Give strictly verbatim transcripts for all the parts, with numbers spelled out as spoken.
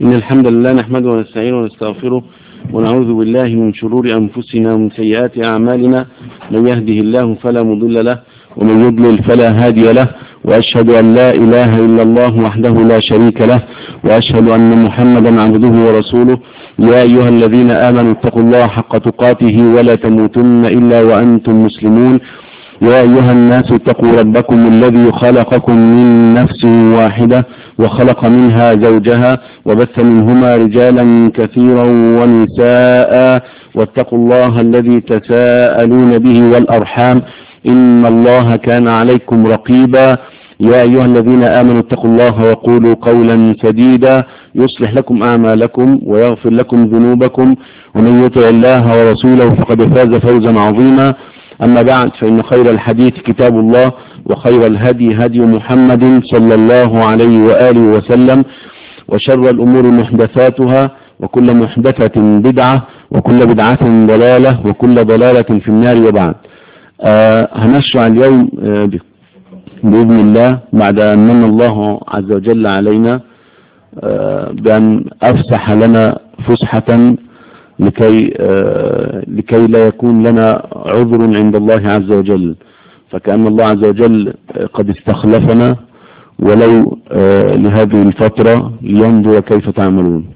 إن الحمد لله نحمده ونستعينه ونستغفره ونعوذ بالله من شرور أنفسنا ومن سيئات أعمالنا. من يهده الله فلا مضل له ومن يضلل فلا هادي له، وأشهد أن لا إله إلا الله وحده لا شريك له، وأشهد أن محمدا عبده ورسوله. يا أيها الذين آمنوا اتقوا الله حق تقاته ولا تموتن إلا وأنتم مسلمون. يا أيها الناس اتقوا ربكم الذي خلقكم من نفس واحدة وخلق منها زوجها وبث منهما رجالا كثيرا ونساء، واتقوا الله الذي تساءلون به والأرحام إن الله كان عليكم رقيبا. يا أيها الذين آمنوا اتقوا الله وقولوا قولا سديدا يصلح لكم أعمالكم ويغفر لكم ذنوبكم، ومن يطع الله ورسوله فقد فاز فوزا عظيما. أما بعد، فإن خير الحديث كتاب الله، وخير الهدي هدي محمد صلى الله عليه وآله وسلم، وشر الأمور محدثاتها، وكل محدثة بدعة، وكل بدعة ضلالة، وكل ضلالة في النار. وبعد، آه هنشرع اليوم آه بإذن الله بعد أن من الله عز وجل علينا آه بأن أفسح لنا فسحة لكي آه لكي لا يكون لنا عذر عند الله عز وجل، فكأن الله عز وجل قد استخلفنا ولو آه لهذه الفترة لينظر كيف تعملون.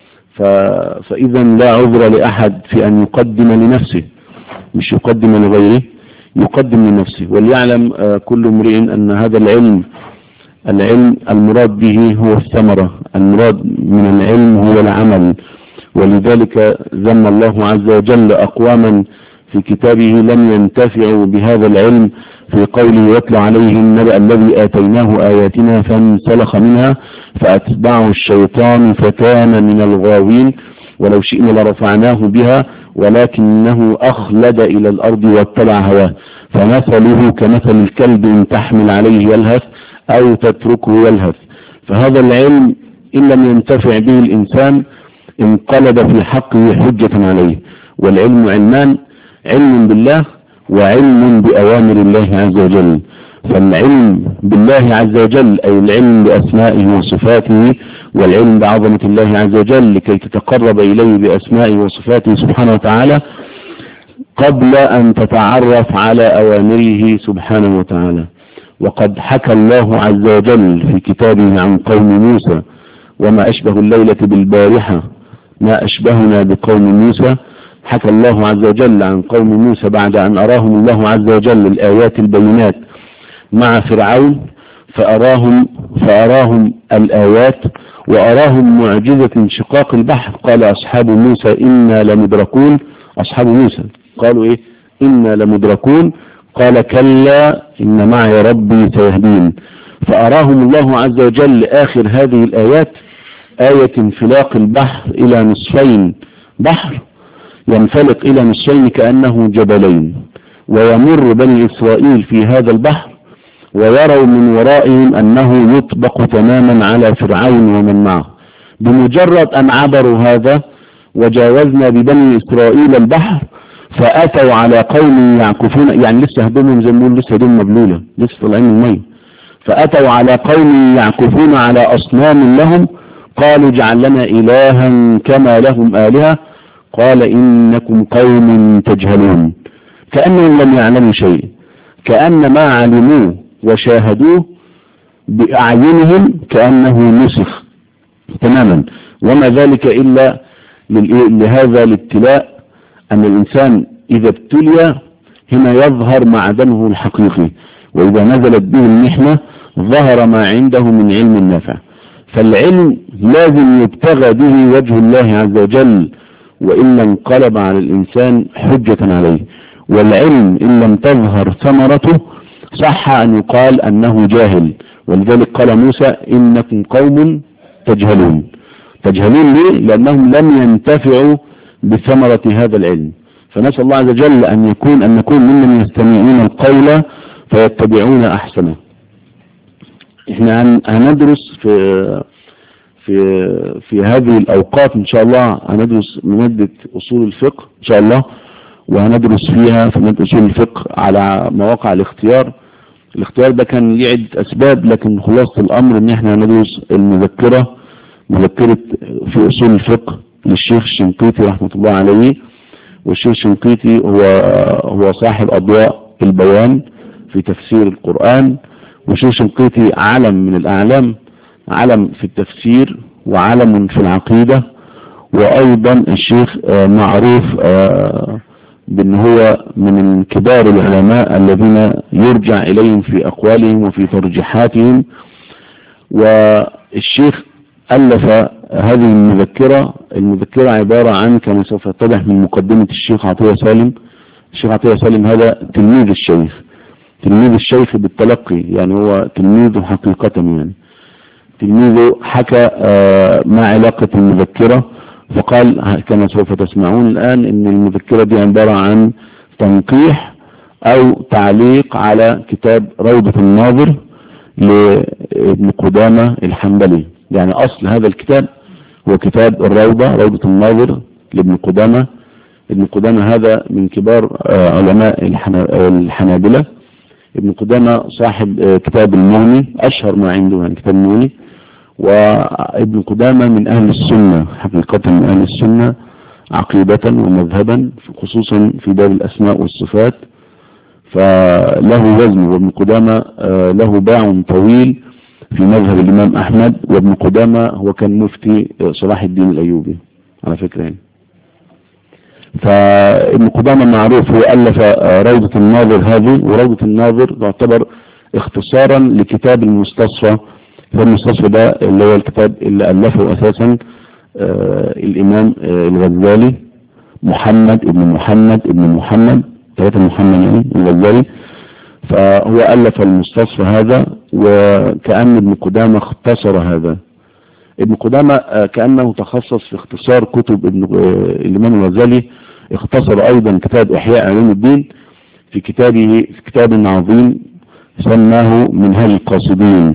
فإذا لا عذر لأحد في أن يقدم لنفسه، مش يقدم لغيره، يقدم لنفسه. وليعلم آه كل امرئ أن هذا العلم العلم المراد به هو الثمرة، المراد من العلم هو العمل. ولذلك ذم الله عز وجل أقواما في كتابه لم ينتفعوا بهذا العلم في قوله: يتلى عليهم نبأ الذي آتيناه آياتنا فانسلخ منها فأتبعه الشيطان فكان من الغاوين ولو شئنا لرفعناه بها ولكنه أخلد إلى الأرض واتبع هواه فمثله كمثل الكلب إن تحمل عليه يلهث أو تتركه يلهث. فهذا العلم إن لم ينتفع به الإنسان انقلب في حقه حجة عليه. والعلم علمان: علم بالله وعلم بأوامر الله عز وجل. فالعلم بالله عز وجل أي العلم بأسمائه وصفاته، والعلم بعظمة الله عز وجل لكي تتقرب إليه بأسمائه وصفاته سبحانه وتعالى قبل أن تتعرف على أوامره سبحانه وتعالى. وقد حكى الله عز وجل في كتابه عن قوم موسى: وما أشبه الليلة بالبارحة ما أشبهنا بقوم موسى. حكى الله عز وجل عن قوم موسى بعد أن أراهم الله عز وجل الآيات البينات مع فرعون، فأراهم, فأراهم الآيات وأراهم معجزة انشقاق البحر. قال أصحاب موسى إنا لمدركون. أصحاب موسى قالوا إيه؟ إنا لمدركون. قال كلا إن معي ربي سيهدين. فأراهم الله عز وجل آخر هذه الآيات آية انفلاق البحر إلى نصفين، بحر ينفلق إلى نصفين كأنه جبلين، ويمر بني إسرائيل في هذا البحر ويروا من ورائهم أنه يطبق تماما على فرعون ومن معه. بمجرد أن عبروا هذا وجاوزنا ببني إسرائيل البحر فأتوا على قوم يعكفون، يعني لسه هدومهم زي ما بيقولوا لسه هدوم مبلولة، لسه طالعين من المية. فأتوا على قوم يعكفون على أصنام لهم، قالوا اجعل لنا إلها كما لهم آلهة، قال إنكم قوم تجهلون. كأنهم لم يعلموا شيء، كأن ما علموه وشاهدوه بأعينهم كأنه نسخ تماما. وما ذلك إلا لهذا الابتلاء، أن الإنسان إذا ابتلي هنا يظهر معدنه الحقيقي، وإذا نزلت به المحنة ظهر ما عنده من علم النافع. فالعلم لازم يبتغى به وجه الله عز وجل، وإلا انقلب على الإنسان حجة عليه. والعلم إن لم تظهر ثمرته صح أن يقال أنه جاهل. ولذلك قال موسى إنكم قوم تجهلون. تجهلون ليه؟ لأنهم لم ينتفعوا بثمرة هذا العلم. فنسأل الله عز وجل أن يكون أن نكون ممن يستمعون القول فيتبعون أحسنه. احنا هندرس في في في هذه الأوقات إن شاء الله، هندرس مادة أصول الفقه إن شاء الله، وهندرس فيها في مادة أصول الفقه على مواقع الاختيار. الاختيار ده كان ليه عدة أسباب، لكن خلاصة الأمر إن احنا هندرس المذكرة مذكرة في أصول الفقه للشيخ الشنقيطي رحمة الله عليه. والشيخ الشنقيطي هو هو صاحب أضواء البيان في تفسير القرآن. والشيخ الشنقيطي علم من الأعلام، علم في التفسير وعلم في العقيدة. وأيضا الشيخ معروف بأن هو من كبار العلماء الذين يرجع إليهم في أقوالهم وفي ترجيحاتهم. والشيخ ألف هذه المذكرة. المذكرة عبارة عن كما سوف يتضح من مقدمة الشيخ عطية سالم. الشيخ عطية سالم هذا تلميذ الشيخ، تلميذ الشيخ بالتلقي، يعني هو تلميذه حقيقة، يعني تلميذه حكى ما علاقة المذكرة، فقال كما سوف تسمعون الآن ان المذكرة دي عبارة عن تنقيح او تعليق على كتاب روضة الناظر لابن قدامة الحنبلي. يعني اصل هذا الكتاب هو كتاب الروضة، روضة الناظر لابن قدامة. ابن قدامة هذا من كبار علماء الحنابلة. ابن قدامة صاحب كتاب المغني، اشهر ما عنده يعني كتاب المغني. وابن قدامة من اهل السنة حقيقة، من اهل السنة عقيدة ومذهبا، خصوصا في باب الاسماء والصفات، فله وزن. وابن قدامة له باع طويل في مذهب الامام احمد. وابن قدامة هو كان مفتي صلاح الدين الايوبي على فكرة يعني. فابن قدامة معروف، هو ألف روضة الناظر هذه. وروضة الناظر تعتبر اختصارا لكتاب المستصفى. فالمستصفى ده اللي هو الكتاب اللي ألفه أساسا آه الإمام آه الغزالي، محمد ابن محمد ابن محمد ثلاثة محمد يعني الغزالي. فهو ألف المستصفى هذا، وكأن ابن قدامة اختصر هذا. ابن قدامة آه كأنه تخصص في اختصار كتب ابن آه الإمام الغزالي. اختصر أيضا كتاب إحياء علوم الدين في كتابه في كتاب عظيم سماه منهاج القاصدين.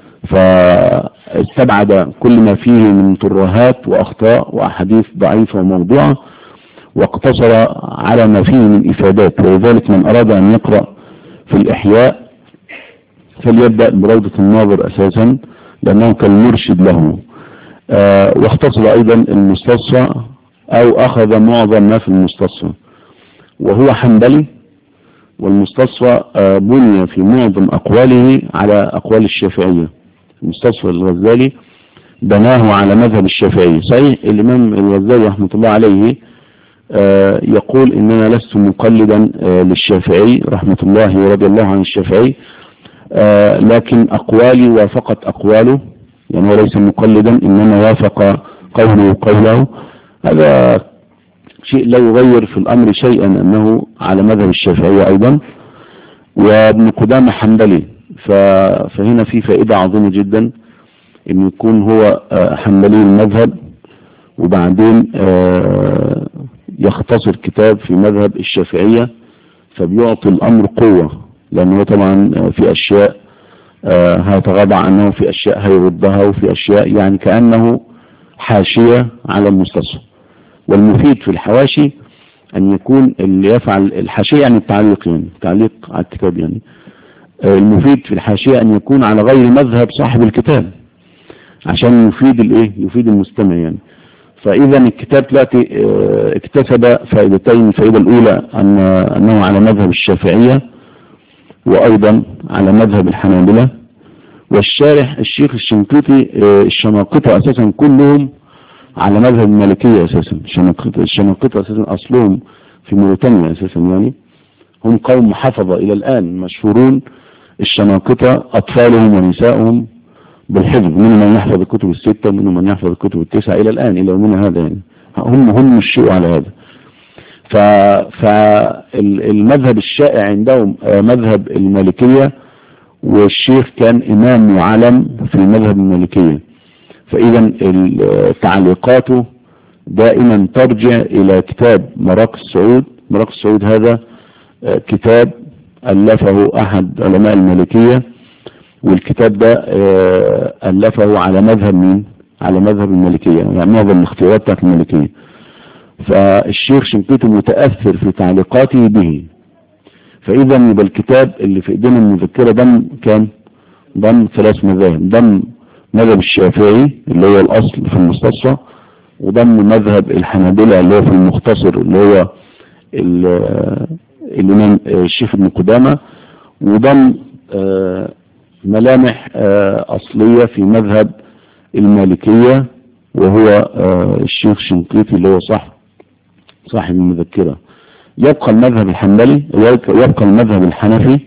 فاستبعد كل ما فيه من ترهات وأخطاء وأحاديث ضعيفة وموضوعة، واقتصر على ما فيه من إفادات. ولذلك من أراد أن يقرأ في الإحياء فليبدأ بروضة الناظر أساسا، لأنه كالمرشد له. آه واختصر أيضا المستصفى، أو أخذ معظم ما في المستصفى. وهو حنبلي، والمستصفى آه بني في معظم أقواله على أقوال الشافعية. المستصفى الغزالي بناه على مذهب الشافعي. صحيح الإمام الغزالي رحمة الله عليه آه يقول إننا لست مقلدا آه للشافعي رحمة الله ورضي الله عن الشافعي، آه لكن أقوالي وافقت أقواله، يعني وليس مقلدا إنما وافق قوله قوله. هذا شيء لا يغير في الأمر شيئا، أنه على مذهب الشافعية أيضا. وابن قدامة حنبلي، فهنا في فائدة عظيمة جدا أن يكون هو حنبلي المذهب، وبعدين يختصر كتاب في مذهب الشافعية، فبيعطي الأمر قوة. لأنه طبعا في أشياء هيتغاضى عنه، في أشياء هيردها، وفي أشياء يعني كأنه حاشية على المستصفى. والمفيد في الحواشي أن يكون اللي يفعل الحاشية يعني التعليق، يعني تعليق على الكتاب يعني. المفيد في الحاشية أن يكون على غير مذهب صاحب الكتاب، عشان يفيد الايه يفيد المستمع يعني. فإذا الكتاب دلوقتي اكتسب فائدتين. الفائدة الأولى أن أنه على مذهب الشافعية، وأيضا على مذهب الحنابلة. والشارح الشيخ الشنقيطي الشناقطة أساسا كلهم على مذهب المالكية أساسا. الشناقطة أساسا أصلهم في موريتانيا أساسا، يعني هم قوم محافظة إلى الآن مشهورون. الشناقطة أطفالهم ونسائهم بالحفظ، منهم من يحفظ الكتب الستة ومنهم من يحفظ الكتب التسعة إلى الآن، إلى يومنا هذا يعني. هم هم الشيء على هذا. فالمذهب الشائع عندهم مذهب المالكية، والشيخ كان إمام وعلم في مذهب المالكية. فإذا تعليقاته دائما ترجع إلى كتاب مراق السعود. مراق السعود هذا كتاب ألفه أحد علماء المالكية، والكتاب ده ألفه على مذهب مين؟ على مذهب المالكية، يعني معظم الاختيارات بتاعت المالكية. فالشيخ شنقيطي متأثر في تعليقاته به. فإذا يبقى الكتاب اللي في إيدينا المذكرة ضم كان ضم ثلاث مذاهب، ضم مذهب الشافعي اللي هو الأصل في المستصفى، وضم مذهب الحنابلة اللي هو في المختصر اللي هو الإمام الشيخ ابن قدامة، وضم ملامح أصلية في مذهب المالكية وهو الشيخ شنقيطي اللي هو صح صاحب المذكرة. يبقى المذهب الحنبلي، يبقى المذهب الحنفي،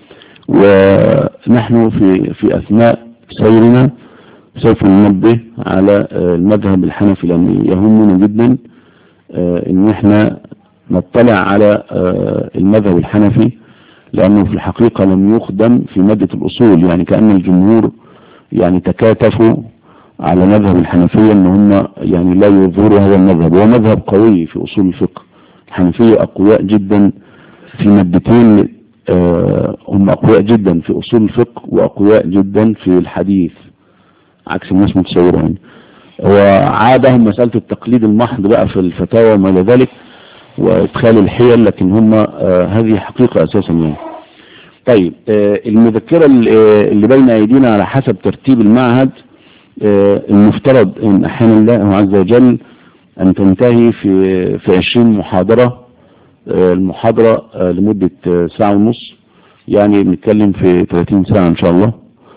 ونحن في في أثناء سيرنا سوف ننبه على المذهب الحنفي، لأن يهمنا جدا ان احنا نطلع على المذهب الحنفي، لأنه في الحقيقة لم يخدم في مادة الأصول، يعني كأن الجمهور يعني تكاتفوا على مذهب الحنفية ان هم يعني لا يظهروا هذا المذهب. هو مذهب قوي في أصول الفقه، الحنفية أقوياء جدا في مادتين، هم أقوياء جدا في أصول الفقه وأقوياء جدا في الحديث عكس الناس متصورة يعني. وعادهم مسألة التقليد المحض بقى في الفتاوى وما إلى ذلك وإدخال الحيل، لكن هم آه هذه حقيقة أساسا يعني. طيب آه المذكرة اللي بين أيدينا على حسب ترتيب المعهد آه المفترض إن أحيانا الله عز وجل أن تنتهي في في عشرين محاضرة، آه المحاضرة آه لمدة آه ساعة ونص، يعني بنتكلم في ثلاثين ساعة إن شاء الله.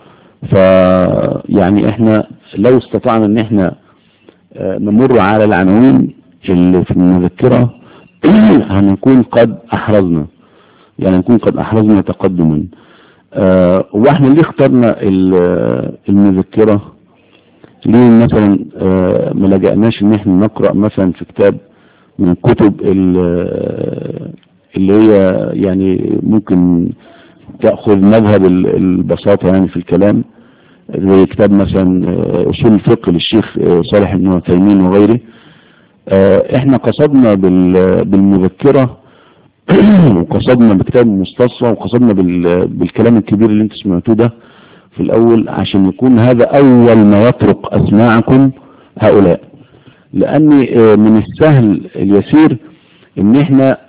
فيعني احنا لو استطعنا ان احنا نمر على العناوين اللي في المذكرة هنكون قد احرزنا، يعني نكون قد احرزنا تقدما. اه واحنا اللي اخترنا المذكرة ليه مثلا اه ما لجأناش ان احنا نقرأ مثلا في كتاب من الكتب اللي هي يعني ممكن تأخذ مذهب البساطة يعني في الكلام، زي كتاب مثلا أصول الفقه للشيخ صالح بن عثيمين وغيره. احنا قصدنا بالمذكرة وقصدنا بكتاب المستصفى وقصدنا بالكلام الكبير اللي انت سمعتوه ده في الأول، عشان يكون هذا أول ما يطرق أسماعكم هؤلاء، لأن من السهل اليسير ان احنا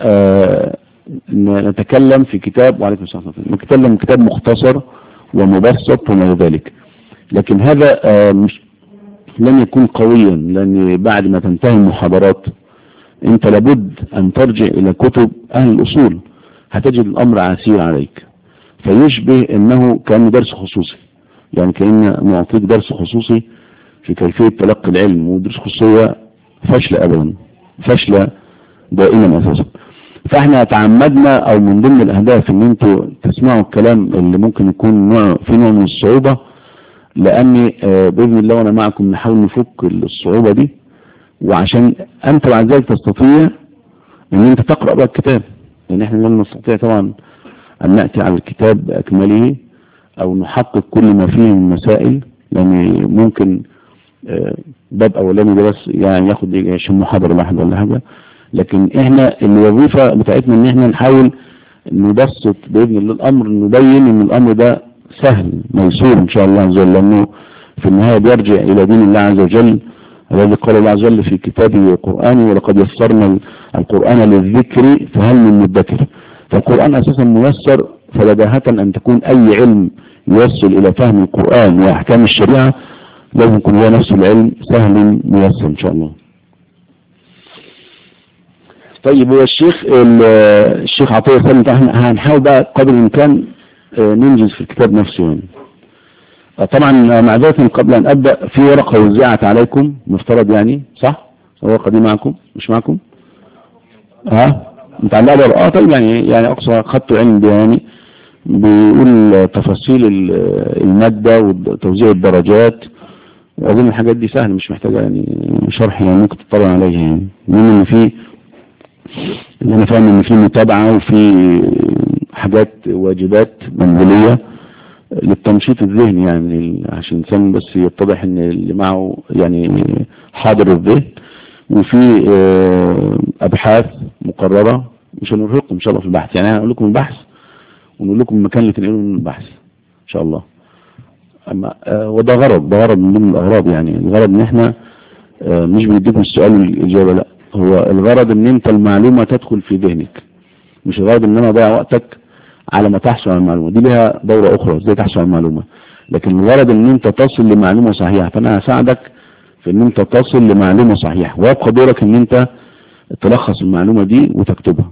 نتكلم في كتاب، وعليكم السلام، نتكلم كتاب مختصر ومبسط وما ذلك، لكن هذا مش لن يكون قويا، لأن بعد ما تنتهي المحاضرات انت لابد ان ترجع الى كتب اهل الاصول، هتجد الامر عسير عليك، فيشبه انه كان درس خصوصي، يعني كأن نعطيك درس خصوصي في كيفية تلقي العلم، ودرس خصوصية فاشلة ابدا، فاشلة دائما اساسا. فاحنا تعمدنا او من ضمن الاهداف ان انتوا تسمعوا الكلام اللي ممكن يكون نوع في نوع من الصعوبة، لاني باذن الله وانا معكم نحاول نفك الصعوبة دي، وعشان انت بعد ذلك تستطيع ان انت تقرأ بقى الكتاب، لان احنا لن نستطيع طبعا ان نأتي على الكتاب باكمله او نحقق كل ما فيه من مسائل، لان ممكن باب اولاني ده بس يعني ياخد عشرين محاضرة واحدة ولا حاجة، لكن احنا الوظيفة بتاعتنا ان احنا نحاول نبسط باذن الله الامر، نبين ان الامر ده سهل ميسور ان شاء الله عز وجل، لانه في النهاية بيرجع الى دين الله عز وجل الذي قال الله عز وجل في كتابه وقرآنه ولقد يسرنا القرآن للذكر فهل من مدكر. فالقرآن اساسا ميسر، فبداهة ان تكون اي علم يوصل الى فهم القرآن واحكام الشريعة لازم يكون هو نفس العلم سهل ميسر ان شاء الله. طيب هو الشيخ الشيخ عطية سلم، هنحاول بقى قدر الامكان ننجز في الكتاب نفسه يعني. طبعا معذرة قبل ان ابدأ، في ورقة وزعت عليكم مفترض يعني، صح؟ الورقة دي معكم مش معكم؟ ها متعلقة بورقة؟ اه طيب يعني يعني اقصى خدت علم بها، يعني بيقول تفاصيل المادة وتوزيع الدرجات، واظن الحاجات دي سهلة مش محتاجة يعني شرح، يعني ممكن تطلع عليها يعني. المهم ان في اللي انا فاهم ان في متابعة وفي حاجات واجبات منزلية للتنشيط الذهني، يعني عشان الانسان بس يتضح ان اللي معه يعني حاضر الذهن، وفي ابحاث مقررة مش هنرهقكم ان شاء الله في البحث، يعني هنقول لكم البحث ونقول لكم المكان اللي تنقلوا من البحث ان شاء الله. اما وده غرض، ده غرض من ضمن الاغراض، يعني الغرض ان احنا مش بنديكم السؤال والاجابة، لا، هو الغرض ان انت المعلومة تدخل في ذهنك، مش الغرض ان انا اضيع وقتك على ما تحصل على المعلومة دي. لها دورة اخرى ازاي تحصل على المعلومة، لكن الغرض ان انت تصل لمعلومة صحيحة. فانا هساعدك في ان انت تصل لمعلومة صحيحة، ويبقى دورك ان انت تلخص المعلومة دي وتكتبها.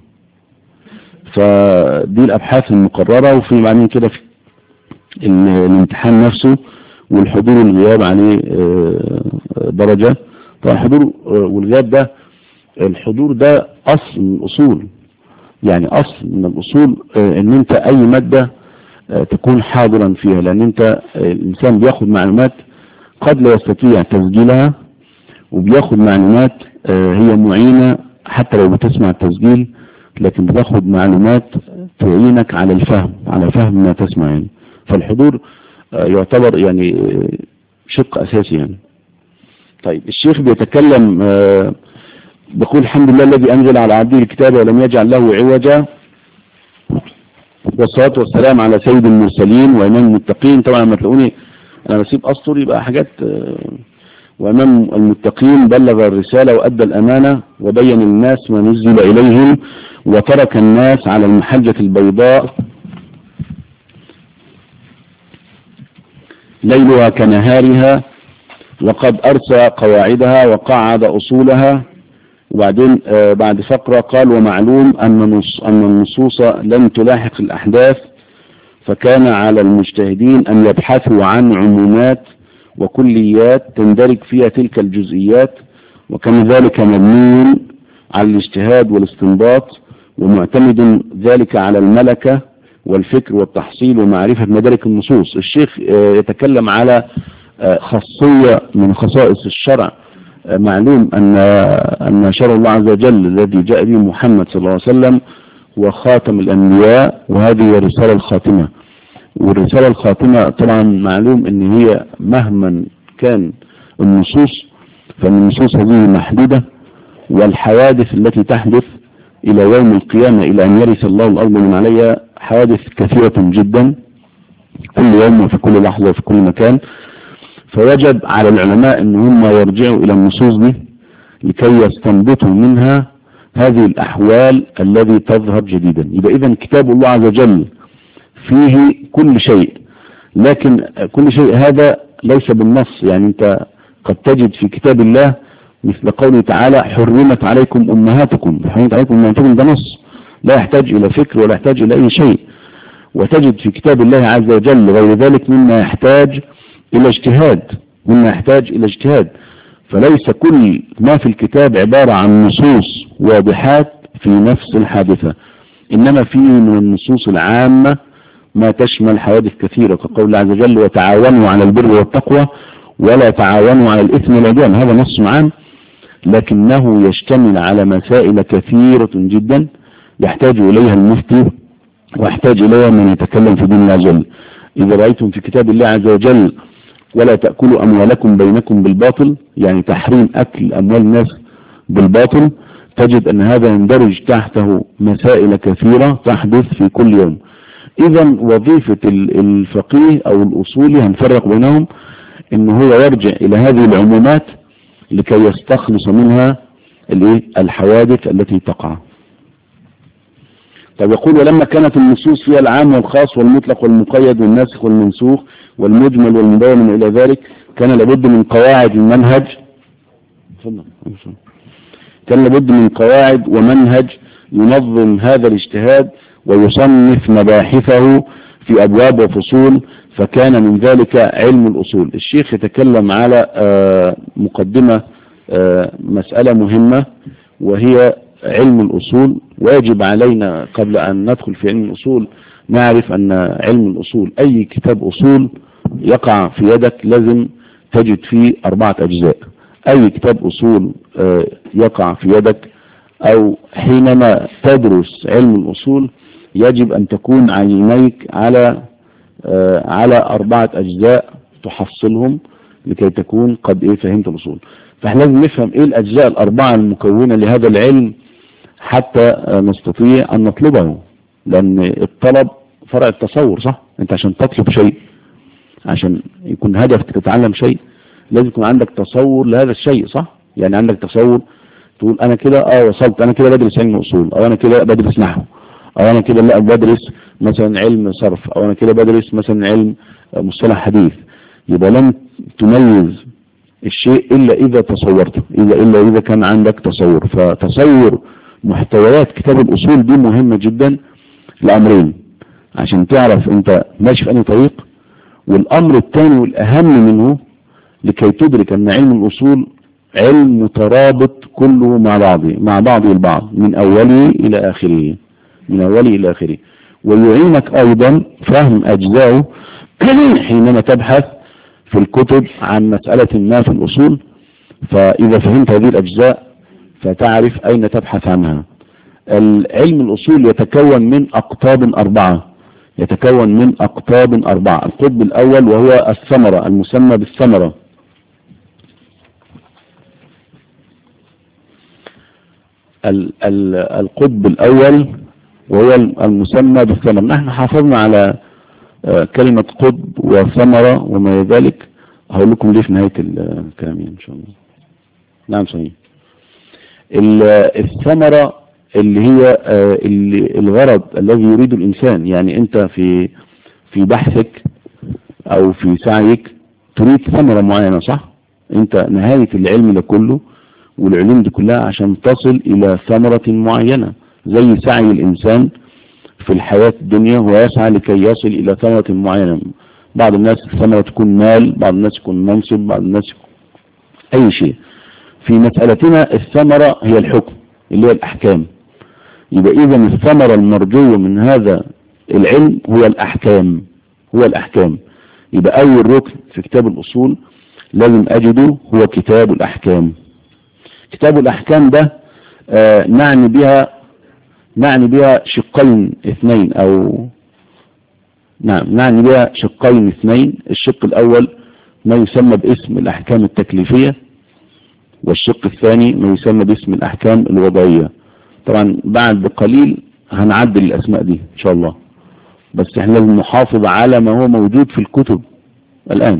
فدي الابحاث المقررة. وفي بعدين كده في الامتحان نفسه والحضور والغياب عليه درجة. طبعا الحضور والغياب ده، الحضور ده اصل من الاصول، يعني اصل من الاصول ان انت اي مادة تكون حاضرا فيها، لان انت الانسان بياخد معلومات قد لا يستطيع تسجيلها، وبياخد معلومات هي معينة حتى لو بتسمع التسجيل، لكن بتاخد معلومات تعينك على الفهم، على فهم ما تسمع يعني. فالحضور يعتبر يعني شق اساسي يعني. طيب الشيخ بيتكلم بيقول الحمد لله الذي انزل على عبده الكتاب ولم يجعل له عوجا، والصلاة والسلام على سيد المرسلين وإمام المتقين. طبعا لما تلاقوني انا بسيب اسطر يبقى حاجات. وإمام المتقين بلغ الرسالة وأدى الأمانة وبين الناس ما نزل إليهم وترك الناس على المحجة البيضاء ليلها كنهارها، وقد أرسى قواعدها وقعد أصولها. وبعدين آه بعد فقرة قال ومعلوم أن النصوص لم تلاحق الأحداث، فكان على المجتهدين أن يبحثوا عن عمومات وكليات تندرج فيها تلك الجزئيات، وكان ذلك مبني على الاجتهاد والاستنباط، ومعتمد ذلك على الملكة والفكر والتحصيل ومعرفة مدارك النصوص. الشيخ يتكلم على خاصية من خصائص الشرع. معلوم أن أن شرع الله عز وجل الذي جاء به محمد صلى الله عليه وسلم هو خاتم الأنبياء، وهذه هي الرسالة الخاتمة. والرسالة الخاتمة طبعا معلوم ان هي مهما كان النصوص، فان النصوص هذه محدودة، والحوادث التي تحدث الى يوم القيامة الى ان يرث الله الارض من عليها حوادث كثيرة جدا كل يوم وفي كل لحظة وفي كل مكان. فوجب على العلماء ان هم يرجعوا الى النصوص دي لكي يستنبطوا منها هذه الاحوال التي تظهر جديدا. يبقى اذا كتاب الله عز وجل فيه كل شيء، لكن كل شيء هذا ليس بالنص. يعني انت قد تجد في كتاب الله مثل قوله تعالى حرمت عليكم امهاتكم، حرمت عليكم امهاتكم، ده نص لا يحتاج الى فكر ولا يحتاج الى اي شيء. وتجد في كتاب الله عز وجل غير ذلك مما يحتاج الى اجتهاد، مما يحتاج الى اجتهاد. فليس كل ما في الكتاب عبارة عن نصوص واضحات في نفس الحادثة، انما فيه من النصوص العامة ما تشمل حوادث كثيرة، كقول الله عز وجل وتعاونوا على البر والتقوى ولا تعاونوا على الإثم والعدوان. هذا نص عام لكنه يشتمل على مسائل كثيرة جدا يحتاج إليها المفتي ويحتاج إليها من يتكلم في دين الله عز وجل. إذا رأيتم في كتاب الله عز وجل ولا تأكلوا أموالكم بينكم بالباطل، يعني تحريم أكل أموال الناس بالباطل، تجد أن هذا يندرج تحته مسائل كثيرة تحدث في كل يوم. إذا وظيفة الفقيه أو الأصولي هنفرق بينهم إن هو يرجع إلى هذه العمومات لكي يستخلص منها الحوادث التي تقع. طب يقول ولما كانت النصوص فيها العام والخاص والمطلق والمقيد والناسخ والمنسوخ والمجمل والمبين إلى ذلك، كان لابد من قواعد المنهج كان لابد من قواعد ومنهج ينظم هذا الاجتهاد ويصنف مباحثه في أبواب وفصول، فكان من ذلك علم الأصول. الشيخ يتكلم على مقدمة مسألة مهمة وهي علم الأصول. ويجب علينا قبل أن ندخل في علم الأصول نعرف أن علم الأصول أي كتاب أصول يقع في يدك لازم تجد فيه أربعة أجزاء. أي كتاب أصول يقع في يدك أو حينما تدرس علم الأصول يجب أن تكون عينيك على على أربعة أجزاء تحصلهم لكي تكون قد إيه فهمت الأصول. فاحنا لازم نفهم إيه الأجزاء الأربعة المكونة لهذا العلم حتى نستطيع أن نطلبه، لأن الطلب فرع التصور، صح؟ أنت عشان تطلب شيء، عشان يكون هدفك تتعلم شيء، لازم يكون عندك تصور لهذا الشيء، صح؟ يعني عندك تصور تقول أنا كده آه وصلت، أنا كده بدرس علم أصول، أو أنا كده بدرس نحو، أو أنا كده لا بدرس مثلا علم صرف، أو أنا كده بدرس مثلا علم مصطلح حديث، يبقى لن تميز الشيء إلا إذا تصورته، إذا إلا إذا كان عندك تصور. فتصور محتويات كتاب الأصول دي مهمة جدا لأمرين، عشان تعرف أنت ماشي في أي طريق، والأمر الثاني والأهم منه لكي تدرك أن علم الأصول علم مترابط كله مع بعضه مع بعضه البعض من أوله إلى آخره من أوله إلى آخره، ويعينك أيضا فهم أجزائه حينما تبحث في الكتب عن مسألة ما في الأصول. فإذا فهمت هذه الأجزاء فتعرف أين تبحث عنها. العلم الأصول يتكون من أقطاب أربعة يتكون من أقطاب أربعة القطب الأول وهو الثمرة المسمى بالثمرة. ال ال القطب الأول وهو المسمى بالثمرة. نحن حافظنا على كلمة قطب وثمرة وما ذلك، هقول لكم ليه في نهاية الكلام إن شاء الله. نعم صحيح. الثمرة اللي هي اللي الغرض الذي يريد الإنسان، يعني أنت في في بحثك أو في سعيك تريد ثمرة معينة، صح؟ أنت نهاية العلم ده كله والعلوم دي كلها عشان تصل إلى ثمرة معينة، زي سعي الإنسان في الحياة الدنيا هو يسعى لكي يصل إلى ثمرة معينة. بعض الناس الثمرة تكون مال، بعض الناس يكون منصب، بعض الناس يكون أي شيء. في مسألتنا الثمرة هي الحكم اللي هي الأحكام. يبقى إذا الثمرة المرجوة من هذا العلم هو الأحكام هو الأحكام يبقى أول ركن في كتاب الأصول لازم أجده هو كتاب الأحكام. كتاب الأحكام ده آه نعني بها نعني بها شقين اثنين أو نعم نعني بها شقين اثنين. الشق الأول ما يسمى باسم الأحكام التكليفية، والشق الثاني ما يسمى باسم الأحكام الوضعية. طبعا بعد بقليل هنعدل الأسماء دي إن شاء الله، بس احنا لازم نحافظ على ما هو موجود في الكتب الآن.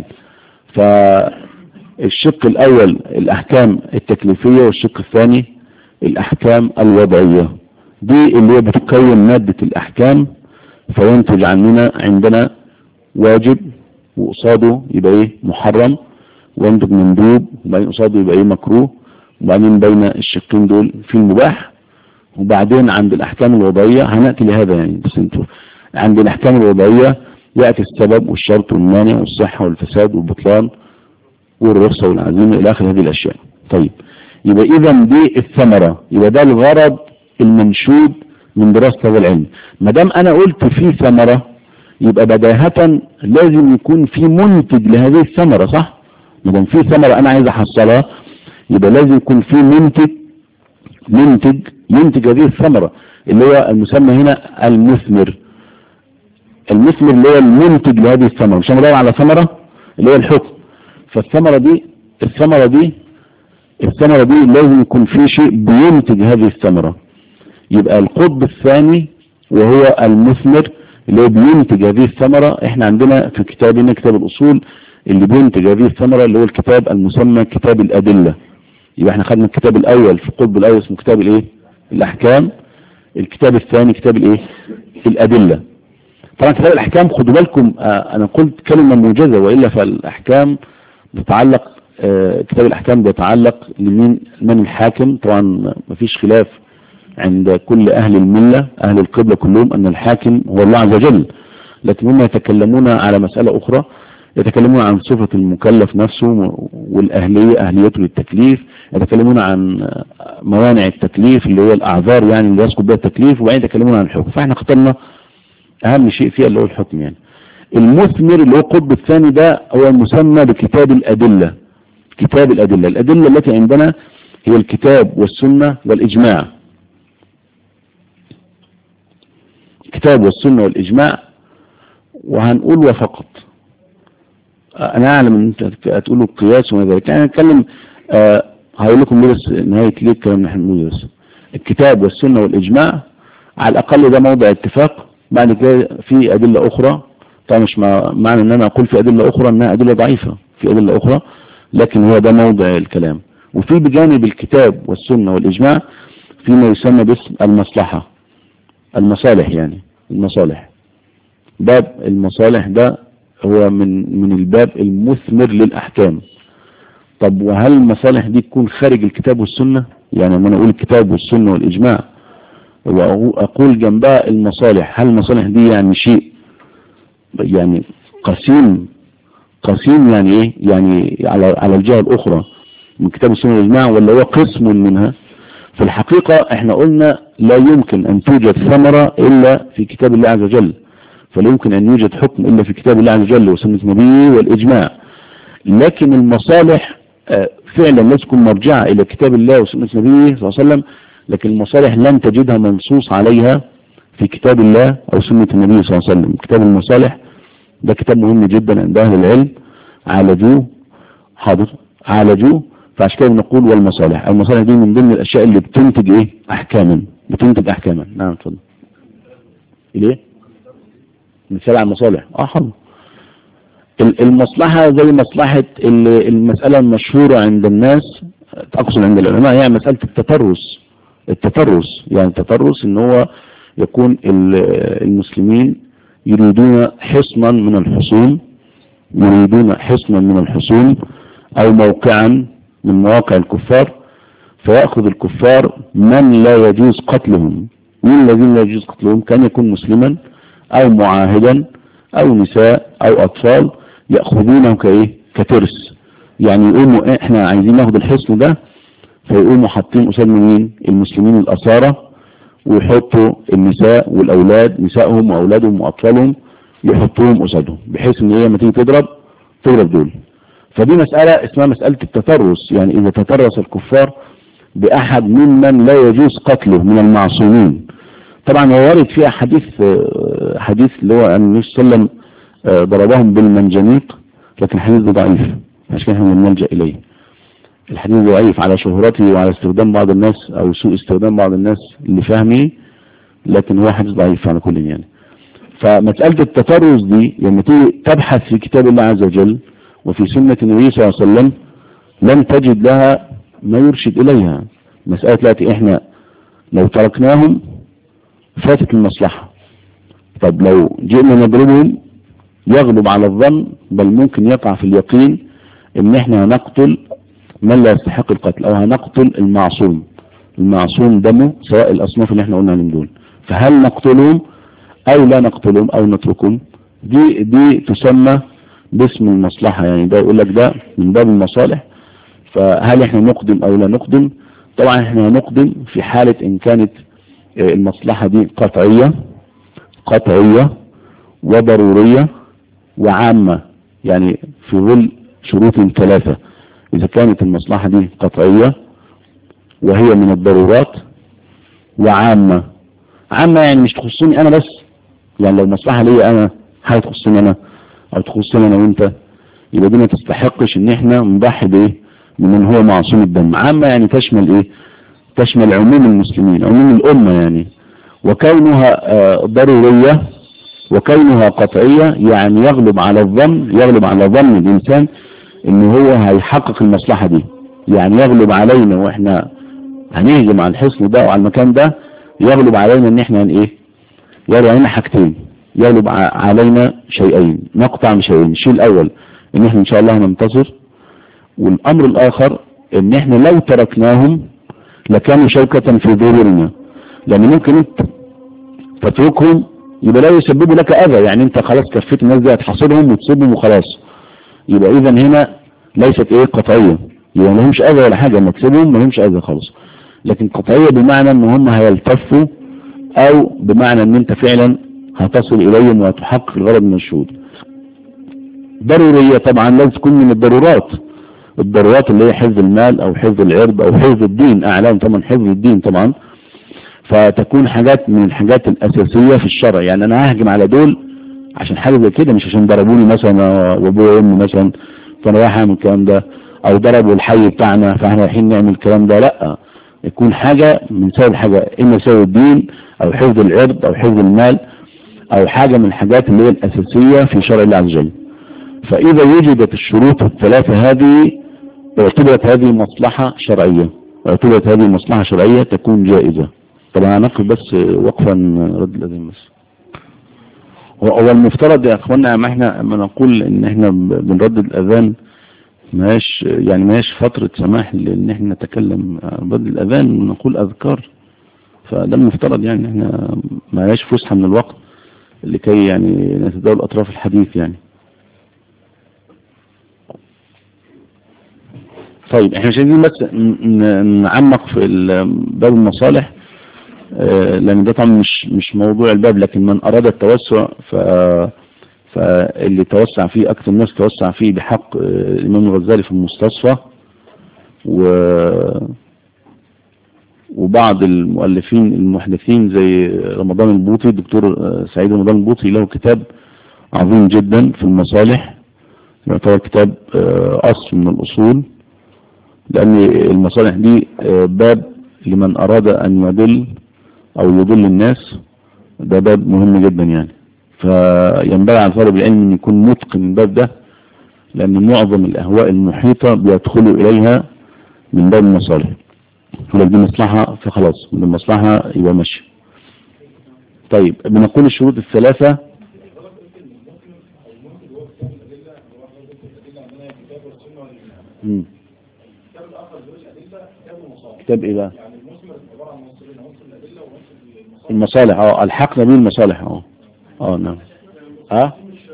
فالشق الأول الأحكام التكليفية، والشق الثاني الأحكام الوضعية. دي اللي هي بتكون مادة الأحكام، فينتج عننا عندنا واجب وقصاده يبقى ايه محرم، وينتج مندوب وبعدين قصاده يبقى ايه مكروه، وبعدين بين الشقين دول في المباح. وبعدين عند الأحكام الوضعية هنأتي لهذا يعني، بس انتوا عند الأحكام الوضعية يأتي السبب والشرط والمانع والصحة والفساد والبطلان والرخصة والعزيمة إلى آخر هذه الأشياء. طيب يبقى إذا دي الثمرة، يبقى ده الغرض المنشود من دراسة هذا العلم. ما دام أنا قلت في ثمرة يبقى بداهة لازم يكون في منتج لهذه الثمرة، صح؟ ما دام في ثمرة أنا عايز أحصلها يبقى لازم يكون في منتج منتج ينتج هذه الثمرة اللي هو المسمى هنا المثمر. المثمر اللي هو المنتج لهذه الثمرة، مش هندور على ثمرة اللي هي الحكم. فالثمرة دي الثمرة دي الثمرة دي لازم يكون في شيء بينتج هذه الثمرة. يبقى القطب الثاني وهو المثمر اللي هو بينتج هذه الثمرة. احنا عندنا في كتابنا كتاب الأصول اللي بينتج هذه الثمرة اللي هو الكتاب المسمى كتاب الأدلة. يبقى احنا خدنا الكتاب الأول في القطب الأول اسمه كتاب الايه الأحكام، الكتاب الثاني كتاب الايه الأدلة. طبعا كتاب الأحكام خدوا بالكم آه أنا قلت كلمة موجزة، وإلا فالأحكام بتتعلق آه كتاب الأحكام بيتعلق لمين من الحاكم. طبعا مفيش خلاف عند كل أهل الملة أهل القبلة كلهم أن الحاكم هو الله عز وجل، لكن هم يتكلمون على مسألة أخرى، يتكلمون عن صفة المكلف نفسه والأهلية أهليته للتكليف، يتكلمون عن موانع التكليف اللي هو الأعذار يعني اللي يسقط بها التكليف، وبعدين يتكلمون عن الحكم. فاحنا اخترنا أهم شيء فيها اللي هو الحكم. يعني المثمر اللي هو القطب الثاني ده هو المسمى بكتاب الأدلة. كتاب الأدلة الأدلة التي عندنا هي الكتاب والسنة والإجماع. الكتاب والسنة والإجماع، وهنقول وفقط. أنا أعلم أن أنت هتقولوا القياس وما ذلك، يعني هنتكلم آه هقول لكم ليه بس نهاية ليه الكلام نحن نقول بس الكتاب والسنة والإجماع على الأقل ده موضع اتفاق. بعد كده في أدلة أخرى، طبعا مش معنى أن أنا أقول في أدلة أخرى أنها أدلة ضعيفة، في أدلة أخرى، لكن هو ده موضع الكلام. وفي بجانب الكتاب والسنة والإجماع فيما يسمى باسم المصلحة، المصالح، يعني المصالح. باب المصالح ده هو من من الباب المثمر للأحكام. طب وهل المصالح دي تكون خارج الكتاب والسنة؟ يعني لما أنا أقول الكتاب والسنة والإجماع وأقول جنبها المصالح، هل المصالح دي يعني شيء يعني قسيم قسيم يعني إيه؟ يعني على على الجهة الأخرى من كتاب السنة والإجماع، ولا هو قسم منها؟ في الحقيقة احنا قلنا لا يمكن أن توجد ثمرة إلا في كتاب الله عز وجل، فلا يمكن أن يوجد حكم إلا في كتاب الله عز وجل وسنة نبيه والإجماع. لكن المصالح فعلا لازم تكون مرجعة إلى كتاب الله وسنة نبيه صلى الله عليه وسلم، لكن المصالح لن تجدها منصوص عليها في كتاب الله أو سنة النبي صلى الله عليه وسلم. كتاب المصالح ده كتاب مهم جدا عند أهل العلم، عالجوه حاضر عالجوه فعشان كده بنقول والمصالح. المصالح دي من ضمن الأشياء اللي بتنتج إيه؟ أحكاما، بتنتج أحكاما. نعم اتفضل. ليه؟ مثال على المصالح. اه حاضر. المصلحة زي مصلحة المسألة المشهورة عند الناس، أقصد عند العلماء، يعني مسألة التترس. التترس يعني التترس إن هو يكون المسلمين يريدون حصنا من الحصون، يريدون حصنا من الحصون أو موقعا من مواقع الكفار، فيأخذ الكفار من لا يجوز قتلهم. من الذين لا يجوز قتلهم كان يكون مسلما أو معاهدا أو نساء أو أطفال، يأخذونه كإيه؟ كترس. يعني يقوموا إحنا عايزين ناخد الحصن ده، فيقوموا حاطين قصاد مين؟ المسلمين الأسارة، ويحطوا النساء والأولاد، نسائهم وأولادهم وأطفالهم يحطوهم قصادهم، بحيث إن هي ما تيجي تضرب تضرب دول. فدي مسألة اسمها مسألة التترس، يعني إذا تترس الكفار بأحد ممن لا يجوز قتله من المعصومين. طبعا هو وارد فيها حديث حديث اللي هو أن النبي صلى الله عليه وسلم ضربهم بالمنجنيق، لكن الحديث ده ضعيف عشان احنا بنلجأ إليه. الحديث ضعيف على شهرته وعلى استخدام بعض الناس أو سوء استخدام بعض الناس لفهمه، لكن هو حديث ضعيف على كل يعني. فمسألة التترس دي لما تيجي تبحث في كتاب الله عز وجل وفي سنة النبي صلى الله عليه وسلم لن تجد لها ما يرشد إليها. مسألة دلوقتي احنا لو تركناهم فاتت المصلحة. طب لو جئنا نضربهم يغلب على الظن، بل ممكن يقع في اليقين ان احنا هنقتل من لا يستحق القتل او هنقتل المعصوم، المعصوم دمه، سواء الاصناف اللي احنا قلنا من دول. فهل نقتلهم او لا نقتلهم او نتركهم؟ دي دي تسمى باسم المصلحة. يعني ده يقول لك ده من باب المصالح. فهل احنا نقدم او لا نقدم؟ طبعا احنا هنقدم في حالة ان كانت المصلحة دي قطعية قطعية وضرورية وعامة، يعني في ظل شروط ثلاثة. إذا كانت المصلحة دي قطعية وهي من الضرورات وعامة. عامة يعني مش تخصني أنا بس، يعني لو مصلحة لي أنا حاجة تخصني أنا أو تخصني أنا وإنت، يبقى دي ما تستحقش إن إحنا نضحي بإيه من هو معصوم الدم. عامة يعني تشمل إيه؟ تشمل عموم المسلمين، عموم الأمة يعني. وكونها آه ضرورية وكونها قطعية يعني يغلب على الظن يغلب على ظن الإنسان إن هو هيحقق المصلحة دي. يعني يغلب علينا وإحنا هنهجم على الحصن ده وعلى المكان ده، يغلب علينا إن إحنا إيه؟ يغلب علينا حاجتين، يغلب علينا شيئين، نقطع من شيئين. الشيء الأول إن إحنا إن شاء الله هننتصر، والأمر الآخر إن إحنا لو تركناهم لكانوا شوكة في ظهورنا، لأن ممكن أنت تتركهم يبقى لا يسببوا لك أذى. يعني أنت خلاص كفيت الناس دي هتحاصرهم وتسيبهم وخلاص، يبقى إذا هنا ليست إيه قطعية، يبقى ما لهمش أذى ولا حاجة، ما تسيبهم ما لهمش أذى خالص. لكن قطعية بمعنى إن هم هيلتفوا، أو بمعنى إن أنت فعلا هتصل إليهم وتحقق الغرض من الشهود. ضرورية طبعا لازم تكون من الضرورات، الضرورات اللي هي حفظ المال أو حفظ العرض أو حفظ الدين، أعلام طبعا حفظ الدين طبعا. فتكون حاجات من الحاجات الأساسية في الشرع. يعني أنا ههجم على دول عشان حاجة زي كده، مش عشان ضربوني مثلا وابويا وامي مثلا فأنا رايح أعمل الكلام ده، أو ضربوا الحي بتاعنا فاحنا رايحين نعمل الكلام ده. لا، يكون حاجة من سبب حاجة، إما سبب الدين أو حفظ العرض أو حفظ المال أو حاجة من الحاجات اللي هي الأساسية في شرع الله عز وجل. فإذا وجدت الشروط الثلاثة هذه اعتبرت هذه مصلحة شرعية، اعتبرت هذه مصلحة شرعية تكون جائزة. طبعا هنقف بس وقفا رد الأذن بس. هو المفترض يا اخوانا ما احنا ما نقول ان احنا بنردد الاذان ماش يعني ماش فترة سماح لان احنا نتكلم ردد الاذان ونقول اذكار، فده المفترض يعني احنا ما هياش فسحة من الوقت لكي يعني نتداول اطراف الحديث يعني. طيب احنا مش عايزين بس نعمق في باب المصالح لان ده طبعا مش مش موضوع الباب، لكن من اراد التوسع ف فاللي توسع فيه اكثر الناس توسع فيه بحق الامام الغزالي في المستصفى و وبعض المؤلفين المحدثين زي رمضان البوطي، الدكتور سعيد رمضان البوطي له كتاب عظيم جدا في المصالح، يعتبر كتاب اصل من الاصول، لان المصالح دي باب لمن اراد ان يضل او يضل الناس، ده باب مهم جدا يعني. فينبغي على طالب العلم ان يكون متقن الباب ده، لان معظم الاهواء المحيطة بيدخلوا اليها من باب المصالح، ولو دي مصلحة فخلاص من المصلحة يبقى ماشي. طيب بنقول الشروط الثلاثة. امم كتاب ايه بقى؟ المصالح اه الحقنا به المصالح اه اه نعم اه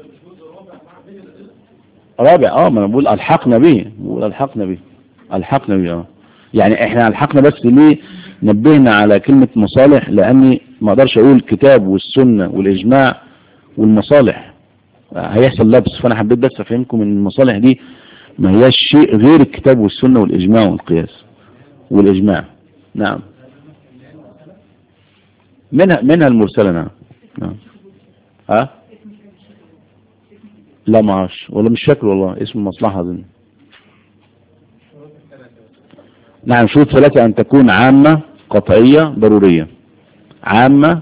رابع اه ما انا بقول الحقنا به، بقول الحقنا به الحقنا به اه يعني احنا الحقنا بس ليه نبهنا على كلمة مصالح، لاني ما اقدرش اقول كتاب والسنة والاجماع والمصالح هيحصل لبس، فانا حبيت بس افهمكم ان المصالح دي ما هياش شيء غير الكتاب والسنة والاجماع والقياس والاجماع. نعم منها منها المرسلة. نعم نعم ها لا ما اعرفش ولا مش فاكر والله اسم المصلحة دي. نعم شروط ثلاثة: ان تكون عامة قطعية ضرورية. عامة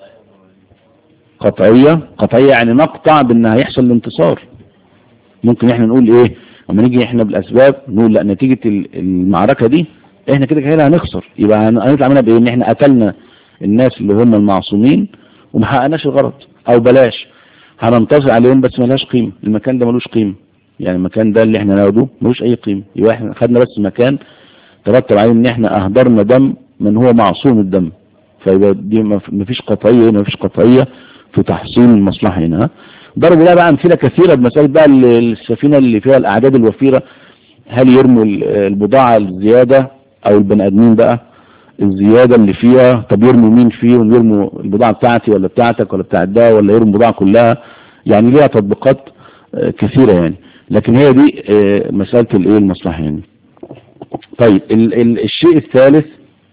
قطعية قطعية يعني نقطع بان هيحصل الانتصار. ممكن احنا نقول ايه لما نيجي احنا بالاسباب نقول لا نتيجة المعركة دي احنا كده كده هنخسر، يبقى هنطلع منها بايه؟ ان احنا قتلنا الناس اللي هم المعصومين وما حققناش الغرض، او بلاش هننتصر عليهم بس ملهاش قيمة، المكان ده ملوش قيمة، يعني المكان ده اللي احنا ناخده ملوش اي قيمة، يبقى احنا خدنا بس مكان ترتب عليه ان احنا اهدرنا دم من هو معصوم الدم، فيبقى دي مفيش قطعية مفيش قطعية في تحصيل المصلحة هنا. ضربوا لها بقى امثلة كثيرة بمسألة بقى السفينة اللي فيها الاعداد الوفيرة، هل يرموا البضاعة الزيادة او البني ادمين بقى الزيادة اللي فيها؟ طب يرموا مين فيهم؟ يرموا البضاعة بتاعتي ولا بتاعتك ولا بتاعت ده، ولا يرموا البضاعة كلها؟ يعني ليها تطبيقات كثيرة يعني، لكن هي دي مسألة الايه المصلحة يعني. طيب ال ال الشيء الثالث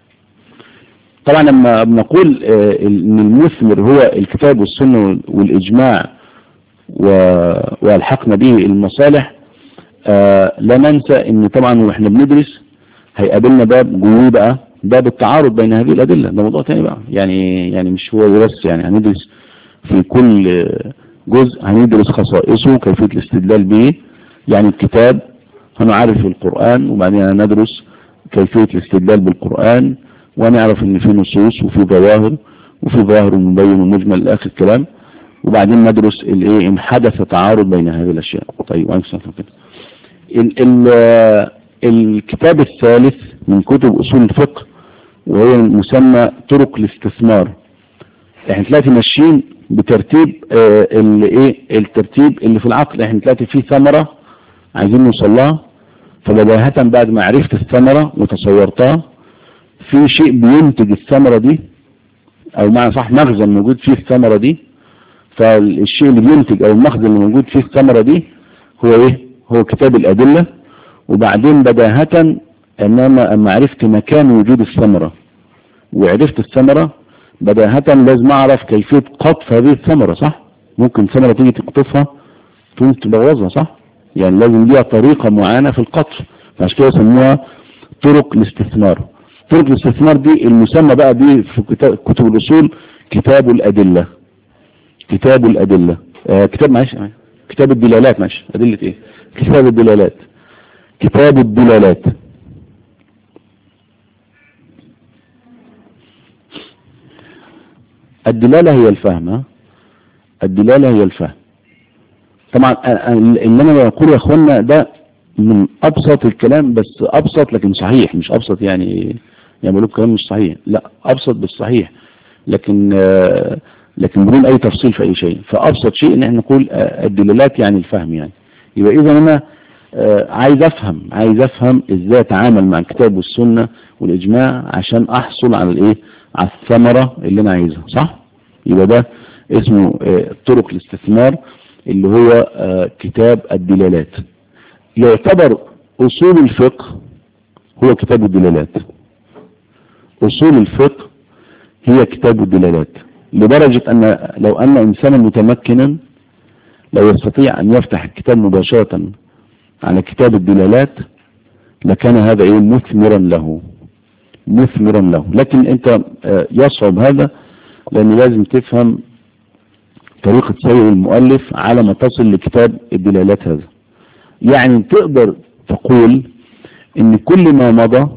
طبعا لما بنقول ان المثمر هو الكتاب والسنة والاجماع والحقنا به المصالح، لا ننسى ان طبعا واحنا بندرس هيقابلنا باب جوه بقى باب التعارض بين هذه الأدلة، ده موضوع تاني بقى يعني يعني مش هو بس يعني هندرس في كل جزء هندرس خصائصه كيفية الاستدلال به، يعني الكتاب هنعرف القرآن وبعدين ندرس كيفية الاستدلال بالقرآن ونعرف ان في نصوص وفي ظواهر وفي ظاهر مبين ومجمل لآخر الكلام، وبعدين ندرس الايه ان حدث تعارض بين هذه الاشياء. طيب وانا كده ال ال الكتاب الثالث من كتب اصول الفقه وهو مسمى طرق الاستثمار. احنا دلوقتي ماشيين بترتيب اه اللي ايه الترتيب اللي في العقل، احنا دلوقتي في ثمرة عايزين نوصل لها، فبداهة بعد ما عرفت الثمرة وتصورتها في شيء بينتج الثمرة دي، او معنى صح مخزن موجود فيه الثمرة دي، فالشيء اللي بينتج او المخزن اللي موجود فيه الثمرة دي هو ايه؟ هو كتاب الادلة. وبعدين بداهة انما اما عرفت مكان وجود الثمرة وعرفت الثمرة بداهة لازم اعرف كيفية قطف هذه الثمرة، صح؟ ممكن ثمرة تيجي تقطفها تقوم تبوظها، صح؟ يعني لازم ليها طريقة معينة في القطف، فعشان كده سموها طرق الاستثمار. طرق الاستثمار دي المسمى بقى دي في كتب الاصول كتاب الادلة. كتاب الادلة آه كتاب معلش كتاب الدلالات معلش ادلة ايه؟ كتاب الدلالات كتاب الدلالات. الدلالة هي الفهم، الدلالة هي الفهم. طبعا اللي انا بقوله يا اخوانا ده من ابسط الكلام، بس ابسط لكن صحيح، مش ابسط يعني يعني بقول كلام مش صحيح، لا ابسط بالصحيح، لكن لكن بدون اي تفصيل في اي شيء. فابسط شيء ان احنا نقول الدلالات يعني الفهم يعني. يبقى اذا انا عايز افهم عايز افهم ازاي اتعامل مع الكتاب والسنة والاجماع عشان احصل على الايه، على الثمرة اللي انا عايزها، صح؟ يبقى ده اسمه طرق الاستثمار اللي هو كتاب الدلالات. يعتبر اصول الفقه هو كتاب الدلالات. اصول الفقه هي كتاب الدلالات، لدرجة ان لو ان انسانا متمكنا لو يستطيع ان يفتح الكتاب مباشرة على كتاب الدلالات لكان هذا ايه مثمرا له مثمرا له لكن انت يصعب هذا، لان لازم تفهم طريقة سير المؤلف على ما تصل لكتاب الدلالات هذا. يعني تقدر تقول ان كل ما مضى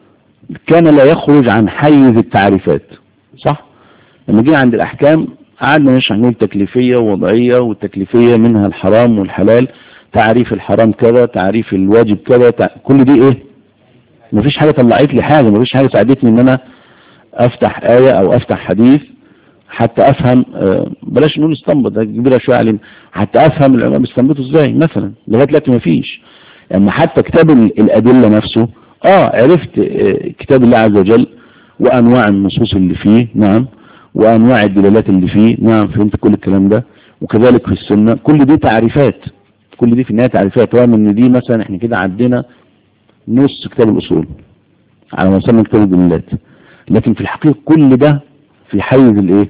كان لا يخرج عن حيز التعريفات، صح؟ لما جينا عند الاحكام قعدنا نشرح نقول تكليفية ووضعية، والتكليفية منها الحرام والحلال، تعريف الحرام كذا، تعريف الواجب كذا، تع... كل دي ايه؟ مفيش حاجة طلعت لي حاجة، مفيش حاجة ساعدتني ان انا افتح آية او افتح حديث حتى افهم، بلاش نقول استنبط ده كبيرة شوية علينا، حتى افهم العلماء بيستنبطوا ازاي مثلا، لغاية دلوقتي مفيش. اما حتى كتاب الادلة نفسه اه عرفت كتاب الله عز وجل وانواع النصوص اللي فيه، نعم، وانواع الدلالات اللي فيه، نعم، فهمت كل الكلام ده. وكذلك في السنة كل دي تعريفات، كل دي في النهاية تعريفات، رغم ان دي مثلا احنا كده عدينا نص كتاب الاصول على ما وصلنا كتاب الدلالات، لكن في الحقيقة كل ده في حيز الايه،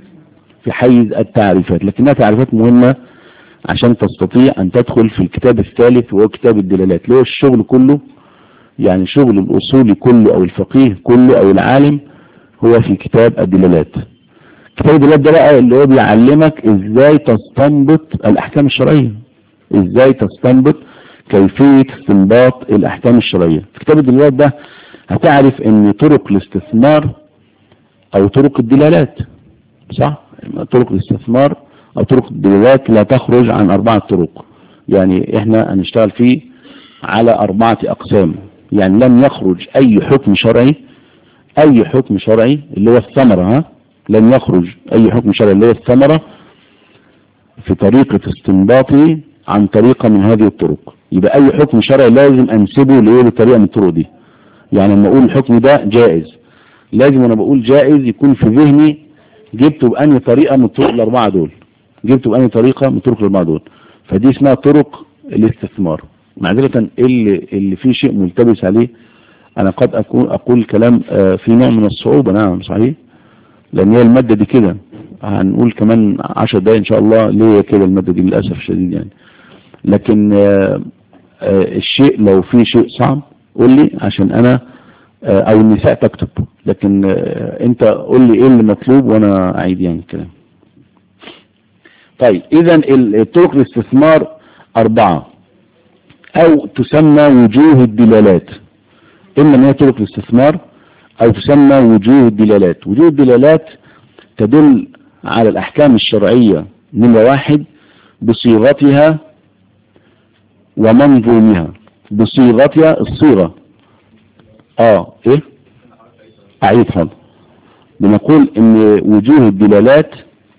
في حيز التعريفات، لكنها تعريفات مهمة عشان تستطيع ان تدخل في الكتاب الثالث وهو كتاب الدلالات اللي هو الشغل كله، يعني شغل الاصولي كله او الفقيه كله او العالم هو في كتاب الدلالات. كتاب الدلالات ده بقى اللي هو بيعلمك ازاي تستنبط الاحكام الشرعية، ازاي تستنبط كيفية استنباط الاحكام الشرعية. في كتاب الدلالات ده هتعرف ان طرق الاستثمار او طرق الدلالات، صح؟ طرق الاستثمار او طرق الدلالات لا تخرج عن اربعة طرق، يعني احنا هنشتغل فيه على اربعة اقسام. يعني لن يخرج اي حكم شرعي اي حكم شرعي اللي هو الثمرة، ها لن يخرج اي حكم شرعي اللي هو الثمرة في طريقة استنباطه عن طريقة من هذه الطرق. يبقى اي حكم شرعي لازم انسبه لايه، لطريقة من الطرق دي. يعني لما اقول الحكم ده جائز لازم وانا بقول جائز يكون في ذهني جبته بأني طريقة من الطرق الاربعة دول، جبته بأني طريقة من الطرق الاربعة دول، فدي اسمها طرق الاستثمار. معذرة اللي اللي فيه شيء ملتبس عليه انا قد اكون اقول كلام في نوع من الصعوبة، نعم صحيح، لان هي المادة دي كده، هنقول كمان عشر دقايق ان شاء الله ليه كده المادة دي للأسف الشديد يعني. لكن الشيء لو فيه شيء صعب قول لي عشان انا او النساء تكتب، لكن انت قول لي ايه اللي مطلوب وانا اعيد يعني الكلام. طيب اذا الطرق الاستثمار اربعة او تسمى وجوه الدلالات، اما ان هي طرق الاستثمار او تسمى وجوه الدلالات. وجوه الدلالات تدل على الاحكام الشرعية نمرة واحد بصيغتها ومنظومها. بصيغتها الصيغة اه ايه اعيد حاضر. بنقول ان وجوه الدلالات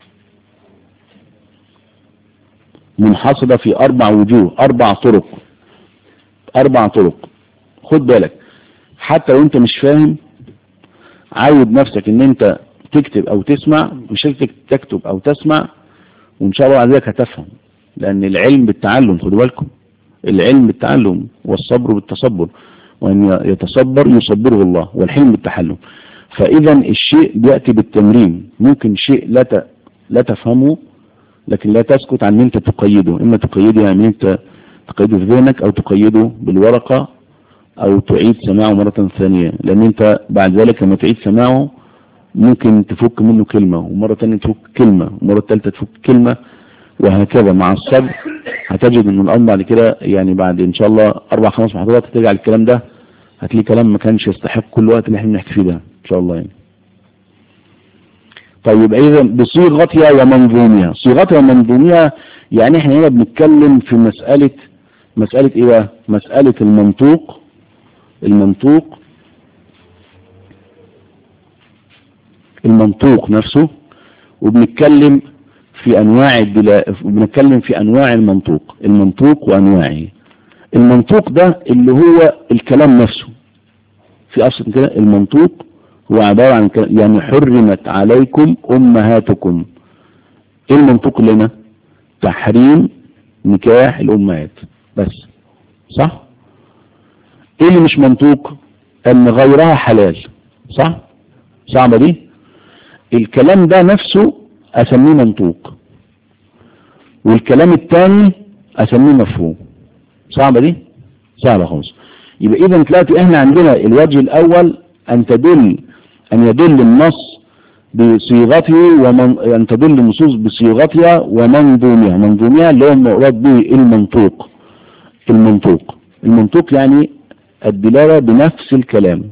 منحصرة في اربع وجوه، اربع طرق اربع طرق. خد بالك حتى لو انت مش فاهم عود نفسك ان انت تكتب او تسمع، مش تكتب او تسمع وان شاء الله على ذلك هتفهم، لان العلم بالتعلم، خدوا بالكم العلم بالتعلم والصبر بالتصبر، وان يتصبر يصبره الله، والحلم بالتحلم. فاذا الشيء بيأتي بالتمرين، ممكن شيء لا لا تفهمه لكن لا تسكت عن ان انت تقيده، اما تقيده يعني انت تقيده في ذهنك او تقيده بالورقة او تعيد سماعه مرة ثانية، لان انت بعد ذلك لما تعيد سماعه ممكن تفك منه كلمة، ومرة ثانية تفك كلمة، ومرة ثالثة تفك كلمة، وهكذا. مع الصبر هتجد ان الامر بعد كده يعني بعد ان شاء الله اربع خمس محاضرات هترجع الكلام ده هتلاقي كلام ما كانش يستحق كل وقت اللي احنا بنحكي فيه ده ان شاء الله يعني. طيب اذا بصيغتها ومنظومها. صيغتها ومنظومها يعني احنا هنا بنتكلم في مسألة مسألة ايه بقى؟ مسألة المنطوق المنطوق المنطوق نفسه، وبنتكلم في انواع الدلا... بنتكلم في انواع المنطوق المنطوق وانواعه. المنطوق ده اللي هو الكلام نفسه في اصل كده. المنطوق هو عبارة عن كلام، يعني حرمت عليكم امهاتكم. ايه المنطوق لنا؟ تحريم نكاح الامهات بس، صح؟ ايه اللي مش منطوق؟ ان غيرها حلال، صح؟ صعبة دي. الكلام ده نفسه اسميه منطوق، والكلام الثاني اسميه مفهوم. صعبة دي؟ صعبة خالص. يبقى اذا تلاقي احنا عندنا الوجه الاول ان تدل ان يدل النص بصيغته ومن ان تدل النصوص بصيغتها ومنظومها. منظومها اللي هو المراد به المنطوق. المنطوق المنطوق يعني الدلالة بنفس الكلام،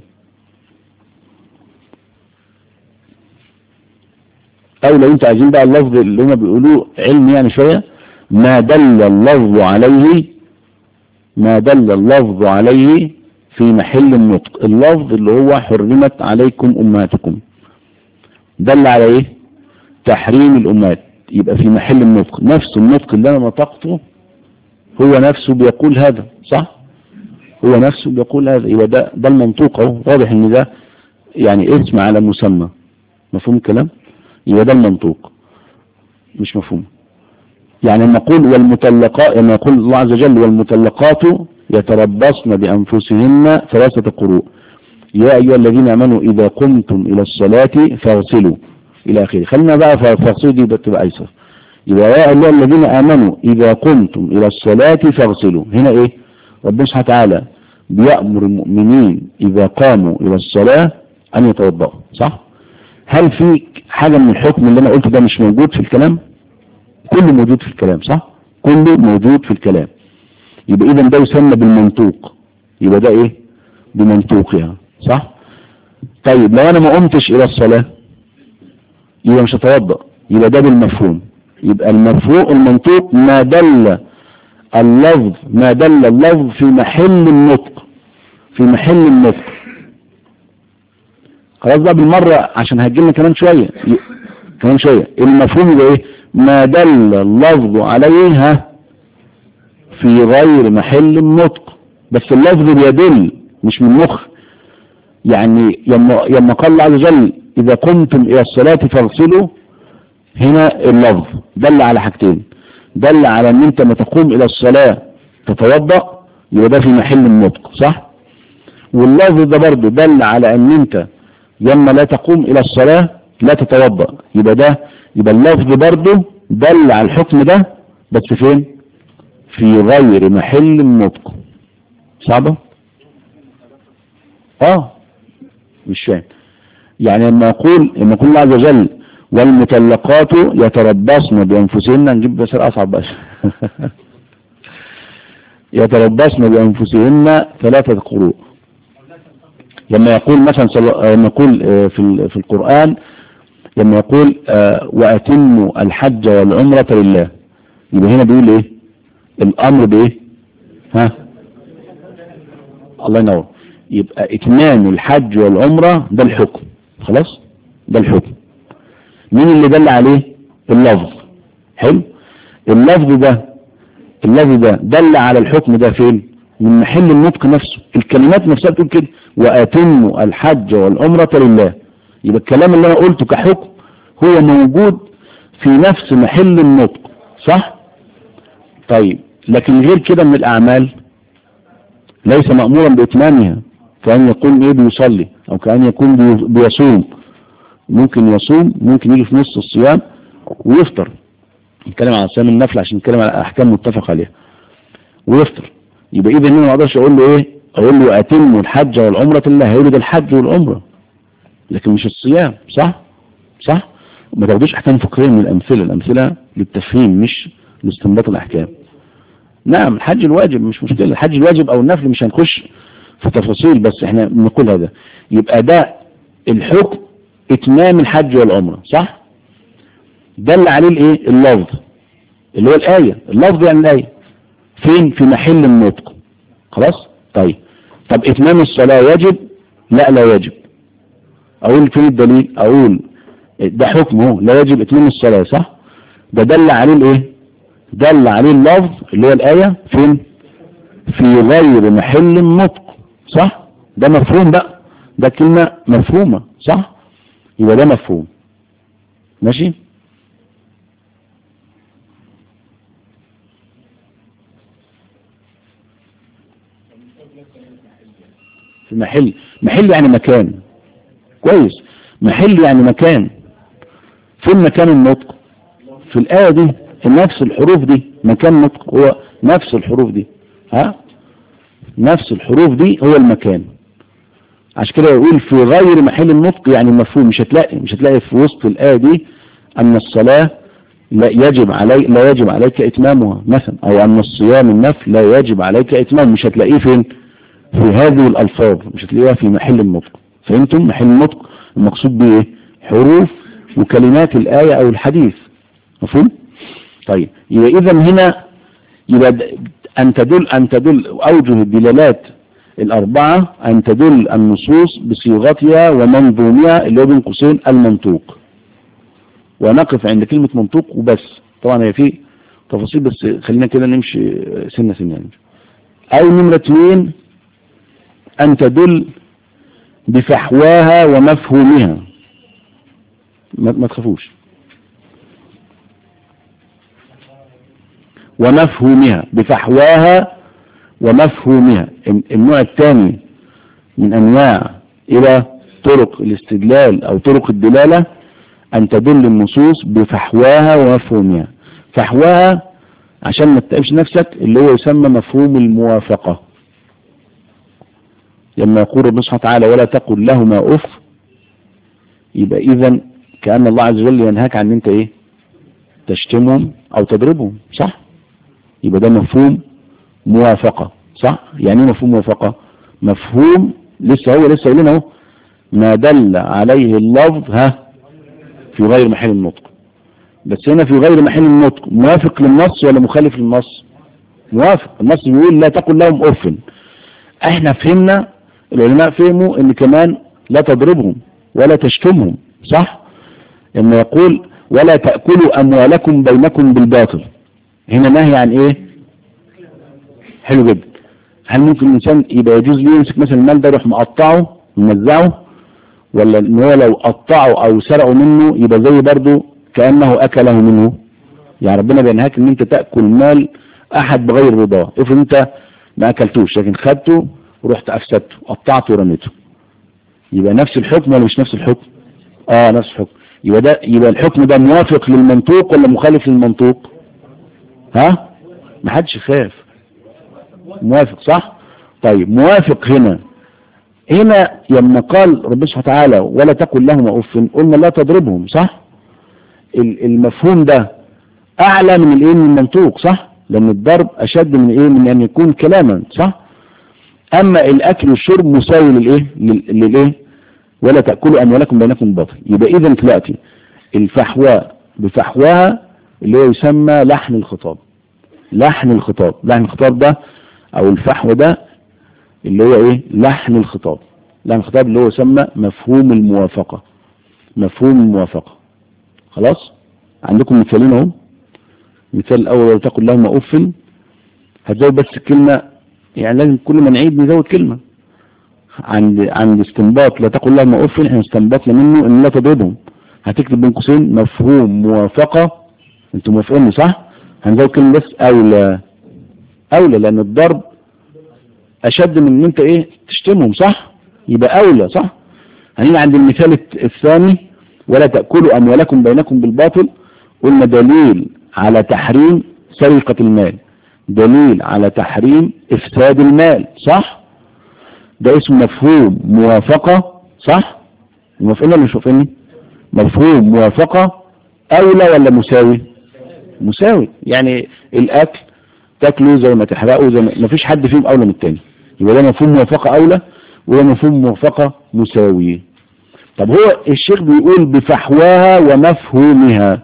او لو انت عايزين بقى اللفظ اللي هم بيقولوه علم يعني شوية، ما دل اللفظ عليه ما دل اللفظ عليه في محل النطق. اللفظ اللي هو حرمت عليكم امهاتكم دل على ايه؟ تحريم الامهات، يبقى في محل النطق. نفس النطق اللي انا نطقته هو نفسه بيقول هذا، صح؟ هو نفسه بيقول هذا. يبقى ده ده المنطوق اهو. واضح ان ده يعني اسم على مسمى. مفهوم الكلام؟ يبقى ده المنطوق مش مفهوم. يعني لما نقول والمطلقات، لما يقول الله عز وجل والمطلقات يتربصن بأنفسهن ثلاثة قروء، يا أيها الذين آمنوا إذا قمتم إلى الصلاة فاغسلوا إلى آخره. خلينا بقى فاغسلوا دي بتبقى أيسر. يبقى يا أيها الذين آمنوا إذا قمتم إلى الصلاة فاغسلوا. هنا إيه؟ ربنا سبحانه وتعالى بيأمر المؤمنين إذا قاموا إلى الصلاة أن يتوضأوا، صح؟ هل في حاجة من الحكم اللي أنا قلته ده مش موجود في الكلام؟ كله موجود في الكلام، صح؟ كله موجود في الكلام. يبقى إذا ده يسمى بالمنطوق. يبقى ده إيه؟ بمنطوقها، صح؟ طيب لو أنا ما قمتش إلى الصلاة يبقى مش هتوضأ، يبقى ده بالمفهوم. يبقى المفهوم المنطوق ما دل اللفظ ما دل اللفظ في محل النطق في محل النطق. خلاص بقى بالمرة عشان هتجيلنا كمان شوية كمان شوية المفهوم يبقى ايه؟ ما دل اللفظ عليها في غير محل النطق. بس اللفظ بيدل مش من مخ. يعني يما يما قال الله عز وجل إذا قمتم إلى الصلاة فاغسلوا، هنا اللفظ دل على حاجتين. دل على ان انت ما تقوم الى الصلاة تتوضأ، يبقى ده في محل النطق، صح؟ واللفظ ده برضه دل على ان انت لما لا تقوم الى الصلاة لا تتوضأ، يبقى ده يبقى اللفظ برضه دل على الحكم ده بس فين؟ في غير محل النطق. صعبة؟ اه مش فاهم. يعني لما يقول لما يقول الله عز وجل والمطلقات يتربصن بأنفسهن، نجيب بس أصعب بس يتربصن بأنفسهن ثلاثة قروء. لما يقول مثلا لما يقول في في القرآن لما يقول وأتموا الحج والعمرة لله، يبقى هنا بيقول ايه؟ الأمر بايه؟ ها؟ الله ينور. يبقى اتمام الحج والعمرة ده الحكم، خلاص؟ ده الحكم. مين اللي دل عليه؟ اللفظ. حلو. اللفظ ده اللفظ ده دل على الحكم ده فين؟ من محل النطق نفسه. الكلمات نفسها بتقول كده وأتموا الحج والعمرة لله. يبقى الكلام اللي انا قلته كحكم هو موجود في نفس محل النطق، صح؟ طيب لكن غير كده من الأعمال ليس مأمورا بإتمامها، كأن يكون ايه بيصلي او كأن يكون بيصوم. ممكن يصوم، ممكن يجي في نص الصيام ويفطر. نتكلم على صيام النفل عشان نتكلم على احكام متفق عليها. ويفطر. يبقى اذا انا ما اقدرش اقول له ايه؟ اقول له اتم الحج والعمره لله، هيقول ده الحج والعمره لكن مش الصيام، صح؟ صح؟ ما تاخدوش احكام فقهيه من الامثله، الامثله للتفهيم مش لاستنباط الاحكام. نعم الحج الواجب مش مشكله، الحج الواجب او النفل مش هنخش في تفاصيل، بس احنا بنقول هذا. يبقى ده الحكم اتمام الحج والعمره، صح؟ دل عليه الايه اللفظ اللي هو الآية. اللفظ يعني الآية فين؟ في محل النطق. خلاص. طيب طب اتمام الصلاة يجب؟ لا لا يجب. اقول فين الدليل؟ اقول ده حكمه لا يجب اتمام الصلاة، صح؟ ده دل عليه الايه؟ دل عليه اللفظ اللي هو الآية فين؟ في غير محل النطق، صح؟ ده مفهوم بقى، ده كلمة مفهومة، صح؟ يبقى ده مفهوم. ماشي؟ في محل، محل يعني مكان. كويس. محل يعني مكان. فين مكان النطق؟ في الآية دي نفس الحروف دي مكان نطق، هو نفس الحروف دي. ها؟ نفس الحروف دي هو المكان. عشان كده يقول في غير محل النطق يعني مفهوم. مش هتلاقي مش هتلاقي في وسط الآية دي أن الصلاة لا يجب علي لا يجب عليك إتمامها مثلا، أو أن الصيام النفل لا يجب عليك إتمامه. مش هتلاقيه فين؟ في هذه الألفاظ، مش هتلاقيها في محل النطق. فهمتم؟ محل النطق المقصود به حروف وكلمات الآية أو الحديث. مفهوم؟ طيب يبقى إذا هنا يبقى أن تدل أن تدل أوجه الدلالات الأربعة أن تدل النصوص بصيغتها ومنظومها اللي هو بين قوسين المنطوق. ونقف عند كلمة منطوق وبس. طبعا هي في تفاصيل بس خلينا كده نمشي سنة سنة يعني. أو نمرة اثنين أن تدل بفحواها ومفهومها. ما, ما تخافوش. ومفهومها، بفحواها ومفهومها. النوع الثاني من أنواع إلى طرق الاستدلال أو طرق الدلالة أن تدل النصوص بفحواها ومفهومها. فحواها عشان ما تتعبش نفسك اللي هو يسمى مفهوم الموافقة. لما يقول ربنا سبحانه وتعالى ولا تقل لهما أف، يبقى إذن كأن الله عز وجل ينهاك عن أنت إيه؟ تشتمهم أو تضربهم، صح؟ يبقى ده مفهوم موافقة، صح؟ يعني ايه مفهوم موافقة؟ مفهوم لسه هو لسه قايلين اهو ما دل عليه اللفظ ها في غير محل النطق. بس هنا في غير محل النطق موافق للنص ولا مخالف للنص؟ موافق. النص بيقول لا تقل لهم اف. احنا فهمنا، العلماء فهموا ان كمان لا تضربهم ولا تشتمهم، صح؟ لما يقول ولا تأكلوا اموالكم بينكم بالباطل، هنا نهي عن ايه؟ حلو جدا. هل ممكن الانسان يبقى يجوز ليه يمسك مثلا المال ده يروح مقطعه وموزعه، ولا ان هو لو قطعه او سرقه منه يبقى زي برضه كأنه اكله منه؟ يعني ربنا بينهاك ان انت تأكل مال احد بغير رضاه. افرض انت ما اكلتوش لكن خدته ورحت افسدته قطعته ورميته، يبقى نفس الحكم ولا مش نفس الحكم؟ اه نفس الحكم. يبقى ده يبقى الحكم ده موافق للمنطوق ولا مخالف للمنطوق؟ ها؟ ما حدش يخاف. موافق، صح؟ طيب موافق. هنا هنا لما قال ربنا سبحانه وتعالى ولا تقل لهما اف، قلنا لا تضربهم، صح؟ المفهوم ده اعلى من الايه؟ من المنطوق، صح؟ لان الضرب اشد من ايه؟ من ان يكون كلاما، صح؟ اما الاكل والشرب مساوي للايه؟ للايه؟ ولا تاكلوا اموالكم بينكم بالباطل. يبقى اذا دلوقتي الفحواء بفحواها اللي هو يسمى لحن الخطاب. لحن الخطاب، لحن الخطاب ده او الفحوى ده اللي هو ايه؟ لحن الخطاب. لحن الخطاب اللي هو يسمى مفهوم الموافقة. مفهوم الموافقة. خلاص؟ عندكم مثالين اهو. مثال الاول ولا تقل لهما اف، هتزود بس الكلمة، يعني لازم كل ما نعيد نزود كلمة. عند عند استنباط لا تقل لهما اف احنا استنبطنا منه ان لا تضربهم، هتكتب بين قوسين مفهوم موافقة. انتوا موافقيني صح؟ هنزود كلمة بس اولى. اولى لان الضرب اشد من ان انت ايه؟ تشتمهم، صح؟ يبقى اولى، صح؟ هنيجي عند المثال الثاني ولا تأكلوا اموالكم بينكم بالباطل، قلنا دليل على تحريم سرقة المال، دليل على تحريم افساد المال، صح؟ ده اسمه مفهوم موافقة، صح؟ موافقين ولا مش موافقين؟ مفهوم موافقة اولى ولا مساوي؟ مساوي. يعني الاكل تاكله زي ما تحرقه، زي ما فيش حد فيهم اولى من التاني. يبقى ده مفهوم موافقة اولى وده مفهوم موافقة مساوي. طب هو الشيخ بيقول بفحواها ومفهومها،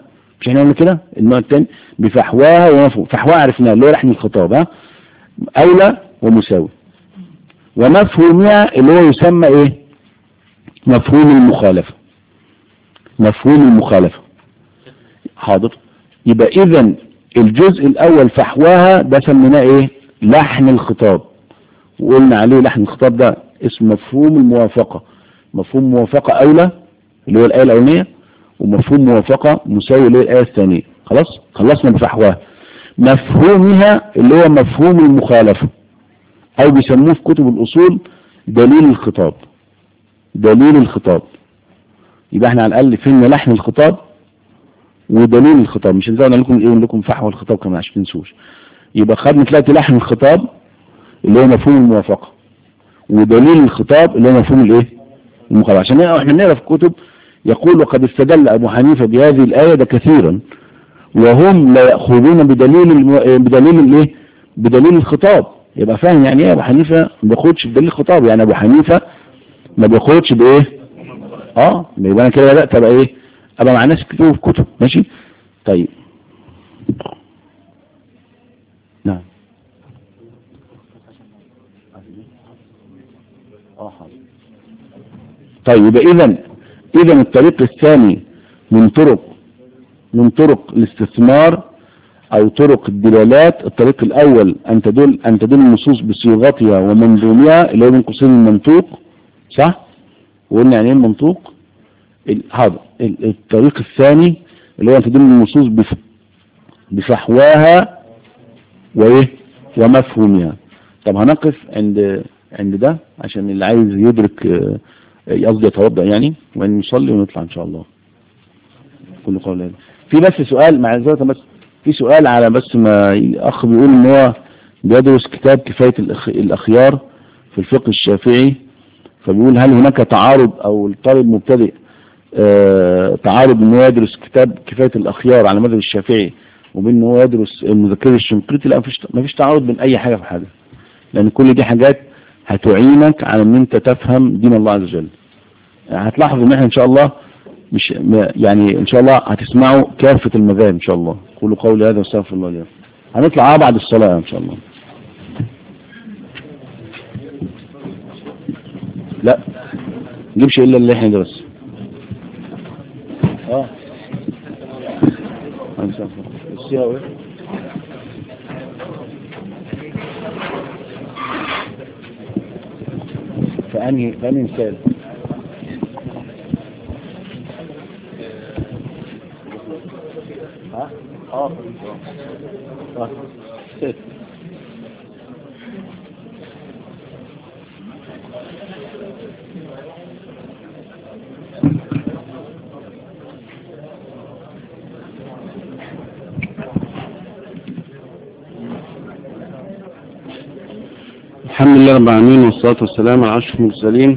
مش احنا قلنا كده؟ النوع الثاني بفحواها ومفهوم. فحواها عرفناها اللي هو لحن الخطاب، ها، أولى ومساوي. ومفهومها اللي هو يسمى ايه؟ مفهوم المخالفة. مفهوم المخالفة. حاضر. يبقى اذا الجزء الاول فحواها ده سميناه ايه؟ لحن الخطاب، وقلنا عليه لحن الخطاب ده اسم مفهوم الموافقة. مفهوم موافقة أولى اللي هو الآية الأولانية، ومفهوم موافقة مساوي اللي هي الآية الثانية. خلاص خلصنا بفحواها. مفهومها اللي هو مفهوم المخالفة، أو بيسموه في كتب الأصول دليل الخطاب. دليل الخطاب. يبقى احنا على الأقل فهمنا لحن الخطاب ودليل الخطاب. مش هنزود لكم ايه لكم فحوى الخطاب كمان عشان تنسوش. يبقى خدنا ثلاثة: لحن الخطاب اللي هو مفهوم الموافقة، ودليل الخطاب اللي هو مفهوم الايه؟ المخالفة. عشان احنا نقرا في الكتب يقول وقد استدل ابو حنيفة بهذه الآية ده كثيرا، وهم لا يأخذون بدليل الم... بدليل الايه؟ بدليل الخطاب. يبقى فاهم يعني ايه ابو حنيفة ما بياخدش بدليل الخطاب؟ يعني ابو حنيفة ما بياخدش بايه؟ اه يبقى انا كده بدات ابقى ايه؟ ابقى مع ناس كتير في كتب. ماشي. طيب نعم. طيب يبقى اذا اذا الطريق الثاني من طرق من طرق الاستثمار او طرق الدلالات، الطريق الاول ان تدل ان تدل النصوص بصيغتها ومنظومها اللي هو من قوسين المنطوق، صح؟ وقلنا يعني ايه المنطوق؟ هذا الطريق الثاني اللي هو ان تدل النصوص بف... بفحواها وايه؟ ومفهومها. طب هنقف عند عند ده عشان اللي عايز يدرك، قصدي يتوضا يعني، وان نصلي ونطلع ان شاء الله. كل قول هذا. في بس سؤال مع ذلك، بس في سؤال على بس ما اخ بيقول ان هو بيدرس كتاب كفاية الأخ... الاخيار في الفقه الشافعي، فبيقول هل هناك تعارض او الطالب مبتدئ آه... تعارض ان هو يدرس كتاب كفاية الاخيار على مذهب الشافعي وبين ان هو يدرس المذكرة الشنقيطي؟ لا، مفيش مفيش تعارض بين اي حاجة في حاجة، لان كل دي حاجات هتعينك على ان انت تفهم دين الله عز وجل. هتلاحظ ان احنا ان شاء الله مش يعني ان شاء الله هتسمعوا كافة المذاهب ان شاء الله. قولوا قولي هذا واستغفر الله لي. هنطلع بعد الصلاة ان شاء الله. لا نجيبش الا اللي احنا ده بس. اه السيرة ايه؟ فأنهي فأنهي مثال؟ ها؟ اه اه ست. الحمد لله رب العالمين، والصلاة والسلام على أشرف المرسلين.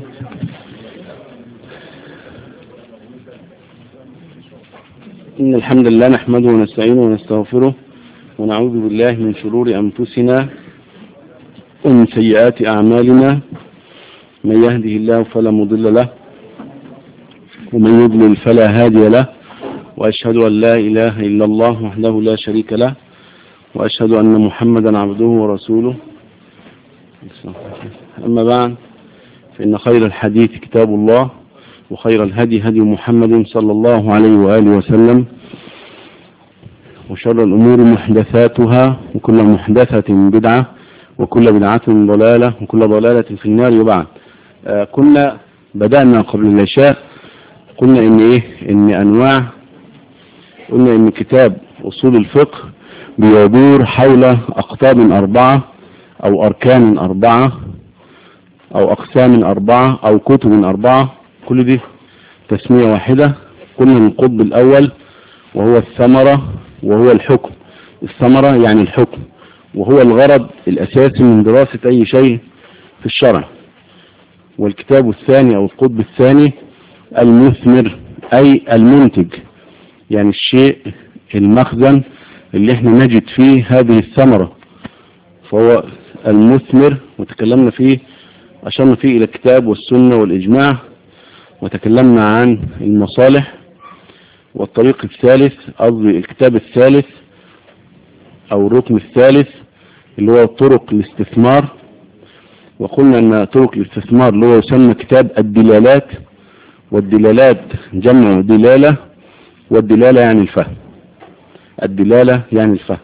إن الحمد لله نحمده ونستعينه ونستغفره ونعوذ بالله من شرور أنفسنا ومن سيئات أعمالنا. من يهده الله فلا مضل له ومن يضلل فلا هادي له، وأشهد أن لا إله إلا الله وحده لا شريك له، وأشهد أن محمدا عبده ورسوله. أما بعد، فإن خير الحديث كتاب الله، وخير الهدي هدي محمد صلى الله عليه وآله وسلم، وشر الأمور محدثاتها، وكل محدثة بدعة، وكل بدعة ضلالة، وكل ضلالة في النار. وبعد، آه كنا بدأنا قبل العشاء قلنا إن إيه إن أنواع قلنا إن كتاب أصول الفقه بيدور حول أقطاب أربعة أو أركان أربعة أو أقسام أربعة أو كتب أربعة، كل دي تسمية واحدة. قلنا من القطب الأول وهو الثمرة وهو الحكم. الثمرة يعني الحكم، وهو الغرض الأساسي من دراسة أي شيء في الشرع. والكتاب الثاني أو القطب الثاني المثمر، أي المنتج، يعني الشيء المخزن اللي احنا نجد فيه هذه الثمرة، فهو المثمر. وتكلمنا فيه أشرنا فيه إلى الكتاب والسنة والإجماع، وتكلمنا عن المصالح، والطريق الثالث قصدي الكتاب الثالث او الركن الثالث اللي هو طرق الاستثمار. وقلنا ان طرق الاستثمار اللي هو يسمى كتاب الدلالات، والدلالات جمع دلالة، والدلالة يعني الفهم. الدلالة يعني الفهم.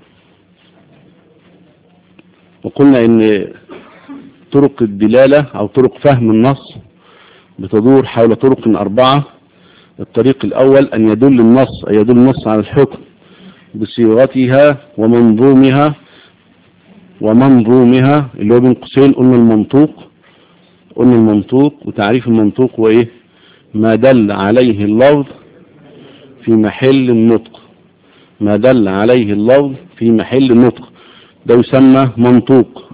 وقلنا ان طرق الدلالة او طرق فهم النص بتدور حول طرق أربعة. الطريق الأول أن يدل النص أن يدل النص على الحكم بصيغتها ومنظومها ومنظومها اللي هو بين قوسين قلنا المنطوق. قلنا المنطوق وتعريف المنطوق هو إيه؟ ما دل عليه اللفظ في محل النطق. ما دل عليه اللفظ في محل النطق ده يسمى منطوق.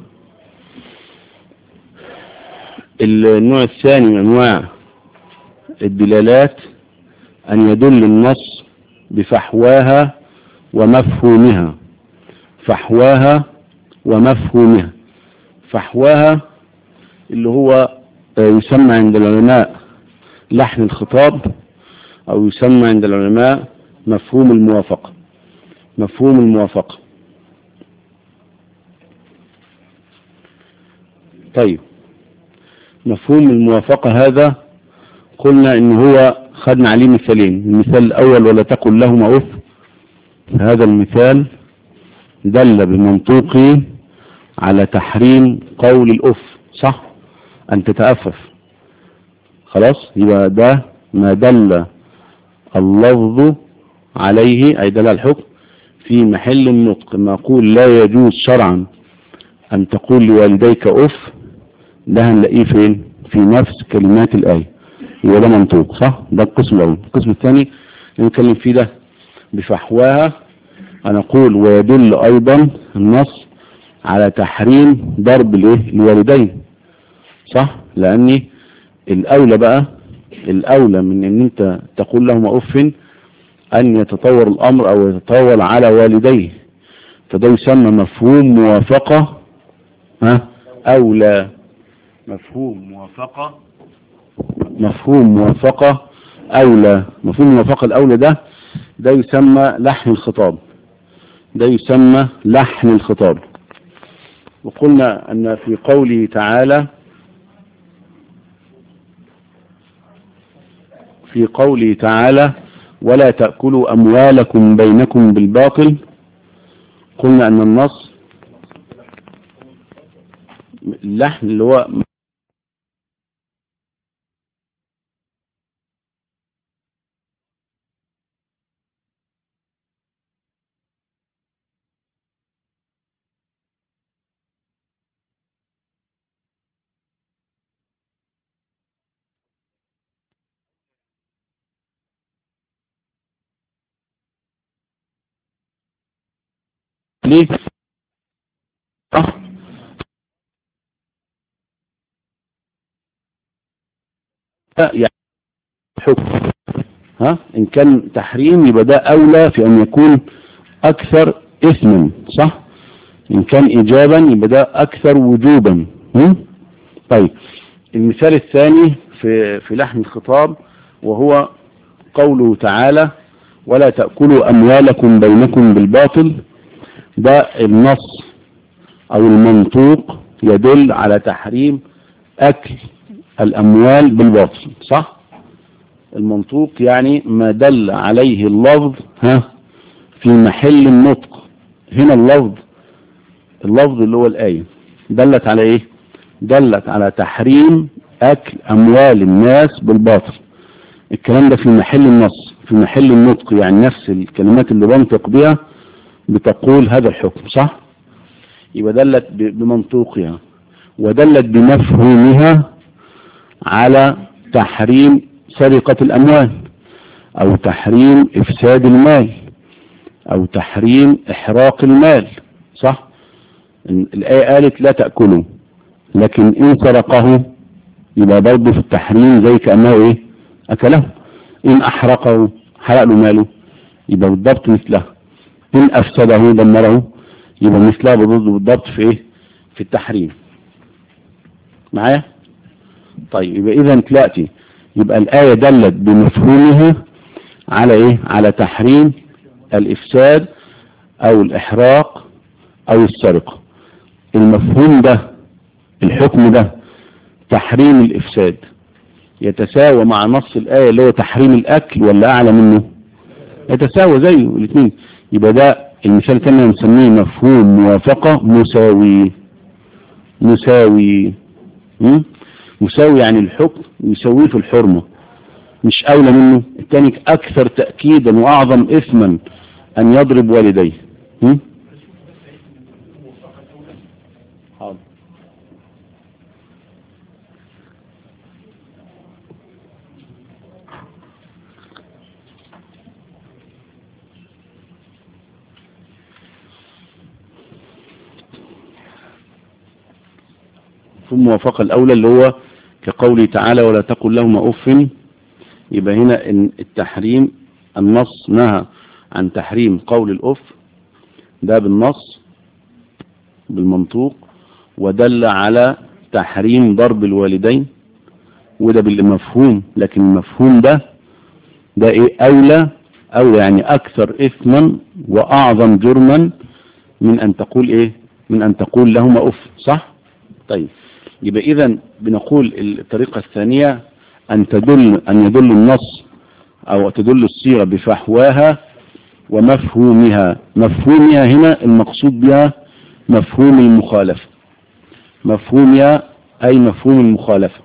النوع الثاني من أنواع الدلالات أن يدل النص بفحواها ومفهومها. فحواها ومفهومها. فحواها اللي هو يسمى عند العلماء لحن الخطاب، أو يسمى عند العلماء مفهوم الموافقة. مفهوم الموافقة. طيب، مفهوم الموافقة هذا قلنا إن هو خدنا عليه مثالين. المثال الأول ولا تقل لهما أف. هذا المثال دل بمنطوقه على تحريم قول الأف، صح؟ أن تتأفف. خلاص، يبقى ده ما دل اللفظ عليه أي دل الحكم في محل النطق. ما أقول لا يجوز شرعا أن تقول لوالديك أف، ده هنلاقيه فين؟ في نفس كلمات الآية. يبقى ده منطوق، صح؟ ده القسم الأول. القسم الثاني اللي نتكلم فيه ده بفحواها، أنا أقول ويدل أيضا النص على تحريم ضرب الايه الوالدين، صح؟ لأني الأولى بقى الأولى من أن أنت تقول لهما أف أن يتطور الأمر أو يتطور على والديه، فده يسمى مفهوم موافقة. ها أولى. مفهوم موافقة. مفهوم موافقة أولى. مفهوم الموافقة الأولى ده ده يسمى لحن الخطاب. ده يسمى لحن الخطاب. وقلنا أن في قوله تعالى في قوله تعالى ولا تأكلوا أموالكم بينكم بالباطل، قلنا أن النص اللحن اللي هو ليه صح يعني حكم. ها إن كان تحريم يبقى ده أولى في أن يكون أكثر إثما، صح؟ إن كان إيجابا يبقى ده أكثر وجوبا. طيب، المثال الثاني في في لحن الخطاب وهو قوله تعالى ولا تأكلوا أموالكم بينكم بالباطل. ده النص أو المنطوق يدل على تحريم أكل الأموال بالباطل، صح؟ المنطوق يعني ما دل عليه اللفظ ها في محل النطق. هنا اللفظ اللفظ اللي هو الآية دلت على إيه؟ دلت على تحريم أكل أموال الناس بالباطل. الكلام ده في محل النص، في محل النطق، يعني نفس الكلمات اللي بنطق بها بتقول هذا الحكم، صح؟ يبقى دلت بمنطوقها ودلت بمفهومها على تحريم سرقة الأموال أو تحريم إفساد المال أو تحريم إحراق المال، صح؟ الآية قالت لا تأكلوا، لكن إن سرقه يبقى برضه في التحريم زي كأنه إيه؟ أكله. إن أحرقه حرق له ماله يبقى بالضبط مثله. إن أفسده دمره يبقى مثله بالضبط في إيه؟ في التحريم. معايا؟ طيب، يبقى إذا تلاتي يبقى الآية دلت بمفهومها على ايه؟ على تحريم الافساد او الاحراق او السرقة. المفهوم ده، الحكم ده تحريم الافساد، يتساوى مع نص الآية اللي هو تحريم الاكل ولا اعلى منه؟ يتساوى زيه الاثنين. يبقى ده المثال كنا نسميه مفهوم موافقة مساوي. مساوي م? مساوي يعني الحكم يسويه في الحرمة، مش اولى منه. الثاني اكثر تأكيدا واعظم اثما ان يضرب والديه. م? حاضر. في الموافقة الأولى اللي هو كقوله تعالى ولا تقل لهما أف. يبقى هنا إن التحريم النص نهى عن تحريم قول الأف ده بالنص بالمنطوق، ودل على تحريم ضرب الوالدين وده بالمفهوم. لكن المفهوم ده ده إيه؟ أولى أولى يعني أكثر إثما وأعظم جرما من أن تقول إيه؟ من أن تقول لهما أف. صح؟ طيب، يبقى إذا بنقول الطريقة الثانية أن تدل أن يدل النص أو تدل الصيغة بفحواها ومفهومها. مفهومها هنا المقصود بها مفهوم المخالفة. مفهومها أي مفهوم المخالفة.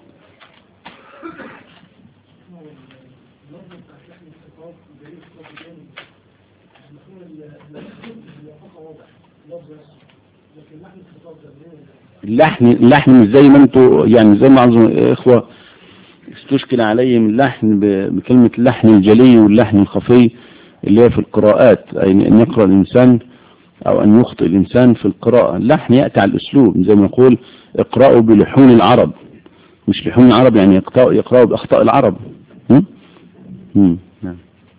اللحن اللحن مش زي ما انتوا يعني زي ما عظم اخوة استشكل عليهم اللحن بكلمة اللحن الجلي واللحن الخفي اللي هي في القراءات، أي أن يقرأ الإنسان أو أن يخطئ الإنسان في القراءة. اللحن يأتي على الأسلوب زي ما نقول اقرأوا بلحون العرب، مش لحون العرب يعني يقرأوا بأخطاء العرب. هم؟ هم. نعم.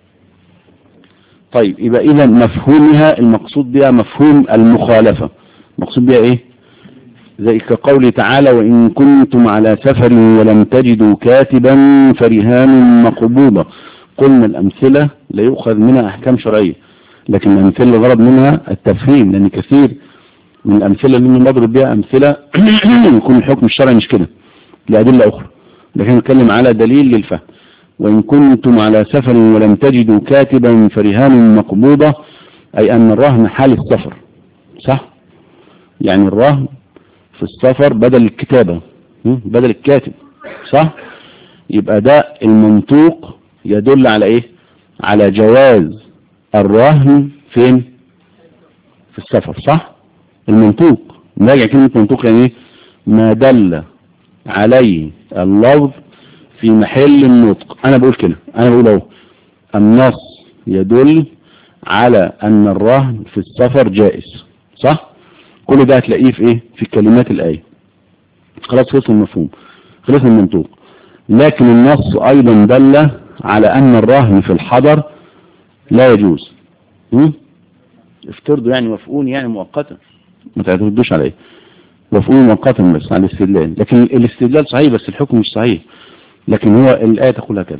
طيب، يبقى إذا مفهومها المقصود بها مفهوم المخالفة. مقصود بها إيه؟ زي كقوله تعالى وإن كنتم على سفر ولم تجدوا كاتبا فرهان مقبوضة. قلنا الأمثلة لا يؤخذ منها أحكام شرعية، لكن الأمثلة اللي غرض منها التفهيم، لأن كثير من الأمثلة اللي نضرب بها أمثلة يكون الحكم الشرعي مش كده لأدلة أخرى، لكن نتكلم على دليل للفهم. وإن كنتم على سفر ولم تجدوا كاتبا فرهان مقبوضة، أي أن الرهن حال السفر. صح؟ يعني الرهن في السفر بدل الكتابة بدل الكاتب. صح؟ يبقى ده المنطوق يدل على ايه؟ على جواز الرهن فين؟ في السفر. صح؟ المنطوق نراجع كلمة منطوق يعني ايه؟ ما دل عليه اللفظ في محل النطق. انا بقول كده، انا بقول اهو النص يدل على ان الرهن في السفر جائز. صح؟ كل ده هتلاقيه في ايه؟ في كلمات الآية. خلاص خلص المفهوم، خلص المنطوق. لكن النص ايضا دل على ان الرهن في الحضر لا يجوز. افترضوا يعني مفهوم يعني مؤقتا، ما تعتمدوش عليه، مفهوم مؤقتا بس على الاستدلال، لكن الاستدلال صحيح بس الحكم مش صحيح. لكن هو الآية تقول هكذا.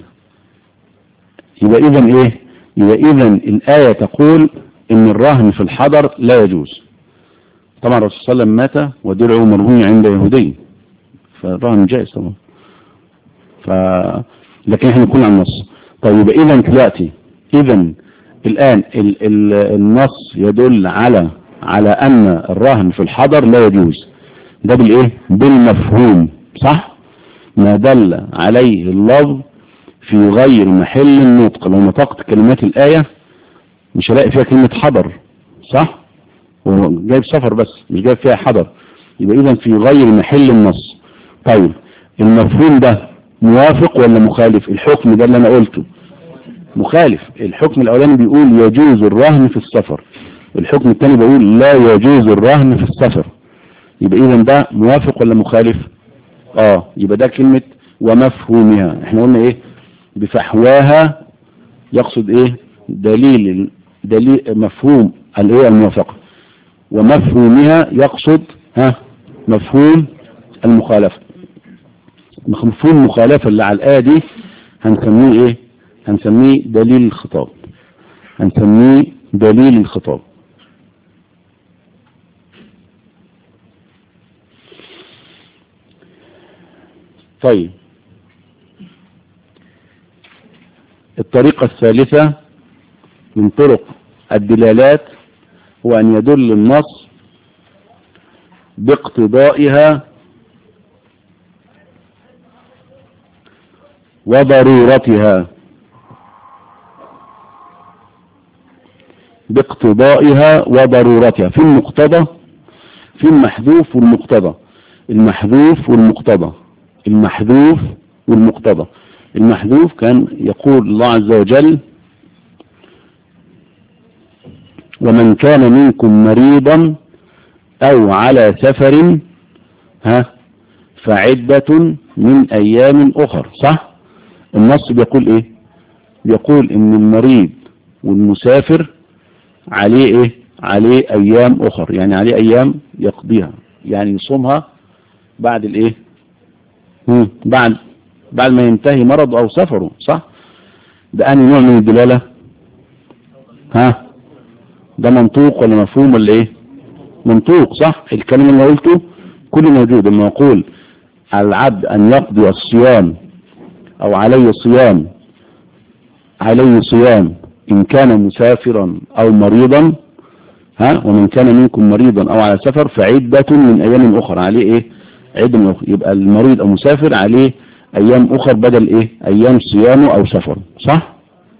يبقى اذا ايه؟ يبقى اذا الآية تقول ان الرهن في الحضر لا يجوز. طبعا الرسول صلى الله عليه وسلم مات ودرعه مرهون عند يهودي، فالرهن جائز طبعا. ف... لكن احنا نقول عن النص. طيب يبقى اذا دلوقتي اذا الان ال... ال... النص يدل على على ان الرهن في الحضر لا يجوز. ده بالايه؟ بالمفهوم. صح؟ ما دل عليه اللفظ في غير محل النطق. لو نطقت كلمات الآية مش هلاقي فيها كلمة حضر. صح؟ وجايب سفر بس مش جايب فيها حضر، يبقى اذا في غير محل النص. طيب المفهوم ده موافق ولا مخالف؟ الحكم ده اللي انا قلته مخالف. الحكم الاولاني بيقول يجوز الرهن في السفر، الحكم الثاني بيقول لا يجوز الرهن في السفر. يبقى اذا ده موافق ولا مخالف؟ اه يبقى ده كلمة ومفهومها. احنا قلنا ايه؟ بفحواها يقصد ايه؟ دليل دليل مفهوم الايه؟ الموافقة. ومفهومها يقصد ها مفهوم المخالفة. مفهوم المخالفة اللي على الآية دي هنسميه ايه؟ هنسميه دليل الخطاب، هنسميه دليل الخطاب. طيب الطريقة الثالثة من طرق الدلالات هو أن يدل النص باقتضائها وضرورتها، باقتضائها وضرورتها، في المقتضى، في المحذوف والمقتضى، المحذوف والمقتضى، المحذوف والمقتضى. المحذوف كان يقول الله عز وجل: ومن كان منكم مريضا أو على سفر ها فعدة من أيام أخر. صح؟ النص بيقول إيه؟ بيقول إن المريض والمسافر عليه إيه؟ عليه أيام أخر، يعني عليه أيام يقضيها، يعني يصومها بعد الإيه؟ هم بعد بعد ما ينتهي مرض أو سفره. صح؟ ده أنهي نوع من الدلالة؟ ها؟ ده منطوق ولا مفهوم ولا إيه؟ منطوق. صح؟ الكلام اللي قلته كله موجود. لما يقول على العبد أن يقضي الصيام أو عليه صيام، عليه صيام إن كان مسافرا أو مريضا، ها، ومن كان منكم مريضا أو على سفر فعدة من أيام أخرى، عليه إيه؟ عدة من أخرى. يبقى المريض أو مسافر عليه أيام أخرى بدل إيه؟ أيام صيامه أو سفره. صح؟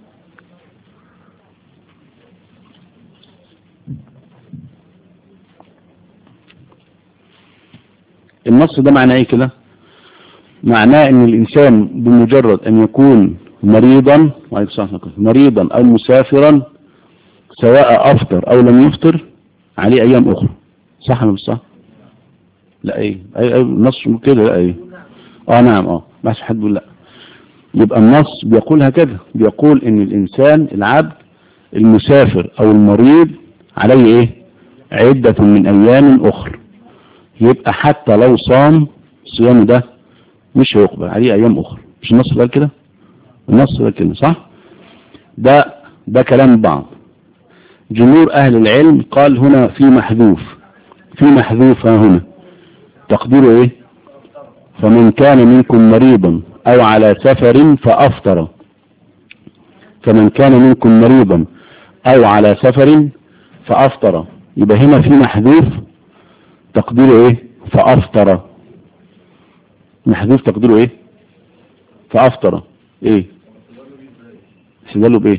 النص ده معناه إيه كده؟ معناه ان الانسان بمجرد ان يكون مريضا مريضا او مسافرا، سواء افطر او لم يفطر، عليه ايام اخرى. صح ولا مش صح؟ لا ايه اي اي النص كده. لا ايه اه نعم اه بس حد بيقول لا. يبقى النص بيقول هكذا، بيقول ان الانسان العبد المسافر او المريض عليه ايه؟ عدة من ايام اخرى. يبقى حتى لو صام صيامه ده مش هيقبل، عليه ايام اخرى. مش النص قال كده؟ النص قال كده. صح؟ ده ده كلام بعض. جمهور اهل العلم قال هنا في محذوف، في محذوف ها هنا تقديره ايه؟ فمن كان منكم مريضا او على سفر فافطر، فمن كان منكم مريضا او على سفر فافطر. يبقى هنا في محذوف تقديره ايه؟ فافطر. محذوف تقديره ايه؟ فافطر. ايه استدلوا بايه؟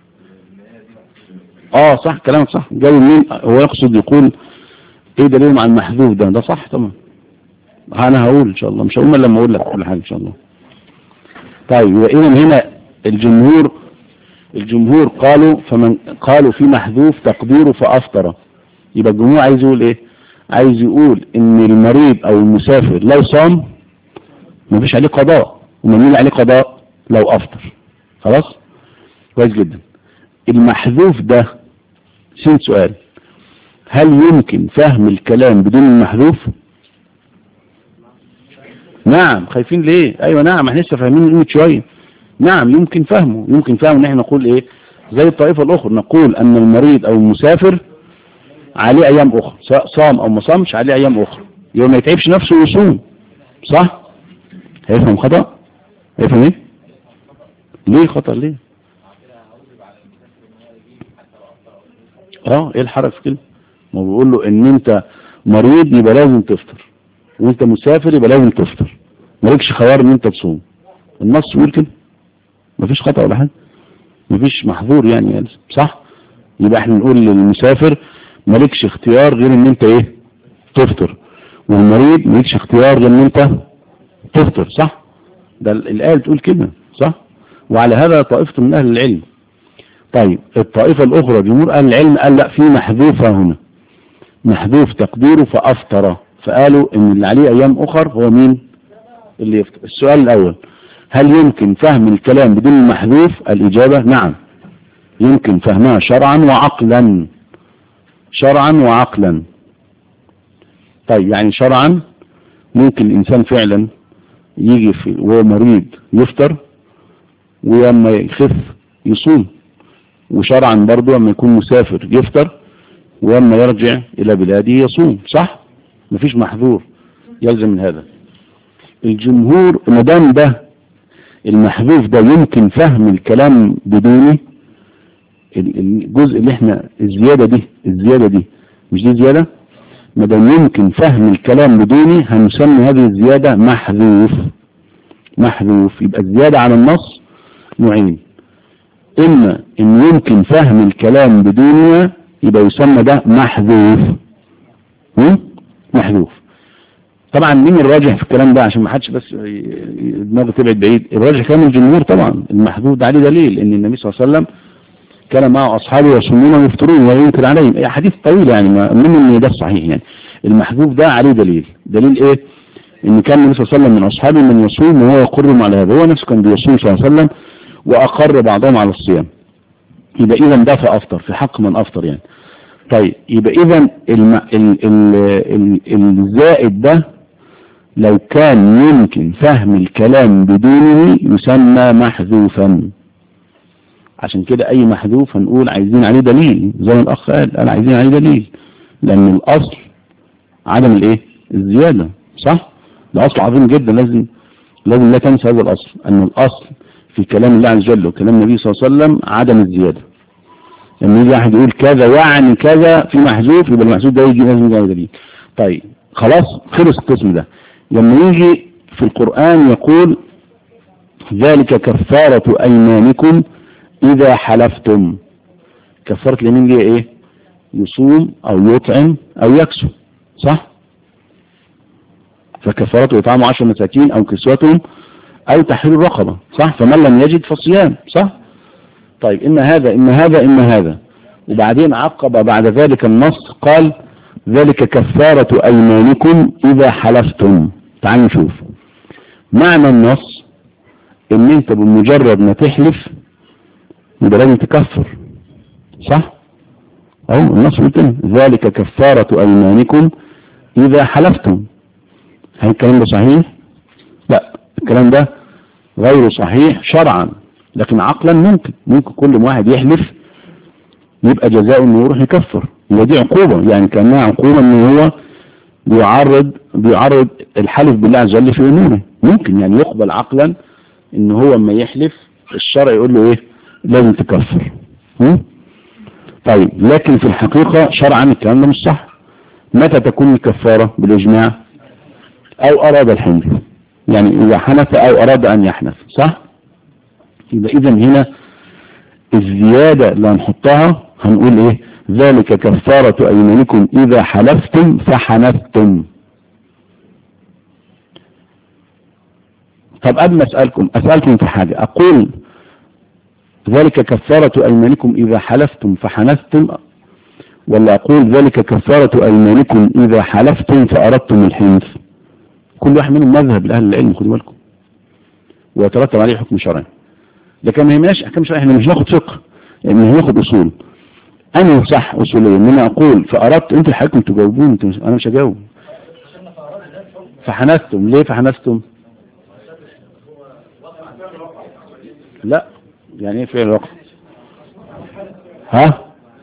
اه صح كلامك صح. جاي منين؟ هو يقصد يقول ايه دليل مع المحذوف ده؟ ده صح طبعا. انا هقول ان شاء الله، مش هقول لما اقول لك كل حاجه ان شاء الله. طيب واذا هنا الجمهور الجمهور قالوا فمن قالوا في محذوف تقديره فافطر. يبقى الجمهور عايز يقول ايه؟ عايز يقول ان المريض او المسافر لو صام ما فيش عليه قضاء، ومن عليه قضاء لو افطر. خلاص كويس جدا. المحذوف ده سين سؤال: هل يمكن فهم الكلام بدون المحذوف؟ نعم. خايفين ليه؟ ايوه نعم، احنا لسه فاهمين من شويه. نعم يمكن فهمه، يمكن فهمه ان احنا نقول ايه زي الطائفه الاخرى، نقول ان المريض او المسافر عليه ايام اخرى، سواء صام او ما صامش عليه ايام اخرى، يبقى ما يتعبش نفسه ويصوم. صح؟ هيفهم خطأ؟ هيفهم ايه؟ ليه خطأ ليه؟ اه ايه الحرج في كده؟ ما بيقول له ان انت مريض يبقى لازم تفطر، وانت مسافر يبقى لازم تفطر، مالكش خيار ان انت تصوم. النص يقول كده، مفيش خطأ ولا حاجه، مفيش محظور يعني, يعني صح؟ يبقى احنا نقول للمسافر مالكش اختيار غير ان انت ايه؟ تفطر، والمريض مالكش اختيار غير ان انت تفطر. صح؟ ده الآية بتقول كده. صح؟ وعلى هذا طائفة من أهل العلم. طيب الطائفة الأخرى جمهور أهل العلم قال لا، في محذوفة هنا، محذوف تقديره فأفطر، فقالوا إن اللي عليه أيام أخر هو مين؟ اللي يفطر. السؤال الأول: هل يمكن فهم الكلام بدون المحذوف؟ الإجابة نعم، يمكن فهمها شرعا وعقلا، شرعا وعقلا. طيب يعني شرعا ممكن الإنسان فعلا يجي في وهو مريض يفطر ولما يخف يصوم، وشرعا برضه لما يكون مسافر يفطر، ولما يرجع إلى بلاده يصوم، صح؟ مفيش محظور يلزم من هذا. الجمهور مدام ده المحذوف ده يمكن فهم الكلام بدونه، الجزء اللي احنا الزيادة دي الزيادة دي مش دي زيادة، مدام يمكن فهم الكلام بدونه هنسمي هذه الزيادة محذوف. محذوف يبقى الزيادة على النص نوعين، إما إن يمكن فهم الكلام بدونها يبقى يسمى ده محذوف. محذوف. طبعا مين الراجح في الكلام ده عشان ما حدش بس دماغه تبعد بعيد؟ الراجح كان الجمهور طبعا. المحذوف ده عليه دليل ان النبي صلى الله عليه وسلم كان مع اصحابه يصومون ويفطرون وينكر عليهم، حديث طويل يعني من ان ده صحيح. يعني المحذوف ده عليه دليل. دليل ايه؟ ان كان النبي صلى الله عليه وسلم من اصحابه من يصوم وهو يقرهم على هذا، هو نفسه كان بيصوم صلى الله عليه وسلم واقر بعضهم على الصيام. يبقى اذا ده فافطر في حق من افطر يعني. طيب يبقى اذا الم... ال... ال... ال... الزائد ده لو كان يمكن فهم الكلام بدونه يسمى محذوفا. عشان كده اي محذوف هنقول عايزين عليه دليل، زي ما الاخ قال قال عايزين عليه دليل، لان الاصل عدم الايه؟ الزيادة، صح؟ ده اصل عظيم جدا، لازم لازم لا تنسى هذا الاصل، ان الاصل في كلام الله عز وجل وكلام النبي صلى الله عليه وسلم عدم الزيادة. لما يجي واحد يقول كذا يعني كذا في محذوف، يبقى المحذوف ده يجي لازم يجي دليل. طيب خلاص خلص القسم ده. لما يجي في القرآن يقول ذلك كفارة أيمانكم إذا حلفتم. كفارة اليمين دي إيه؟ يصوم أو يطعم أو يكسو، صح؟ فكفارته إطعام عشر مساكين أو كسوتهم أو تحرير رقبة، صح؟ فمن لم يجد فصيام، صح؟ طيب إن هذا إن هذا إن هذا وبعدين عقب بعد ذلك النص قال ذلك كفارة أيمانكم إذا حلفتم. تعالوا نشوف معنى النص. ان انت بمجرد ما تحلف يبقى لازم تكفر، صح؟ اهو النص بيقول ذلك كفارة ايمانكم اذا حلفتم. هل الكلام ده صحيح؟ لا، الكلام ده غير صحيح شرعا، لكن عقلا ممكن ممكن كل واحد يحلف يبقى جزاء انه يروح يكفر، يبقى دي عقوبة، يعني كانها عقوبة ان هو بيعرض بيعرض الحلف بالله عز وجل في اموره. ممكن يعني يقبل عقلا ان هو اما يحلف الشرع يقول له ايه؟ لازم تكفر. طيب لكن في الحقيقة شرعا الكلام ده مش صح. متى تكون الكفارة؟ بالاجماع او اراد الحنث، يعني اذا حنث او اراد ان يحنث، صح؟ يبقى اذا هنا الزيادة اللي هنحطها هنقول ايه؟ ذلك كفارة أيمانكم إذا حلفتم فحنثتم. طب قبل ما أسألكم أسألكم في حاجة، أقول ذلك كفارة أيمانكم إذا حلفتم فحنثتم، ولا أقول ذلك كفارة أيمانكم إذا حلفتم فأردتم الحنث؟ كل واحد منهم مذهب لأهل العلم، خدوا بالكم، ويترتب عليه حكم شرعي. لكن ما يهمناش أحكام شرعي، احنا مش ناخد فقه، يعني هناخد أصول. أنا صح أصوليا إن أنا أقول فأردت، أنتوا الحكم تجاوبون، انتوا مش... أنا مش هجاوب. فحنثتم، ليه فحنثتم؟ لا، يعني إيه فعل وقت؟ ها؟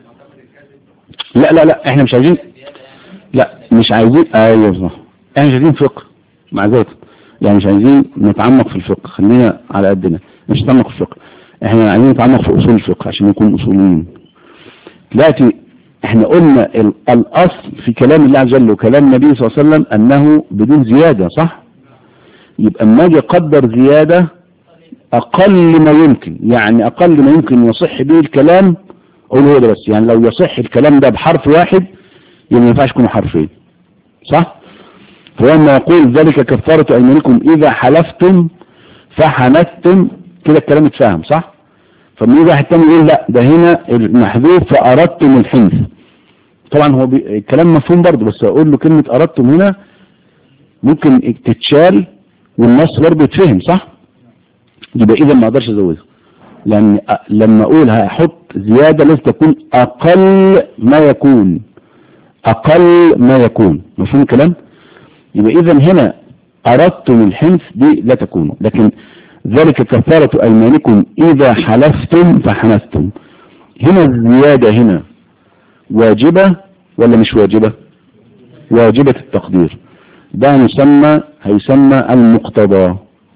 لا لا لا إحنا مش عايزين، لا مش عايزين، أيوة صح، إحنا مش عايزين فقه مع ذلك، يعني مش عايزين نتعمق في الفقه، خلينا على قدنا، مش نتعمق في الفقه، إحنا عايزين نتعمق في أصول الفقه عشان نكون أصوليين. دلوقتي احنا قلنا الاصل في كلام الله عز وجل وكلام النبي صلى الله عليه وسلم انه بدون زيادة، صح؟ يبقى اما اجي اقدر زيادة اقل ما يمكن، يعني اقل ما يمكن يصح به الكلام اقول هو ده بس. يعني لو يصح الكلام ده بحرف واحد يبقى ما ينفعش يكونوا حرفين، صح؟ فلما يقول ذلك كفارة ايمانكم اذا حلفتم فحنثتم كده الكلام اتفهم، صح؟ فمن يجي واحد تاني يقول لا ده هنا المحذوف فأردتم الحنث. طبعا هو بي... الكلام مفهوم برضه، بس اقول له كلمة أردتم هنا ممكن تتشال والنص برضه يتفهم، صح؟ يبقى إذا ما اقدرش ازودها، لأن لما اقول هحط زيادة لازم تكون أقل ما يكون، أقل ما يكون، مفهوم الكلام؟ يبقى إذا هنا أردتم الحنث دي لا تكون، لكن ذلك كفارة أيمانكم إذا حلفتم فحنثتم. هنا الزيادة هنا واجبة ولا مش واجبة؟ واجبة التقدير. ده يسمى هيسمى المقتضى.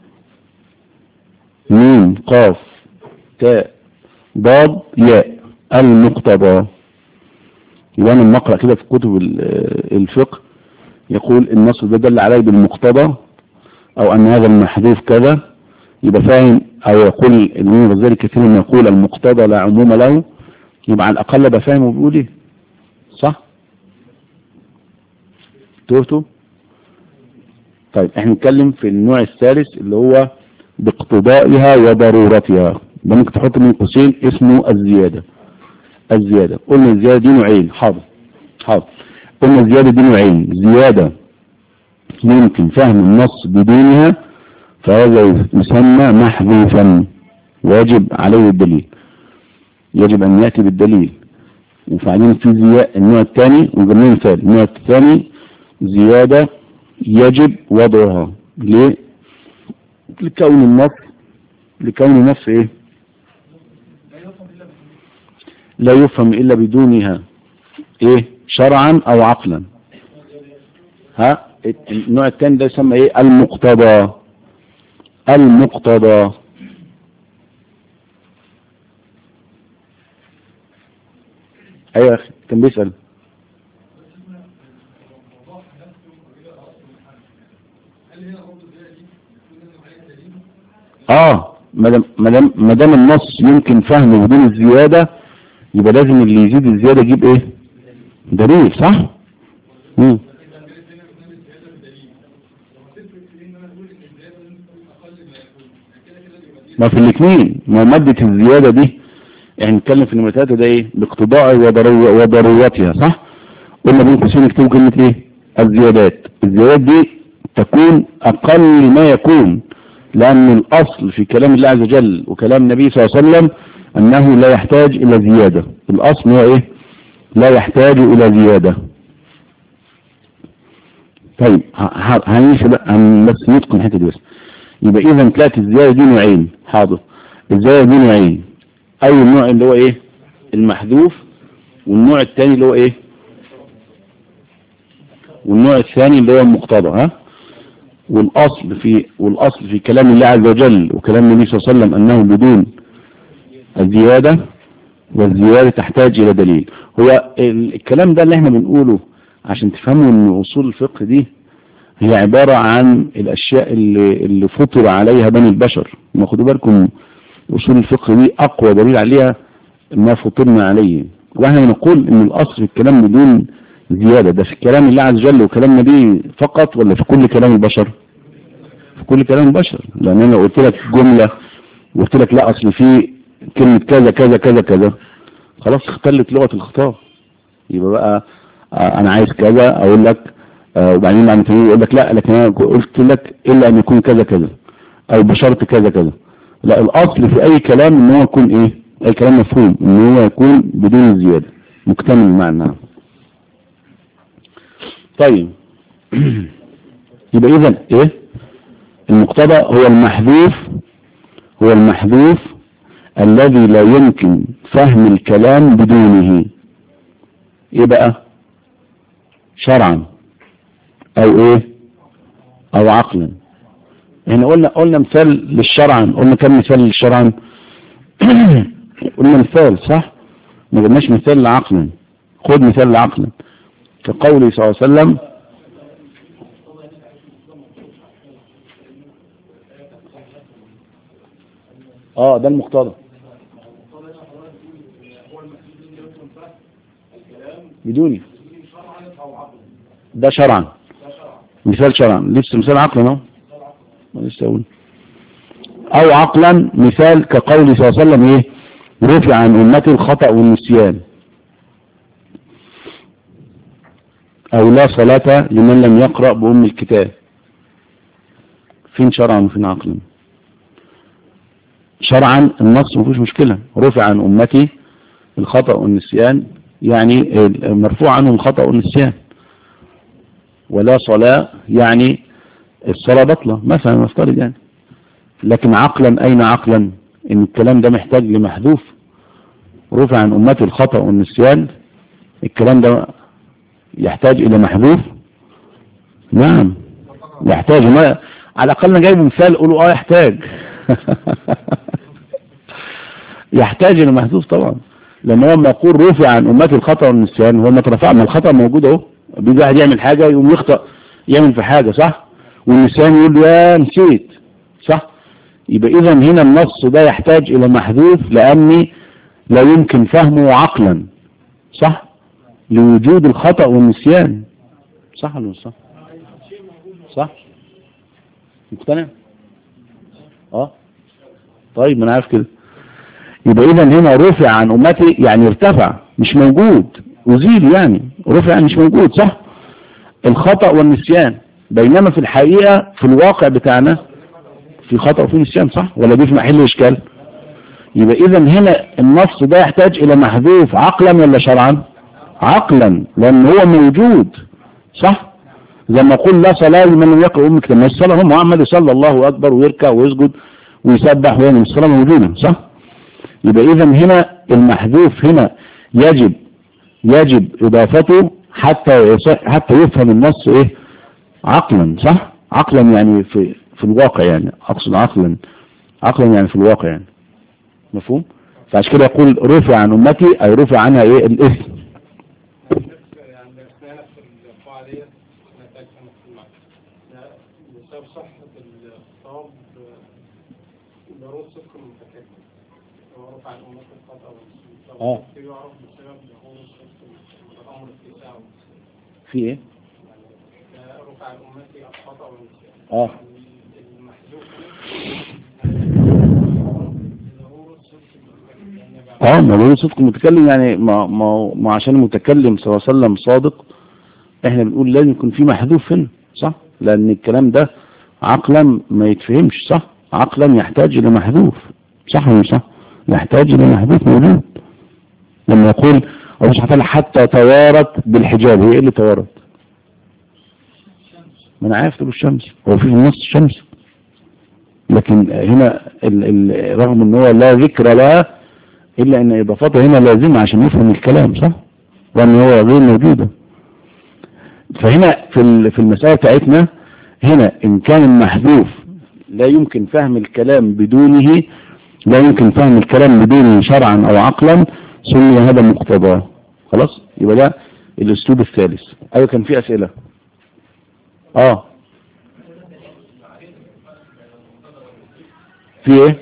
ميم قاف تاء ضاد ياء، المقتضى. يبقى انا لما اقرا كده في كتب الفقه يقول النص ده دل عليه بالمقتضى او ان هذا المحذوف كذا، يبقى فاهم. او يقول الامام الغزالي كثير ما يقول المقتضى لا عموم له، يبقى على الاقل ابقى فاهم وبيقول ايه. صح؟ تورتو. طيب احنا نتكلم في النوع الثالث اللي هو باقتضائها وضرورتها. ده ممكن تحط من قوسين اسمه الزيادة. الزيادة قلنا الزيادة دي نوعين. حاضر حاضر قلنا الزيادة دي نوعين. زيادة يمكن فهم النص بدونها فهذا يسمى محذوفا واجب عليه الدليل، يجب ان يأتي بالدليل. وبعدين في زيادة النوع الثاني وجميع مثال. النوع الثاني زيادة يجب وضعها. ليه؟ لكون النص لكون النص ايه؟ لا يفهم الا بدونها. ايه؟ شرعا او عقلا. ها؟ النوع الثاني ده يسمى ايه؟ المقتضى. المقتضى. ايوه يا اخي كان بيسأل. اه مدام مدام مدام النص يمكن فهمه بدون الزيادة يبقى لازم اللي يزيد الزيادة يجيب ايه؟ دليل. صح؟ مم. ما في الاثنين. ما مادة الزيادة دي يعني نتكلم في النمرات ده ايه؟ باقتضاء وضرورتها. صح؟ قلنا بين قوسين نكتب كلمة ايه؟ الزيادات. الزيادات دي تكون اقل ما يكون، لان الاصل في كلام الله عز وجل وكلام النبي صلى الله عليه وسلم انه لا يحتاج الى زيادة. الاصل هو ايه؟ لا يحتاج الى زيادة. طيب هنيجي بس نتقن الحته دي بس. يبقى اذا تلاقي الزيادة دي نوعين. حاضر. الزيادة دي نوعين. اول نوع اللي هو ايه؟ المحذوف. والنوع الثاني اللي هو ايه؟ والنوع الثاني اللي هو المقتضى. ها؟ والاصل في والاصل في كلام الله عز وجل وكلام النبي صلى الله عليه وسلم انه بدون الزيادة، والزيادة تحتاج الى دليل. هو الكلام ده اللي احنا بنقوله عشان تفهموا ان اصول الفقه دي هي عبارة عن الاشياء اللي, اللي فطر عليها بني البشر. ما خدوا بالكم اصول الفقه دي اقوى دليل عليها ما فطرنا عليه. واحنا نقول ان الاصل في الكلام بدون زيادة ده في كلام الله عز وجل وكلام النبي فقط ولا في كل كلام البشر؟ في كل كلام البشر. لان انا قلت لك جملة وقلت لك لا اصل في كلمة كذا كذا كذا كذا، خلاص اختلت لغة الخطاب. يبقى بقى آه انا عايز كذا اقول لك آه وبعدين بعد ما يقول لك لا لكن انا قلت لك الا ان يكون كذا كذا او بشرط كذا كذا. لا الاصل في اي كلام ان هو يكون ايه؟ اي كلام مفهوم ان هو يكون بدون الزيادة مكتمل معنى. طيب يبقى اذا ايه؟ المقتضى هو المحذوف. هو المحذوف الذي لا يمكن فهم الكلام بدونه. ايه بقى؟ شرعا او ايه؟ او عقلا. احنا قلنا قلنا مثال للشرعا. قلنا كم مثال للشرعا؟ قلنا مثال صح؟ ما قلناش مثال لعقلا. خد مثال لعقلا كقوله صلى الله عليه وسلم اه ده المقتضى بدوني. ده شرعا مثال شرعا. لسه مثال عقلا اهو لسه اقول. او عقلا مثال كقول صلى الله عليه وسلم ايه؟ رفع عن امتي الخطأ والنسيان، او لا صلاة لمن لم يقرأ بأم الكتاب. فين شرعا وفين عقلا؟ شرعا النص مفيش مشكلة. رفع عن امتي الخطأ والنسيان يعني مرفوع عنهم الخطأ والنسيان. ولا صلاة يعني الصلاة بطلة مثلا نفترض يعني. لكن عقلا أين عقلا إن الكلام ده محتاج لمحذوف؟ رفع عن أمتي الخطأ والنسيان، الكلام ده يحتاج إلى محذوف؟ نعم يحتاج. ما على الأقل أنا جايب مثال قولوا اه يحتاج يحتاج إلى محذوف طبعا، لأن هو لما يقول رفع عن أمتي الخطأ والنسيان هو ما ترفع، ما الخطأ موجود اهو، بيجي واحد يعمل حاجة يقوم يخطأ، يعمل في حاجة صح، والنسيان يقول له يا نسيت صح. يبقى إذا هنا النص ده يحتاج إلى محذوف لأني لا يمكن فهمه عقلا صح، لوجود الخطأ والنسيان صح ولا مش صح؟ صح مقتنع؟ اه طيب ما انا عارف كده. يبقى اذا هنا رفع عن امتي يعني ارتفع مش موجود، أزيل يعني، رفع مش موجود صح، الخطأ والنسيان، بينما في الحقيقة في الواقع بتاعنا في خطأ وفي نسيان صح ولا دي في محل اشكال؟ يبقى اذا هنا النص ده يحتاج الى محذوف عقلا ولا شرعا؟ عقلا، لان هو موجود صح، زي ما اقول لا صلاة لمن لم يقرأ أم كتاب الصلاة، هم محمد يصلي الله اكبر ويركع ويسجد ويسبح ويعمل الصلاة موجودة صح. يبقى اذا هنا المحذوف هنا يجب يجب اضافته حتى حتى يفهم النص ايه عقلا صح، عقلا يعني في في الواقع، يعني اقصد عقلا عقلا يعني في الواقع يعني، مفهوم؟ فعشان كده يقول رفع عن امتي اي رفع عنها ايه الاثم. اه في ايه؟ رفع امتي الخطأ والنسيان. اه اه ما بقول صدق المتكلم يعني ما ما ما عشان المتكلم صلى الله عليه وسلم صادق احنا بنقول لازم يكون في محذوف هنا صح، لان الكلام ده عقلا ما يتفهمش صح، عقلا يحتاج الى محذوف صح ولا صح، يحتاج الى محذوف موجود. لما يقول الله سبحانه وتعالى حتى توارت بالحجاب، هي ايه اللي توارت؟ ما انا عارف تقول الشمس، هو في النص الشمس، لكن هنا ال ال رغم ان هو لا ذكر لها الا ان اضافته هنا لازمه عشان يفهم الكلام صح، وان هو غير موجوده. فهنا في في المساله بتاعتنا هنا ان كان المحذوف لا يمكن فهم الكلام بدونه، لا يمكن فهم الكلام بدونه شرعا او عقلا، سمي هذا مقتضاه. خلاص يبقى ده الاسلوب الثالث. ايوه كان في اسئله. اه في ايه؟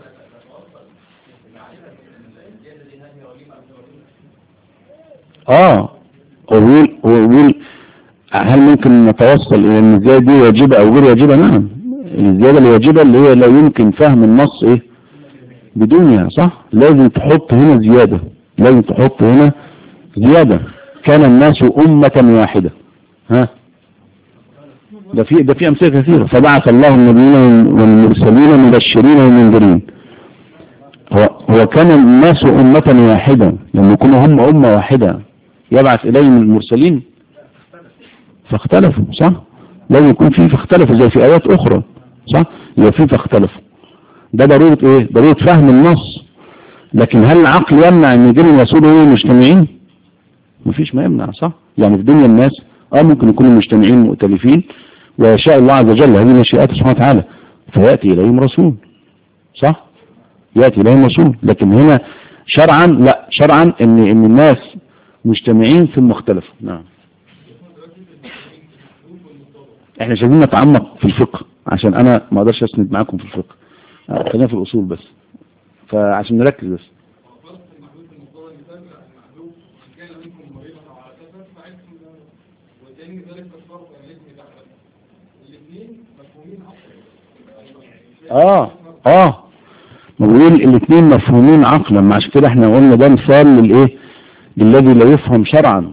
اه هو بيقول هو بيقول هل ممكن نتوصل الى ان الزياده دي واجبه او غير واجبه؟ نعم، الزياده الواجبه اللي هي لا يمكن فهم النص ايه بدونها صح، لازم تحط هنا زياده، لازم تحط هنا زياده. كان الناس امه واحده، ها ده في ده في امثله كثيره، فبعث الله النبيين والمرسلين مبشرين ومنذرين. هو هو كان الناس امه واحده، لما يكونوا هم امه واحده يبعث اليهم المرسلين فاختلفوا صح، لازم يكون في فاختلفوا زي في ايات اخرى صح، يبقى في فاختلفوا، ده ضروره ايه؟ ضروره فهم النص. لكن هل العقل يمنع ان يجي الرسول وهم مجتمعين؟ مفيش ما يمنع صح، يعني في دنيا الناس اه ممكن يكونوا مجتمعين مؤتلفين ويشاء الله عز وجل هذه مشيئته سبحانه وتعالى فياتي اليهم رسول صح، ياتي اليهم رسول. لكن هنا شرعا لا، شرعا ان ان الناس مجتمعين ثم اختلفوا. نعم احنا مش عايزين نتعمق في الفقه عشان انا ما اقدرش اسند معاكم في الفقه، خلينا في الاصول بس، فعشان نركز بس. اه اه بنقول الاثنين مفهومين عقلا، ما عشان كده احنا قلنا ده مثال للايه للذي لا يفهم شرعا.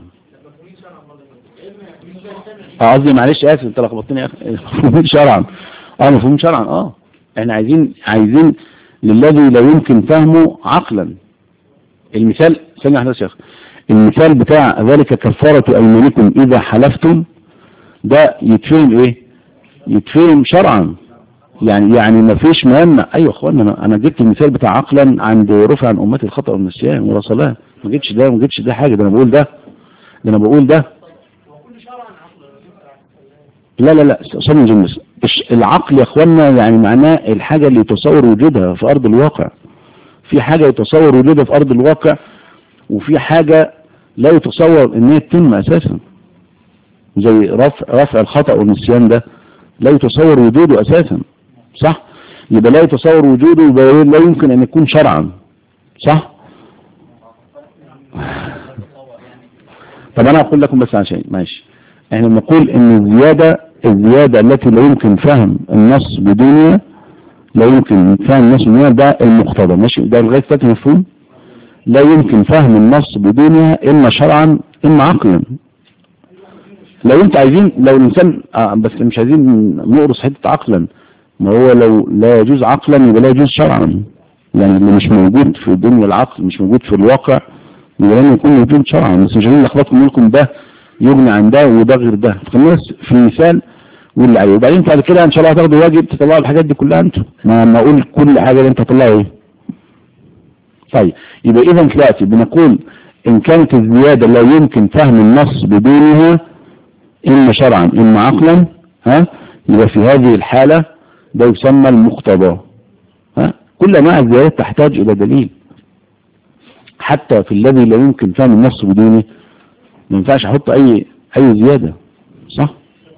اه قصدي معلش اسف انت لخبطتني يا اخي، مفهومين شرعا اه مفهومين شرعا اه احنا عايزين عايزين للذي لا يمكن فهمه عقلا. المثال ثانيه واحده يا شيخ، المثال بتاع ذلك كفارة ايمانكم اذا حلفتم ده يتفهم ايه؟ يتفهم شرعا يعني يعني ما فيش مهمة. ايوه اخوانا، انا انا جبت المثال بتاع عقلا عند رفع عن امتي الخطأ والنسيان ولا صلاة. ما جبتش ده ما جبتش ده حاجة، ده انا بقول ده ده انا بقول ده لا لا لا صلوا جنس. العقل يا اخوانا يعني معناه الحاجة اللي يتصور وجودها في ارض الواقع. في حاجة يتصور وجودها في ارض الواقع، وفي حاجة لا يتصور ان هي تتم اساسا، زي رفع رفع الخطأ والنسيان ده لا يتصور وجوده اساسا، صح؟ يبقى لا يتصور وجوده، يبقى لا يمكن ان يكون شرعا، صح؟ طب انا اقول لكم بس عن شيء ماشي. احنا بنقول ان الزيادة الزيادة التي لا يمكن فهم النص بدونها، لا يمكن فهم النص بدونها، ده المقتضى، ماشي؟ ده لغاية دلوقتي مفهوم؟ لا يمكن فهم النص بدونها اما شرعا اما عقلا. لو انت عايزين، لو الانسان آه بس مش عايزين نقرص حتة عقلا، ما هو لو لا يجوز عقلا يبقى لا يجوز شرعا. يعني اللي مش موجود في دنيا العقل مش موجود في الواقع يبقى لن يكون موجود شرعا. بس مش عايزين نلخبطكم لكم ده يغني عن ده وده غير ده، فخلينا في المثال واللي عليه، وبعدين بعد كده ان شاء الله هتاخدوا واجب تطلعوا الحاجات دي كلها انتوا. ما ما اقول كل حاجه اللي انت تطلعها ايه. طيب يبقى اذا دلوقتي بنقول ان كانت الزياده لا يمكن فهم النص بدونها اما شرعا اما عقلا، ها، يبقى في هذه الحاله ده يسمى المقتضى. ها، كل انواع الزيادات تحتاج الى دليل. حتى في الذي لا يمكن فهم النص بدونه ما ينفعش احط اي اي زياده، صح؟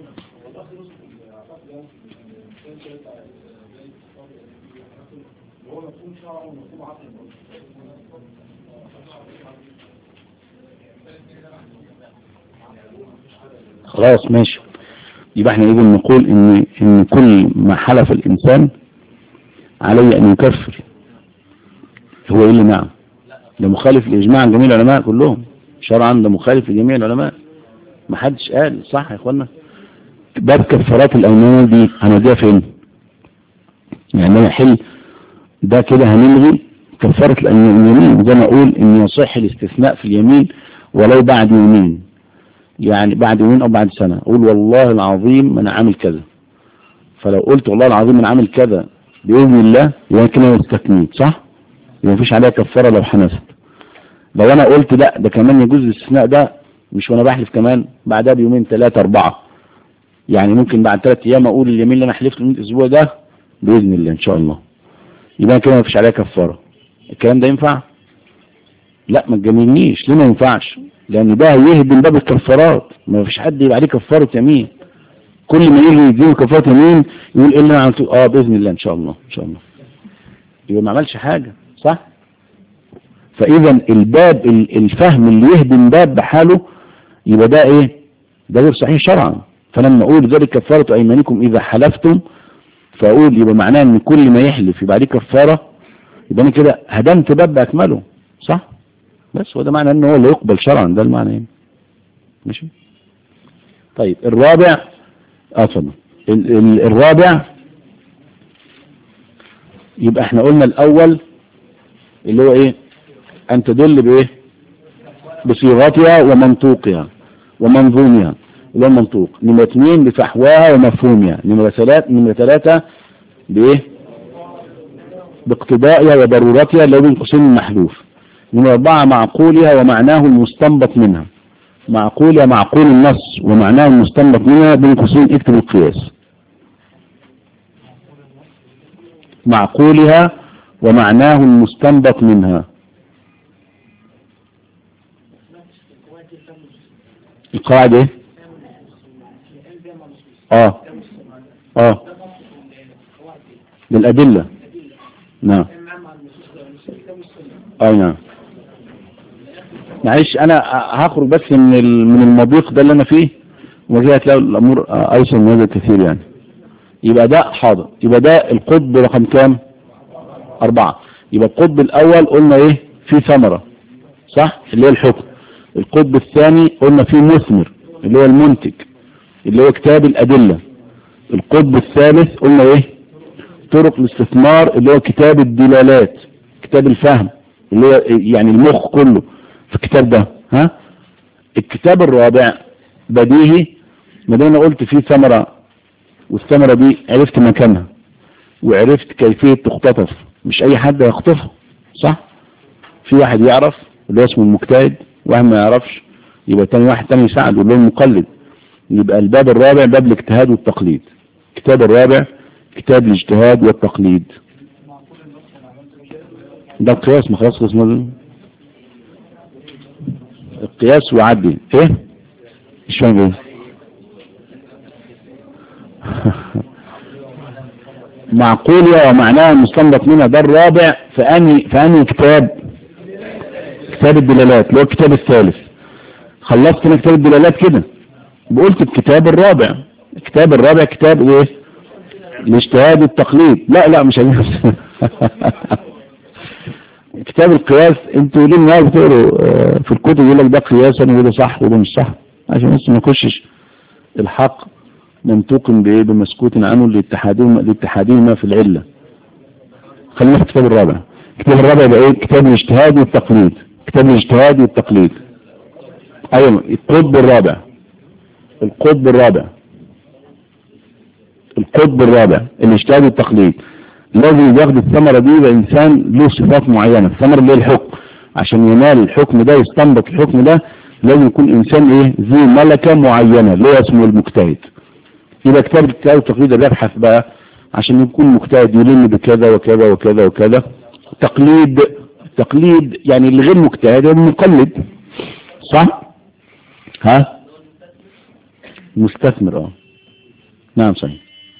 خلاص ماشي. يبقى احنا يجب نقول ان ان كل ما حلف الانسان عليه ان يكفر. هو ايه اللي نعم؟ ده مخالف لاجماع جميع العلماء كلهم شرعا، ده مخالف لجميع العلماء، ما حدش قال، صح يا اخوانا؟ باب كفارات الايمان دي هنوديها فين؟ يعني انا حل ده كده هنلغي كفارة اليمين، زي ما اقول ان يصح الاستثناء في اليمين ولو بعد يومين، يعني بعد يومين او بعد سنة اقول والله العظيم ما انا عامل كذا، فلو قلت والله العظيم ما انا عامل كذا باذن الله يبقى كده استثنيت، صح؟ يبقى مفيش عليها كفارة لو حنست. لو انا قلت لا ده كمان يجوز الاستثناء ده مش وانا بحلف، كمان بعدها بيومين ثلاثة اربعة، يعني ممكن بعد ثلاث ايام اقول اليمين اللي انا حلفت من الاسبوع ده باذن الله ان شاء الله، يبقى كده مفيش عليها كفارة. الكلام ده ينفع؟ لا ما تجننيش، ليه ما ينفعش؟ لان ده هيهدم باب الكفارات، ما فيش حد يبقى عليه كفارة يمين. كل ما يجي يديله كفارة يمين يقول ايه اللي انا عملته؟ اه باذن الله ان شاء الله ان شاء الله، يبقى ما عملش حاجة، صح؟ فاذا الباب الفهم اللي يهدم باب بحاله يبقى ده ايه؟ ده غير صحيح شرعا. فلما اقول ذلك كفارة ايمانكم اذا حلفتم، فاقول يبقى معناه ان كل ما يحلف يبقى عليه كفارة، يبقى انا كده هدمت باب باكمله، صح؟ بس وده معنى انه هو اللي يقبل شرعا، ده المعنى ايه؟ ماشي. طيب الرابع اتفضل. الرابع يبقى احنا قلنا الاول اللي هو ايه؟ ان تدل بايه؟ بصيغتها ومنطوقها ومنظومها، اللي هو المنطوق. نمرة اثنين بفحواها ومفهومها. نمرة ثلاثة نمرة ثلاثة بايه؟ باقتضائها وضرورتها اللي هو بين قوسين المحذوف. نمرة أربعة معقولها ومعناه المستنبط منها. معقولها معقول النص ومعناه المستنبط منها بين قوسين اكتب القياس. معقولها ومعناه المستنبط منها. القاعدة ايه؟ اه اه بالأدلة. نعم اه نعم. معلش انا هخرج بس من من المضيق ده اللي انا فيه، وجاي هتلاقي الامور ايسر من هذا كثير يعني. يبقى ده حاضر، يبقى ده القطب رقم كام؟ اربعة. يبقى القطب الاول قلنا ايه؟ فيه ثمرة، صح؟ اللي هي الحكم. القطب الثاني قلنا فيه مثمر اللي هو المنتج اللي هو كتاب الادلة. القطب الثالث قلنا ايه؟ طرق الاستثمار اللي هو كتاب الدلالات، كتاب الفهم اللي هو يعني المخ كله في الكتاب ده. ها، الكتاب الرابع بديهي، ما دام انا قلت فيه ثمرة والثمرة دي عرفت مكانها، وعرفت كيفية تختطف، مش اي حد يخطفها، صح؟ في واحد يعرف اللي اسمه المجتهد، واحد ما يعرفش يبقى تاني واحد تاني يساعد واللي هو المقلد. يبقى الباب الرابع باب الاجتهاد والتقليد. الكتاب الرابع كتاب الاجتهاد والتقليد. ده القياس، ما خلاص اسمه القياس وعدي ايه؟ مش فاهم ايه؟ معقولة ومعناها المستنبط منها. ده الرابع في انهي في انهي كتاب؟ كتاب الدلالات اللي هو الكتاب الثالث. خلصت انا كتاب الدلالات كده، بقولت الكتاب الرابع. الكتاب الرابع كتاب ايه؟ الاجتهاد والتقليد. لا لا مش عايزين كتاب القياس. انتوا ليه النهار بتقروا في الكتب يقول لك ده قياسا وده صح وده مش صح، عشان بس ما يخشش الحق منطوق بايه؟ بمسكوت عنه لاتحادهما لاتحادهما في العله. خلينا في الكتاب الرابع. الكتاب الرابع يبقى ايه؟ كتاب الاجتهاد والتقليد. كتاب الاجتهاد والتقليد. ايوه القطب الرابع. القطب الرابع القطب الرابع الاجتهاد والتقليد. لازم ياخد الثمرة دي بإنسان له صفات معينة. الثمرة اللي هي الحكم، عشان ينال الحكم ده يستنبط الحكم ده لازم يكون إنسان ايه؟ ذو ملكة معينة اللي هو اسمه المجتهد. يبقى كتاب الاجتهاد والتقليد ده يبحث بقى عشان يكون مجتهد يلم بكذا وكذا وكذا وكذا. تقليد تقليد يعني اللي غير مجتهد هو مقلد، صح؟ ها؟ مستثمر. اه نعم صحيح.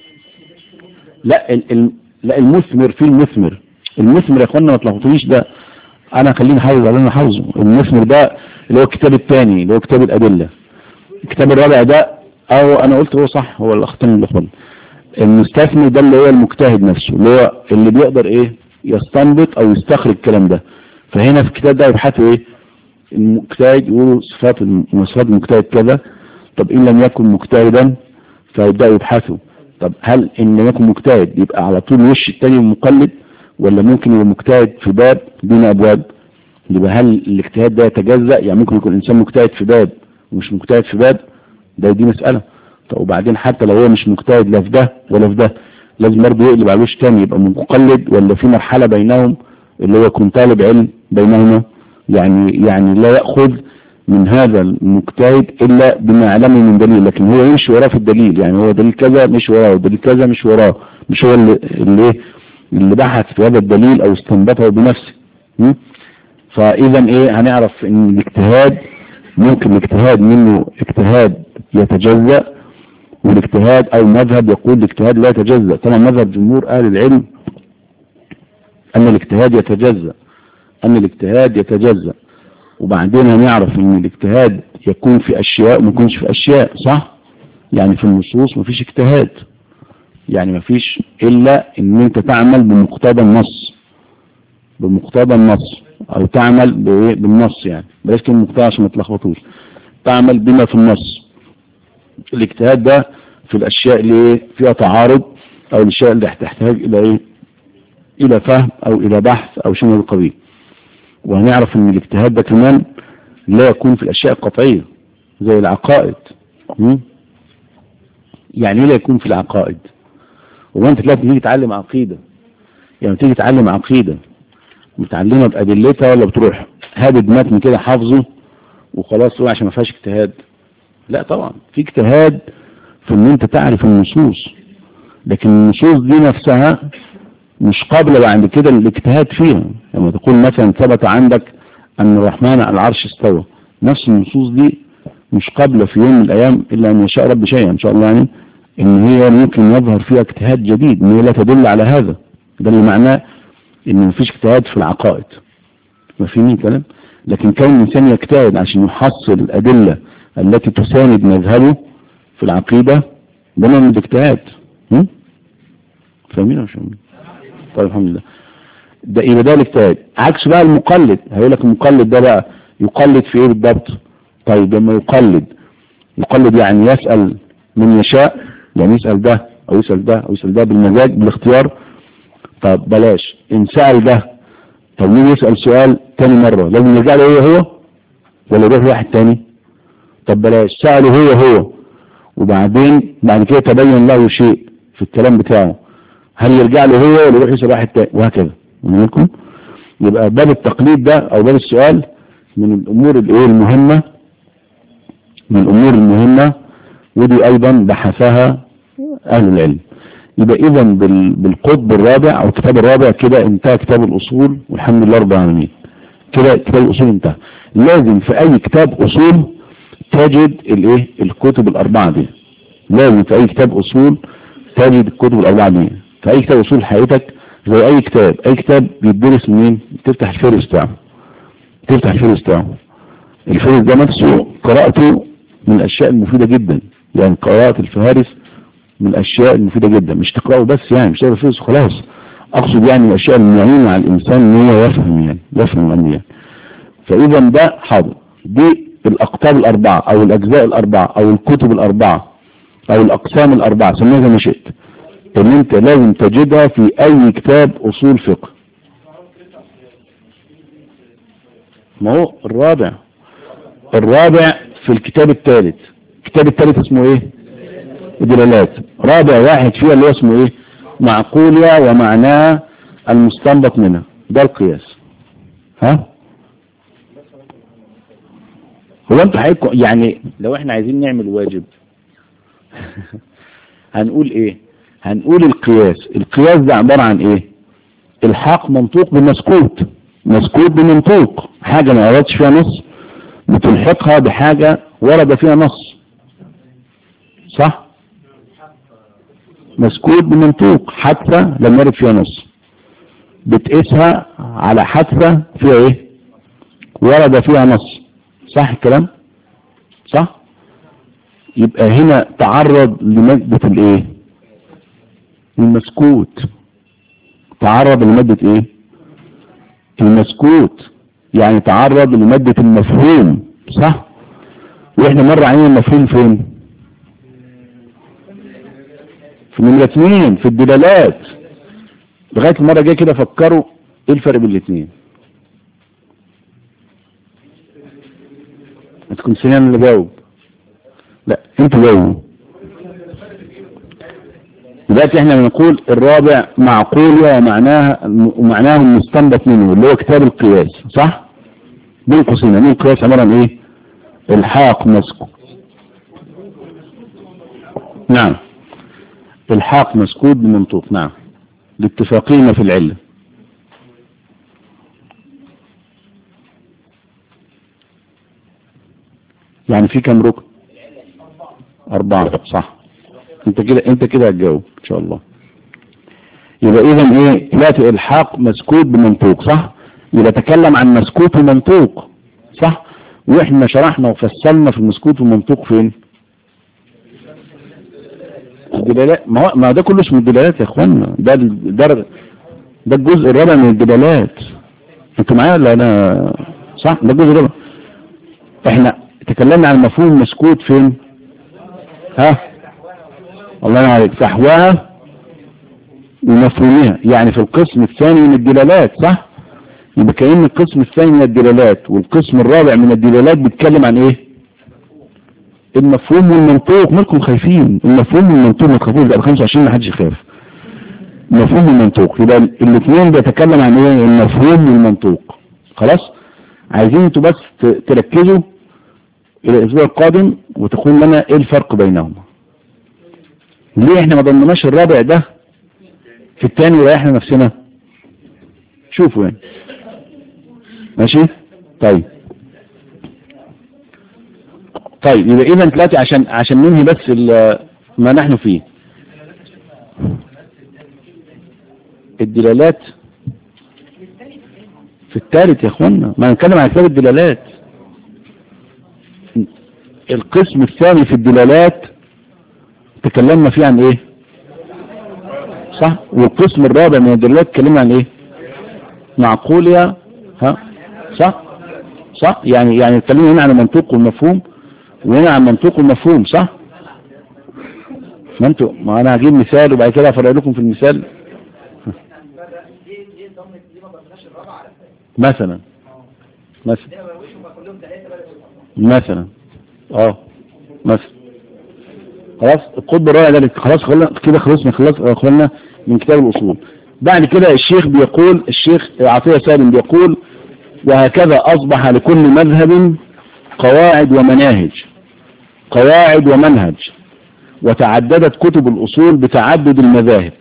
لا ال ال لا المثمر في المثمر. المثمر يا اخوانا ما تلخبطونيش، ده انا خليني حافظ على انا حافظه. المثمر ده اللي هو الكتاب الثاني اللي هو كتاب الادله. الكتاب الرابع ده او انا قلت هو صح، هو الاختم الاخوان. المستثمر ده اللي هو المجتهد نفسه، اللي هو اللي بيقدر ايه؟ يستنبط او يستخرج الكلام ده. فهنا في الكتاب ده يبحثوا ايه؟ المجتهد يقولوا صفات مواصفات المجتهد كذا. طب ان لم يكن مجتهدا فيبداوا يبحثوا طب هل ان لم يكن مجتهد يبقى على طول وش التاني مقلد، ولا ممكن يبقى مجتهد في باب دون ابواب؟ يبقى هل الاجتهاد ده يتجزأ؟ يعني ممكن يكون انسان مجتهد في باب ومش مجتهد في باب، ده دي مسألة. طب وبعدين حتى لو هو مش مجتهد لا في ده ولا في ده، لازم برضه يقلب على وش تاني يبقى مقلد، ولا في مرحلة بينهم اللي هو يكون طالب علم بينهما؟ يعني يعني لا يأخذ من هذا المجتهد إلا بما علمه من دليل، لكن هو يمشي وراه في الدليل. يعني هو دليل كذا مش وراه ودليل كذا مش وراه، مش هو اللي اللي, اللي بحث في هذا الدليل أو استنبطه بنفسه. فإذا إيه؟ هنعرف إن الاجتهاد ممكن الاجتهاد منه اجتهاد يتجزأ، والاجتهاد أو مذهب يقول الاجتهاد لا يتجزأ. طبعا مذهب جمهور أهل العلم أن الاجتهاد يتجزأ أن الاجتهاد يتجزأ وبعدين هنعرف ان الاجتهاد يكون في اشياء وما يكونش في اشياء، صح؟ يعني في النصوص ما فيش اجتهاد، يعني ما فيش الا ان انت تعمل بمقتضى النص بمقتضى النص او تعمل بالنص. يعني بلاش كلمة مقتضى عشان ما تلخبطوش، تعمل بما في النص. الاجتهاد ده في الاشياء اللي فيها تعارض او الاشياء اللي تحتاج الى ايه؟ الى فهم او الى بحث او شيء من القبيل. وهنعرف ان الاجتهاد ده كمان لا يكون في الاشياء القطعية زي العقائد. يعني لا يكون في العقائد. وانت تلاقي تيجي تعلم عقيدة، يعني تيجي تعلم عقيدة متعلمة بأدلتها، ولا بتروح هابد متن كده حافظه وخلاص تقول عشان ما فيهاش اجتهاد؟ لا طبعا في اجتهاد في ان انت تعرف النصوص، لكن النصوص دي نفسها مش قابلة بعد كده الاجتهاد فيها. لما تقول مثلا ثبت عندك ان الرحمن على العرش استوى، نفس النصوص دي مش قابلة في يوم من الايام الا ان يشاء رب شيئا ان شاء الله، يعني ان هي ممكن يظهر فيها اجتهاد جديد ان هي لا تدل على هذا. ده اللي معناه ان مفيش اجتهاد في العقائد. ما فيني كلام. لكن كون الانسان يجتهد عشان يحصل الادلة التي تساند مذهبه في العقيدة ده نوع من الاجتهاد. فاهمين ولا مش فاهمين؟ طيب الحمد لله. ده يبقى ده الاجتهاد. عكس بقى المقلد، هيقول لك المقلد ده بقى يقلد في ايه بالضبط؟ طيب لما يقلد يقلد يعني يسأل من يشاء، يعني يسأل ده او يسأل ده او يسأل ده بالمزاج بالاختيار. طب بلاش ان سأل ده، طب مين يسأل سؤال تاني مرة لازم يرجع له هو هو ولا يروح واحد تاني؟ طب بلاش سأله هو هو وبعدين بعد كده تبين له شيء في الكلام بتاعه، هل يرجع له هو ولا يروح يسأل واحد تاني وهكذا. منكم يبقى باب التقليد ده او باب السؤال من الامور الايه المهمة من الامور المهمة، ودي ايضا بحثها اهل العلم. يبقى اذا بالقطب الرابع او الكتاب الرابع كده انتهى كتاب الاصول، والحمد لله رب العالمين. كده كتاب الاصول انتهى. لازم في اي كتاب اصول تجد الايه الكتب الاربعة دي، لازم في اي كتاب اصول تجد الكتب الاربعة دي. في اي كتاب اصول حياتك زي اي كتاب، اي كتاب بيدرس منين؟ تفتح الفهرس بتاعه، تفتح الفهرس بتاعه. الفهرس ده نفسه قراءته من الاشياء المفيدة جدا، يعني قراءة الفهارس من الاشياء المفيدة جدا. مش تقرأه بس، يعني مش تقرأ الفهرس خلاص، اقصد يعني الاشياء المعينة على الانسان ان هو يفهم، يعني يفهم الامر يعني. فاذا ده حاضر، دي الاقطاب الاربعة او الاجزاء الاربعة او الكتب الاربعة او الاقسام الاربعة، سميها زي ما شئت، اللي انت لازم تجدها في اي كتاب اصول فقه. ما هو الرابع الرابع في الكتاب الثالث. الكتاب الثالث اسمه ايه؟ الدلالات. رابع واحد فيها اللي اسمه ايه؟ معقولها ومعناها المستنبط منها، ده القياس. ها هو انتوا حقيقة يعني لو احنا عايزين نعمل واجب هنقول ايه؟ هنقول القياس. القياس ده عبارة عن ايه؟ الحاق منطوق بالمسكوت، مسكوت بمنطوق، حاجة ما وردش فيها نص بتلحقها بحاجة ورد فيها نص، صح؟ مسكوت بمنطوق، حادثة لما ورد فيها نص بتقيسها على حادثة فيها ايه؟ ورد فيها نص، صح الكلام؟ صح؟ يبقى هنا تعرض لمادة الايه؟ المسكوت. تعرض لمادة ايه؟ المسكوت، يعني تعرض لمادة المفهوم، صح؟ واحنا مرة عين المفهوم فين؟ في نمرة اثنين في الدلالات. لغاية المرة جاية كده فكروا ايه الفرق بين الاثنين. هتكون سنان اللي جاوب، لا انتوا جاوبوا. دلوقتي احنا بنقول الرابع معقولها ومعناها ومعناه المستنبط منه اللي هو كتاب القياس، صح؟ بين قوسين يعني القياس عبارة عن ايه؟ الحاق مسكوت. نعم، الحاق مسكوت بمنطوق، نعم، لاتفاقين في العلة. يعني في كم ركن؟ أربعة، صح. انت كده انت كده هتجاوب ان شاء الله. يبقى اذا ايه؟ لا الحاق مسكوت بمنطوق، صح؟ يبقى تكلم عن مسكوت ومنطوق، صح؟ واحنا شرحنا وفصلنا في المسكوت والمنطوق فين؟ الدلالات. ما هو ما ده كله اسمه الدلالات يا اخوانا، ده ده ده الجزء الرابع من الدلالات. انتوا معايا ولا انا؟ صح، ده الجزء الرابع. احنا تكلمنا عن مفهوم المسكوت فين؟ ها؟ الله ينور عليك، فحواها ومفهومها، يعني في القسم الثاني من الدلالات، صح؟ يبقى كأن القسم الثاني من الدلالات والقسم الرابع من الدلالات بيتكلم عن ايه؟ المفهوم والمنطوق. مالكم خايفين؟ المفهوم والمنطوق ما تخافوش، ده خمسة وعشرين ما حدش يخاف. المفهوم والمنطوق، يبقى الاثنين بيتكلم عن ايه؟ المفهوم والمنطوق. خلاص؟ عايزين انتوا بس تركزوا الى الاسبوع القادم وتقول لنا ايه الفرق بينهما. ليه احنا ما ضمناش الرابع ده في الثاني وريحنا نفسنا؟ شوفوا يعني. ماشي؟ طيب طيب يبقى اذا ثلاثة عشان عشان ننهي بس ما نحن فيه. الدلالات في الثالث يا اخوانا، ما نتكلم عن كتاب الدلالات. القسم الثاني في الدلالات تكلمنا فيه عن ايه؟ صح؟ والقسم الرابع من الدلالات تكلمنا عن ايه؟ معقولها، ها؟ صح؟ صح؟ يعني يعني اتكلمنا هنا عن المنطوق والمفهوم وهنا عن منطوق والمفهوم، صح؟ ما انتوا ما انا هجيب مثال وبعد كده افرق لكم في المثال. مثلا مثلا مثلا اه مثلا خلاص القطب الرابع ده خلاص كده خلصنا خلاص خلصنا من كتاب الأصول. بعد كده الشيخ بيقول الشيخ عطية سالم بيقول وهكذا أصبح لكل مذهب قواعد ومناهج قواعد ومنهج وتعددت كتب الأصول بتعدد المذاهب.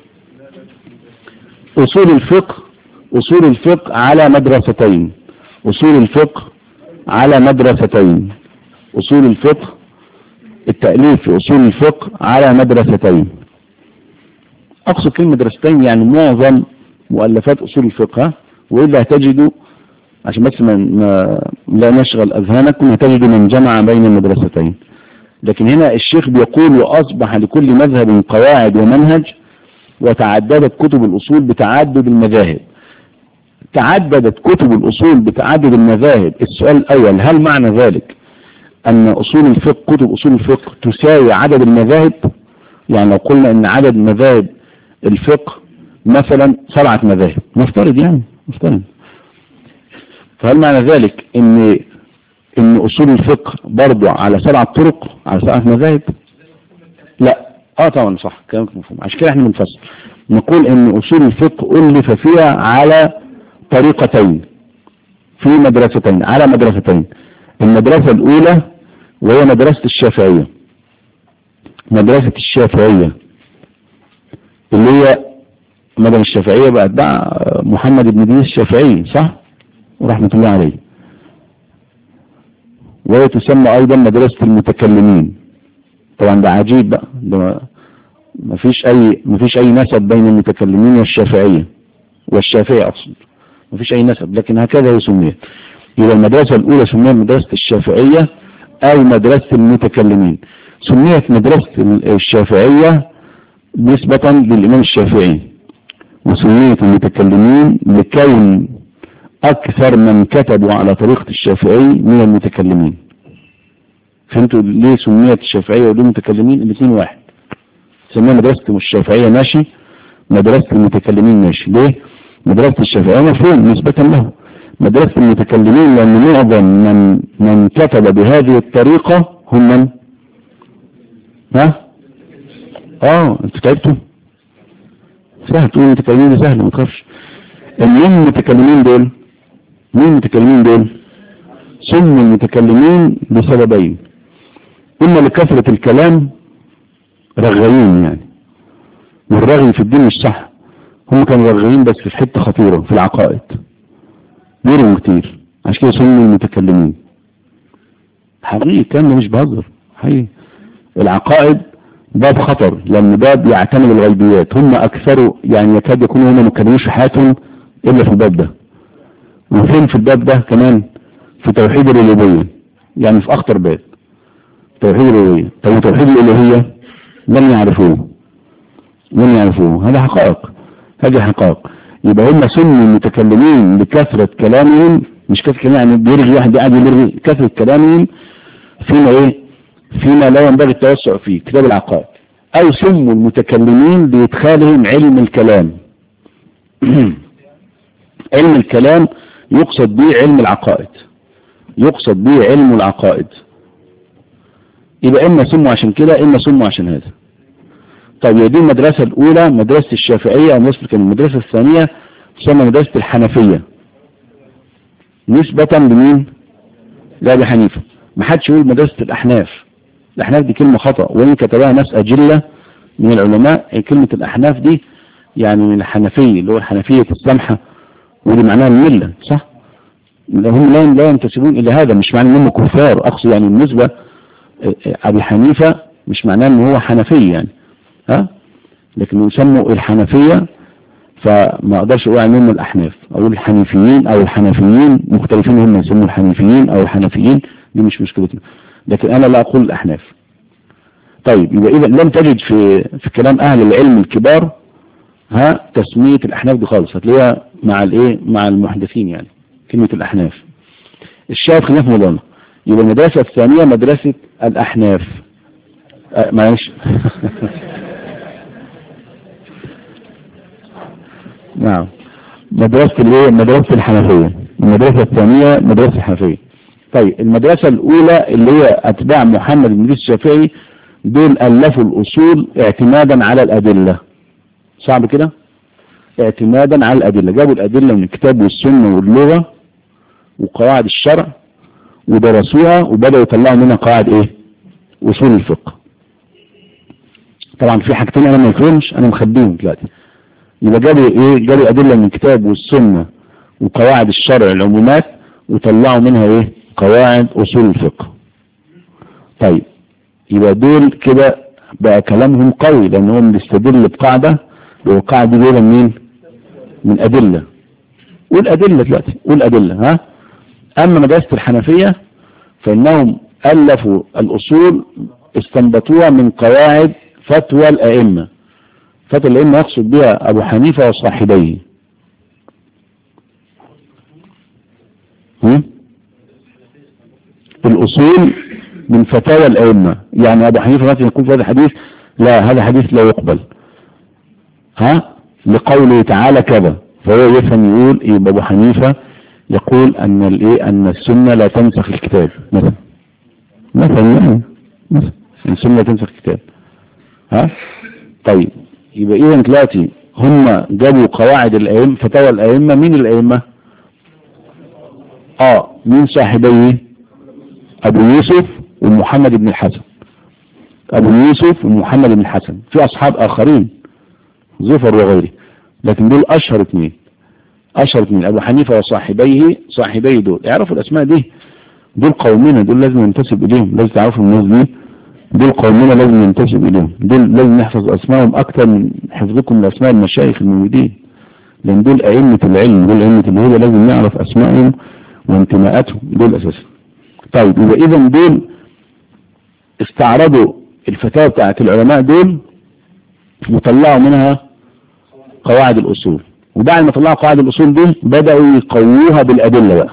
أصول الفقه أصول الفقه على مدرستين أصول الفقه على مدرستين أصول الفقه التأليف في أصول الفقه على مدرستين. أقصد كلمة مدرستين يعني معظم مؤلفات أصول الفقه، وإلا هتجدوا عشان بس ما لا نشغل أذهانكم هتجدوا من جمع بين المدرستين. لكن هنا الشيخ بيقول وأصبح لكل مذهب قواعد ومنهج وتعددت كتب الأصول بتعدد المذاهب. تعددت كتب الأصول بتعدد المذاهب. السؤال الأول هل معنى ذلك أن أصول الفقه كتب أصول الفقه تساوي عدد المذاهب؟ يعني لو قلنا أن عدد مذاهب الفقه مثلا سبعة مذاهب نفترض يعني نفترض فهل معنى ذلك أن ان اصول الفقه برضو على سبعة طرق على سبعة مذاهب؟ لا اه طبعا صح كلامك مفهوم. عشان كده احنا بنفصل نقول ان اصول الفقه الف فيها على طريقتين في مدرستين على مدرستين. المدرسة الاولى وهي مدرسة الشافعية مدرسة الشافعية اللي هي مدرسة الشافعية بأتباع محمد بن إدريس الشافعي صح ورحمة الله عليه، وهي تسمى ايضا مدرسة المتكلمين. طبعا ده عجيب بقى، ده مفيش اي مفيش اي نسب بين المتكلمين والشافعية والشافعي اقصد مفيش اي نسب، لكن هكذا هي سميت. يبقى المدرسة الاولى سميت مدرسة الشافعية او مدرسة المتكلمين. سميت مدرسة الشافعية نسبة للامام الشافعي، وسميت المتكلمين لكون اكثر من كتبوا على طريقة الشافعي من المتكلمين. فهمتوا ليه سميت الشافعية وليه المتكلمين؟ الاثنين واحد. سميها مدرسة الشافعية ماشي، مدرسة المتكلمين ماشي. ليه مدرسة الشافعية؟ مفهوم نسبة له. مدرسة المتكلمين لأن معظم من من كتب بهذه الطريقة هم من؟ ها اه انتوا تعبتوا؟ سهل تقول المتكلمين دي سهل ما تخافش. مين المتكلمين دول؟ مين المتكلمين دول؟ سموا المتكلمين بسببين، اما لكثرة الكلام رغيين يعني، والرغي في الدين مش صح، هم كانوا رغيين بس في حتة خطيرة في العقائد بيروا كتير عشان كده سموا المتكلمين. حقيقي كان مش بهزر حقيقي. العقائد باب خطر لان باب يعتمد الغيبيات، هم اكثروا يعني يكاد يكونوا هم ما كانوش في حياتهم الا في الباب ده. وفين في الباب ده كمان؟ في توحيد الالوهية، يعني في اخطر باب توحيد الالوهية. طب توحيد الالوهية لم يعرفوه لم يعرفوه هذا حقائق هذه حقائق. يبقى هم سموا المتكلمين لكثرة كلامهم، مش كثرة كلام يعني بيرغي واحد قاعد يرغي، كثرة كلامهم فيما ايه فيما لا ينبغي التوسع فيه كتاب العقائد. او سموا المتكلمين بإدخالهم علم الكلام علم الكلام يقصد به علم العقائد يقصد به علم العقائد. يبقى اما سموا عشان كده اما سموا عشان هذا. طيب يدي المدرسة الاولى مدرسة الشافعية او المدرسة الثانية تسمى مدرسة الحنفية نسبة لمين؟ لأبي حنيفة. ما حدش يقول مدرسة الاحناف. الاحناف دي كلمة خطأ، وإن كتبها ناس اجلة من العلماء. كلمة الاحناف دي يعني من الحنفية اللي هو الحنفية السمحة، ودي معناها الملة صح؟ هم لا لا ينتسبون الى هذا، مش معنى انهم كفار اقصد يعني بالنسبة ابي حنيفة مش معناه ان هو حنفي يعني ها، لكن يسموا الحنفية فما اقدرش اقول عنهم الاحناف، اقول الحنيفيين او الحنفيين مختلفين، هم يسموا الحنيفيين او الحنفيين دي مش مشكلتنا، لكن انا لا اقول الاحناف. طيب يبقى اذا لم تجد في في كلام اهل العلم الكبار ها تسمية الاحناف دي خالص، هتلاقيها مع الايه مع المحدثين يعني كلمة الاحناف. الشاهد خلاف مولانا. يبقى المدرسة الثانية مدرسة الاحناف أه معلش نعم مدرسة الايه مدرسة الحنفية. المدرسة الثانية مدرسة الحنفية. طيب المدرسة الاولى اللي هي اتباع محمد بن إدريس الشافعي دول ألفوا الأصول اعتمادا على الأدلة. صعب كده؟ اعتمادا على الأدلة، جابوا الأدلة من الكتاب والسنة واللغة وقواعد الشرع ودرسوها وبدأوا يطلعوا منها قواعد ايه؟ أصول الفقه. طبعا في حاجتين انا ما يفهمش، انا مخبيهم دلوقتي. يبقى جابوا ايه؟ جابوا أدلة من الكتاب والسنة وقواعد الشرع العمومات وطلعوا منها ايه؟ قواعد أصول الفقه. طيب يبقى دول كده بقى كلامهم قوي لأنهم بيستدل بقاعدة، والقاعدة دي منين؟ من أدلة. والأدلة دلوقتي والأدلة ها. أما مدرسة الحنفية فإنهم ألفوا الأصول استنبطوها من قواعد فتوى الأئمة. فتوى الأئمة يقصد بها أبو حنيفة وصاحبيه. الأصول من فتاوى الأئمة، يعني أبو حنيفة مثلا يقول في هذا الحديث لا، هذا حديث لا يقبل ها لقوله تعالى كذا، فهو يفهم يقول يبقى أبو حنيفة يقول أن الإيه أن السنة لا تنسخ الكتاب مثلا مثلا يعني مثلا السنة لا تنسخ الكتاب ها. طيب يبقى إذا دلوقتي هم جابوا قواعد الأئمة فتاوى الأئمة. مين الأئمة؟ آه مين صاحبيه؟ أبو يوسف ومحمد بن الحسن. أبو يوسف ومحمد بن الحسن، في أصحاب آخرين زفر وغيره، لكن دول أشهر اثنين. أشهر اثنين أبو حنيفة وصاحبيه. صاحبيه دول اعرفوا الأسماء دي، دول قومنا، دول لازم ننتسب إليهم، لازم تعرفوا الناس دي، دول قومنا لازم ننتسب إليهم، دول لازم نحفظ أسمائهم أكثر من حفظكم لأسماء المشايخ الموجودين، لأن دول أئمة العلم، دول أئمة الهدى، لازم نعرف أسمائهم وانتماءاتهم، دول أساسا. طيب يبقى إذا دول استعرضوا الفتاوى بتاعت العلماء دول وطلعوا منها قواعد الأصول، وبعد ما طلعوا قواعد الأصول دي بدأوا يقووها بالأدلة بقى.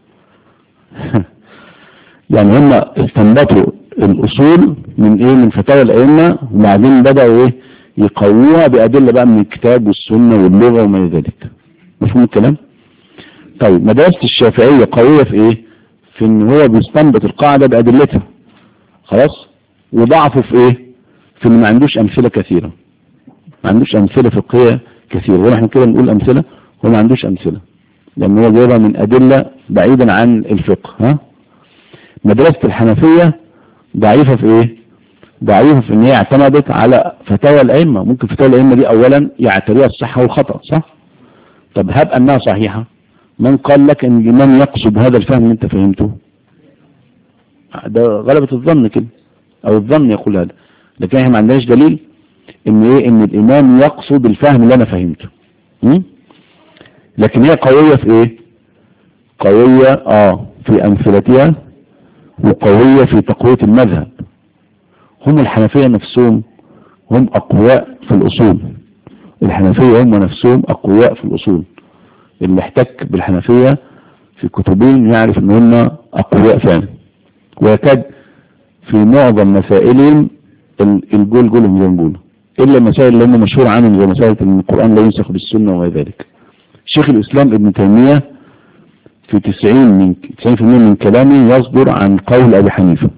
يعني هم استنبطوا الأصول من إيه؟ من فتاوى الأئمة، وبعدين بدأوا إيه؟ يقووها بأدلة بقى من الكتاب والسنة واللغة وما إلى ذلك. مفهوم الكلام؟ طيب مدرسة الشافعية قوية في إيه؟ في إن هو بيستنبط القاعدة بأدلتها خلاص، وضعفه في إيه؟ في إنه ما عندوش أمثلة كثيرة، ما عندوش أمثلة فقهية كثيرة، ونحن كده نقول أمثلة هو ما عندوش أمثلة لأن هو جايبها من أدلة بعيدا عن الفقه ها. مدرسة الحنفية ضعيفة في إيه؟ ضعيفة في إن هي اعتمدت على فتاوى الأئمة. ممكن فتاوى الأئمة دي أولا يعتبرها الصحة والخطأ صح؟ طب هب أنها صحيحة، من قال لك ان الامام يقصد هذا الفهم اللي انت فهمته؟ ده غلبة الظن كده، او الظن يقول هذا، لكن احنا ما عندناش دليل ان ايه ان الامام يقصد الفهم اللي انا فهمته. م? لكن هي قوية في ايه؟ قوية اه في امثلتها، وقوية في تقوية المذهب. هم الحنفية نفسهم هم اقوياء في الاصول، الحنفية هم نفسهم اقوياء في الاصول. اللي احتك بالحنفية في كتبين يعرف ان هم اقوياء فعلا، ويكاد في معظم مسائلهم الجول جولهم زي ما بيقولوا، الا المسائل اللي هم مشهور عنهم زي مسائل ان القرآن لا ينسخ بالسنة وغير ذلك. شيخ الاسلام ابن تيمية في تسعين من تسعين بالمئة من كلامه يصدر عن قول ابي حنيفة،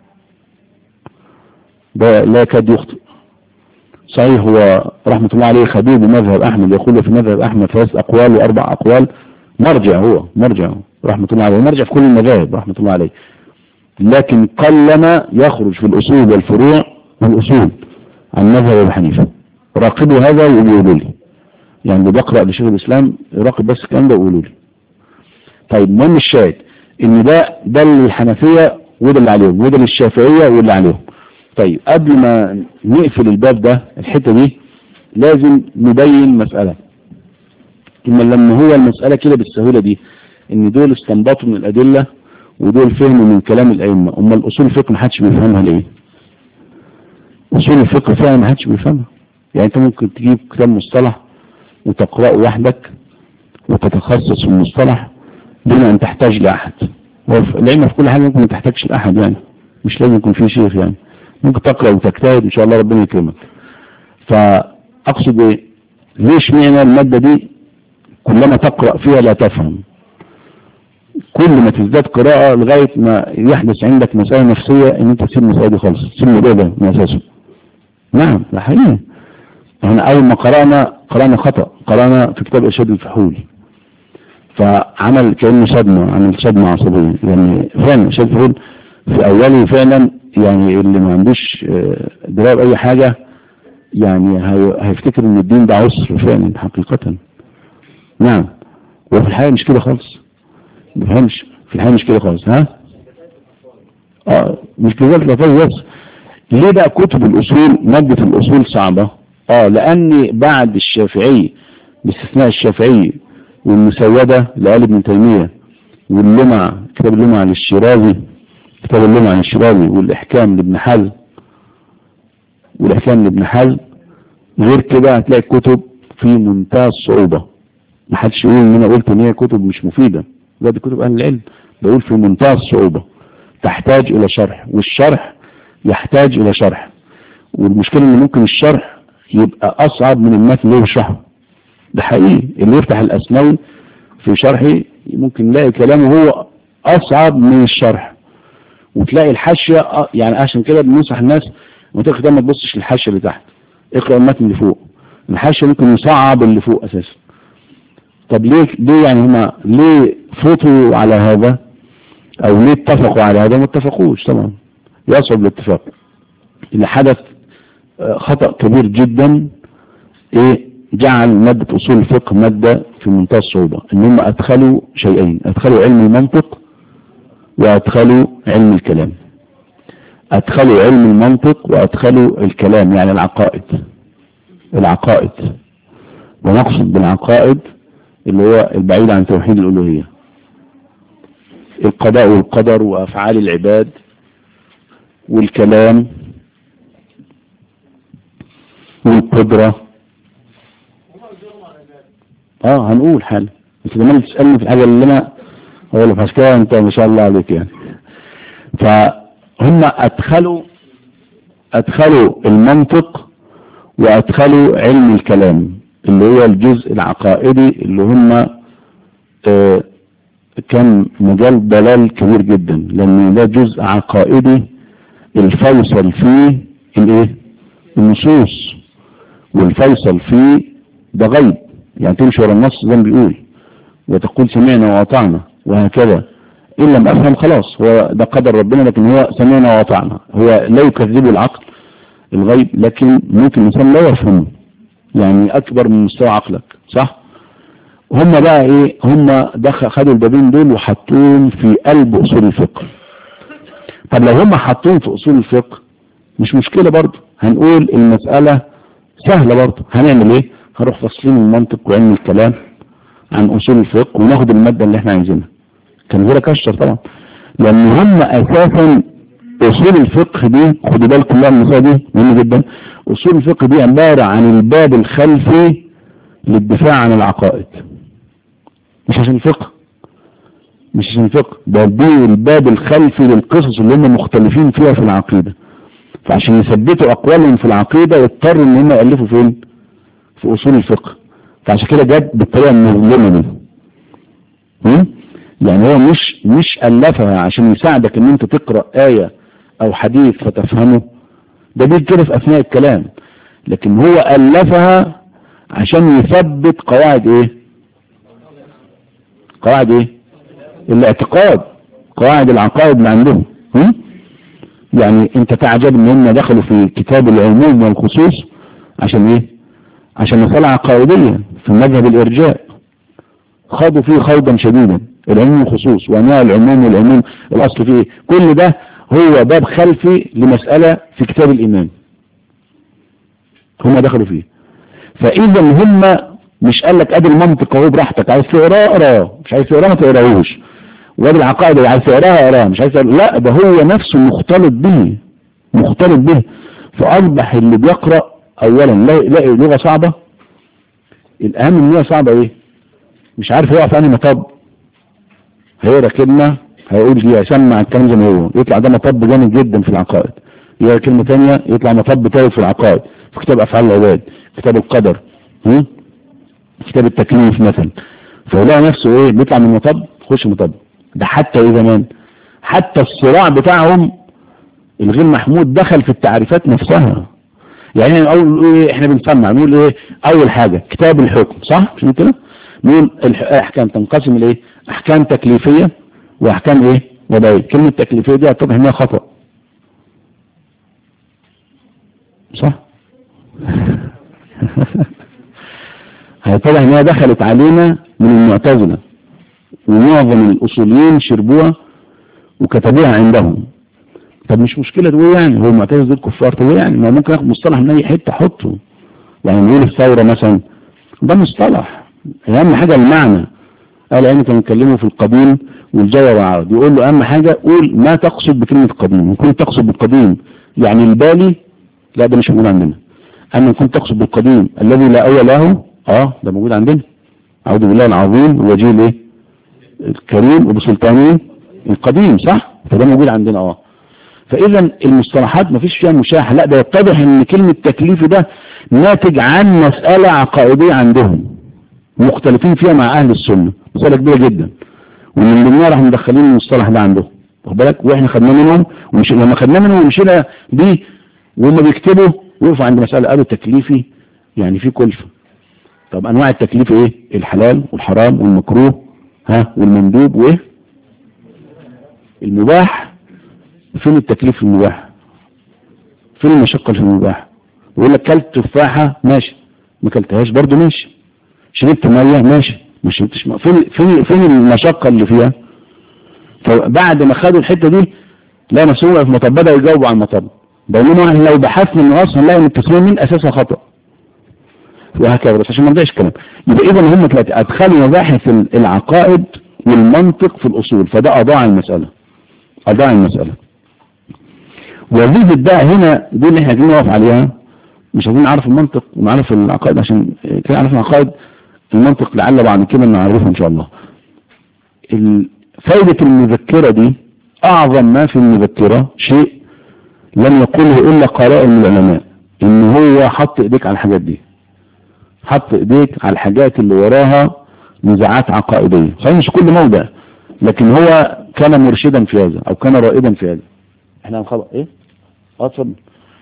ده لا يكاد يخطئ. صحيح هو رحمة الله عليه خبير بمذهب أحمد، يقول في مذهب أحمد ثلاث أقوال وأربع أقوال، مرجع هو مرجع رحمة الله عليه، مرجع في كل المذاهب رحمة الله عليه، لكن قلما يخرج في الأصول والفروع والأصول عن مذهب أبي حنيفة. راقبوا هذا وقولوا لي، يعني اللي بقرأ لشيخ الإسلام يراقب بس الكلام ده وقولوا لي. طيب المهم الشاهد إن ده ده الحنفية وده اللي عليهم، وده للشافعية واللي عليهم. طيب قبل ما نقفل الباب ده الحتة دي لازم نبين مسألة، إما لما هو المسألة كده بالسهولة دي إن دول استنبطوا من الأدلة ودول فهموا من كلام الأئمة، أما الأصول الفقه محدش بيفهمها ليه؟ أصول الفقه فعلا محدش بيفهمها. يعني أنت ممكن تجيب كتاب مصطلح وتقرأه وحدك وتتخصص في المصطلح دون أن تحتاج لأحد، والعلم في كل حاجة ممكن ما تحتاجش لأحد، يعني مش لازم يكون في شيخ، يعني ممكن تقرأ وتجتهد إن شاء الله ربنا يكرمك. فأقصد إيه؟ ليش معنى المادة دي كلما تقرأ فيها لا تفهم؟ كل ما تزداد قراءة لغاية ما يحدث عندك مسألة نفسية ان انت تسيب المسألة دي خالص، تسيب الموضوع ده من اساسه. نعم ده حقيقي. احنا اول ما قرأنا قرأنا خطأ، قرأنا في كتاب ارشاد الفحول، فعمل كأنه صدمة، عمل صدمة عصبية. يعني فعلا ارشاد الفحول في اوله فعلا يعني اللي ما عندوش دراية بأي حاجة يعني هيفتكر ان الدين ده عسر فعلا حقيقة. نعم. وفي الحقيقة مش كده خالص، ما فهمش في الحقيقة مش كده خالص. ها اه مش كده بس. ليه بقى كتب الاصول مادة الاصول صعبة؟ اه لان بعد الشافعي باستثناء الشافعي والمسودة لآل ابن تيمية واللمع كتاب اللمع للشيرازي، كتاب اللمع للشيرازي والاحكام لابن حزم والاحكام لابن حزم، غير كده هتلاقي كتب في منتهى الصعوبة. ما حدش يقول ان انا قلت ان هي كتب مش مفيدة، لا دي كتب اهل العلم، بقول في منتهى الصعوبة، تحتاج الى شرح، والشرح يحتاج الى شرح. والمشكلة ان ممكن الشرح يبقى اصعب من المتن اللي هو بيشرحه. ده حقيقي، اللي يفتح الاسنوي في شرحه ممكن يلاقي كلامه هو اصعب من الشرح، وتلاقي الحاشية يعني عشان كده بننصح الناس لما تقرأ ما تبصش للحاشية اللي تحت، اقرأ المتن اللي فوق. الحاشية ممكن يصعب اللي فوق اساسا. طب ليه ليه يعني هما ليه فوتوا على هذا او ليه اتفقوا على هذا؟ ما اتفقوش طبعا، يصعب الاتفاق. اللي حدث خطأ كبير جدا ايه جعل مادة اصول الفقه مادة في منتهى الصعوبة، ان هم ادخلوا شيئين، ادخلوا علم المنطق وادخلوا علم الكلام. ادخلوا علم المنطق وادخلوا الكلام يعني العقائد. العقائد ونقصد بالعقائد اللي هو البعيد عن توحيد الألوهية، القضاء والقدر وأفعال العباد والكلام والقدرة. اه هنقول حاجة، انت لما تسألني في الحاجة اللي انا هقول لك عشان كده انت ما شاء الله عليك يعني. فهم ادخلوا ادخلوا المنطق وادخلوا علم الكلام اللي هو الجزء العقائدي اللي هم آه كان مجال ضلال كبير جدا، لان ده جزء عقائدي الفيصل فيه الايه النصوص، والفيصل فيه ده غيب، يعني تمشي ورا النص زي ما بيقول وتقول سمعنا وأطعنا وهكذا. إن لم أفهم خلاص هو ده قدر ربنا، لكن هو سمعنا وأطعنا، هو لا يكذب العقل الغيب، لكن ممكن الإنسان لا يفهمه، يعني أكبر من مستوى عقلك صح. هم بقى إيه، هم دخل خدوا البابين دول وحطوهم في قلب أصول الفقه. طب لو هم حطوهم في أصول الفقه مش مشكلة برضه، هنقول المسألة سهلة برضه. هنعمل إيه؟ هنروح فصلين المنطق وعلم الكلام عن أصول الفقه وناخد المادة اللي احنا عايزينها. كان غير كشر طبعا، لأن هم أساسا أصول الفقه دي، خدوا بالكم بقى المسألة دي مهمة جدا. أصول الفقه دي عبارة عن الباب الخلفي للدفاع عن العقائد، مش عشان الفقه، مش عشان الفقه، ده دي الباب الخلفي للقصص اللي هم مختلفين فيها في العقيدة. فعشان يثبتوا أقوالهم في العقيدة اضطروا ان هم يألفوا فين؟ في أصول الفقه. فعشان كده جت بالطريقة المظلمة دي. يعني هو مش مش ألفها عشان يساعدك ان انت تقرأ آية او حديث فتفهمه، ده بيجي كده في اثناء الكلام، لكن هو ألفها عشان يثبت قواعد ايه؟ قواعد ايه؟ الاعتقاد، قواعد العقائد اللي عندهم. هم؟ يعني انت تعجب ان هم دخلوا في كتاب العموم والخصوص عشان ايه؟ عشان مسألة عقائدية في مذهب الارجاء، خاضوا فيه خوضا شديدا، العموم والخصوص وانواع العموم والعموم الاصل فيه، كل ده هو باب خلفي لمسألة في كتاب الإيمان هم دخلوا فيه. فإذا هم مش قال لك ادي المنطق اهو براحتك، عايز تقراه اقراه، مش عايز تقراه ما تقراهوش، وادي العقائد عايز تقراها اقراها، مش عايز تقراه لا، ده هو نفسه مختلط به مختلط به. فأصبح اللي بيقرأ اولا لاقي لغة صعبة، الاهم ان هي صعبة ايه؟ مش عارف يقع في انهي مطب، هيقرا كلمة هيقول دي هيسمع الكلام زي ما هو، يطلع ده مطب جامد جدا في العقائد، يقرا كلمة تانية يطلع مطب تاني في العقائد، في كتاب افعال العباد، كتاب القدر، هم؟ كتاب التكليف مثلا، فيلاقي نفسه ايه؟ بيطلع من مطب يخش مطب، ده حتى ايه زمان، حتى الصراع بتاعهم الغير محمود دخل في التعريفات نفسها. يعني اول ايه احنا بنسمع نقول ايه اول حاجة كتاب الحكم، صح مش كده؟ نقول الاحكام تنقسم لايه؟ احكام تكليفية واحكام ايه وضعية. كلمة تكليفية دي اتضح انها خطأ، صح؟ هيتضح انها دخلت علينا من المعتزلة، ومعظم الاصوليين شربوها وكتبوها عندهم. طب مش مشكلة تقول يعني هو المعتزلة دول كفار، طب يعني ما ممكن اخد مصطلح من اي حتة احطه. يعني نقول الثورة مثلا ده مصطلح، اهم حاجة المعنى. قال يعني كانوا يتكلموا في القديم والجاي والعرض، يقول له اهم حاجة قول ما تقصد بكلمة قديم. ان كنت تقصد بالقديم يعني البالي، لا ده مش موجود عندنا. اما ان كنت تقصد بالقديم الذي لا اول له، اه ده موجود عندنا. اعوذ بالله العظيم ووجيه الايه الكريم وبسلطانه القديم، صح؟ فده موجود عندنا. اه فاذا المصطلحات ما فيش فيها مشاحة، لا ده يتضح ان كلمة تكليف ده ناتج عن مسألة عقائدية عندهم مختلفين فيها مع اهل السنة، مسألة كبيرة جدا، ومن ضمنها راح مدخلين المصطلح ده عندهم، واخد بالك؟ واحنا خدناه منهم ومش لما خدناه منهم ومشينا بيه وهم بيكتبوا وقفوا عند مسألة قالوا تكليفي يعني في كلفة. طب انواع التكليف ايه؟ الحلال والحرام والمكروه ها والمندوب وايه المباح. فين التكليف في المباح؟ فين المشقة في المباح؟ يقول لك كلت تفاحة ماشي، ما كلتهاش برضو ماشي، شربت مية ماشي، ما شربتش مية، فين فين فين المشقة اللي فيها؟ فبعد ما خدوا الحتة دي لا مسؤول في مطب بدأوا يجاوبوا على المطب، بينما احنا لو بحثنا من اصلا نلاقي ان التسمية من اساسها خطأ وهكذا، بس عشان ما نضيعش الكلام. يبقى اذا هم ثلاثة ادخلوا مباحث العقائد والمنطق في الاصول، فده اضاع المسألة اضاع المسألة. وظيفة بقى هنا دي اللي احنا عايزين نقف عليها، مش عايزين نعرف المنطق ونعرف العقائد، عشان كده نعرف العقائد المنطق لعل بعد كده نعرفه ان شاء الله. فائدة المذكرة دي اعظم ما في المذكرة شيء لم يقوله الا قراء من العلماء، ان هو حط ايديك على الحاجات دي، حط ايديك على الحاجات اللي وراها نزاعات عقائدية، صحيح مش كل موضع، لكن هو كان مرشدا في هذا او كان رائدا في هذا. احنا هنخبط ايه اتفضل.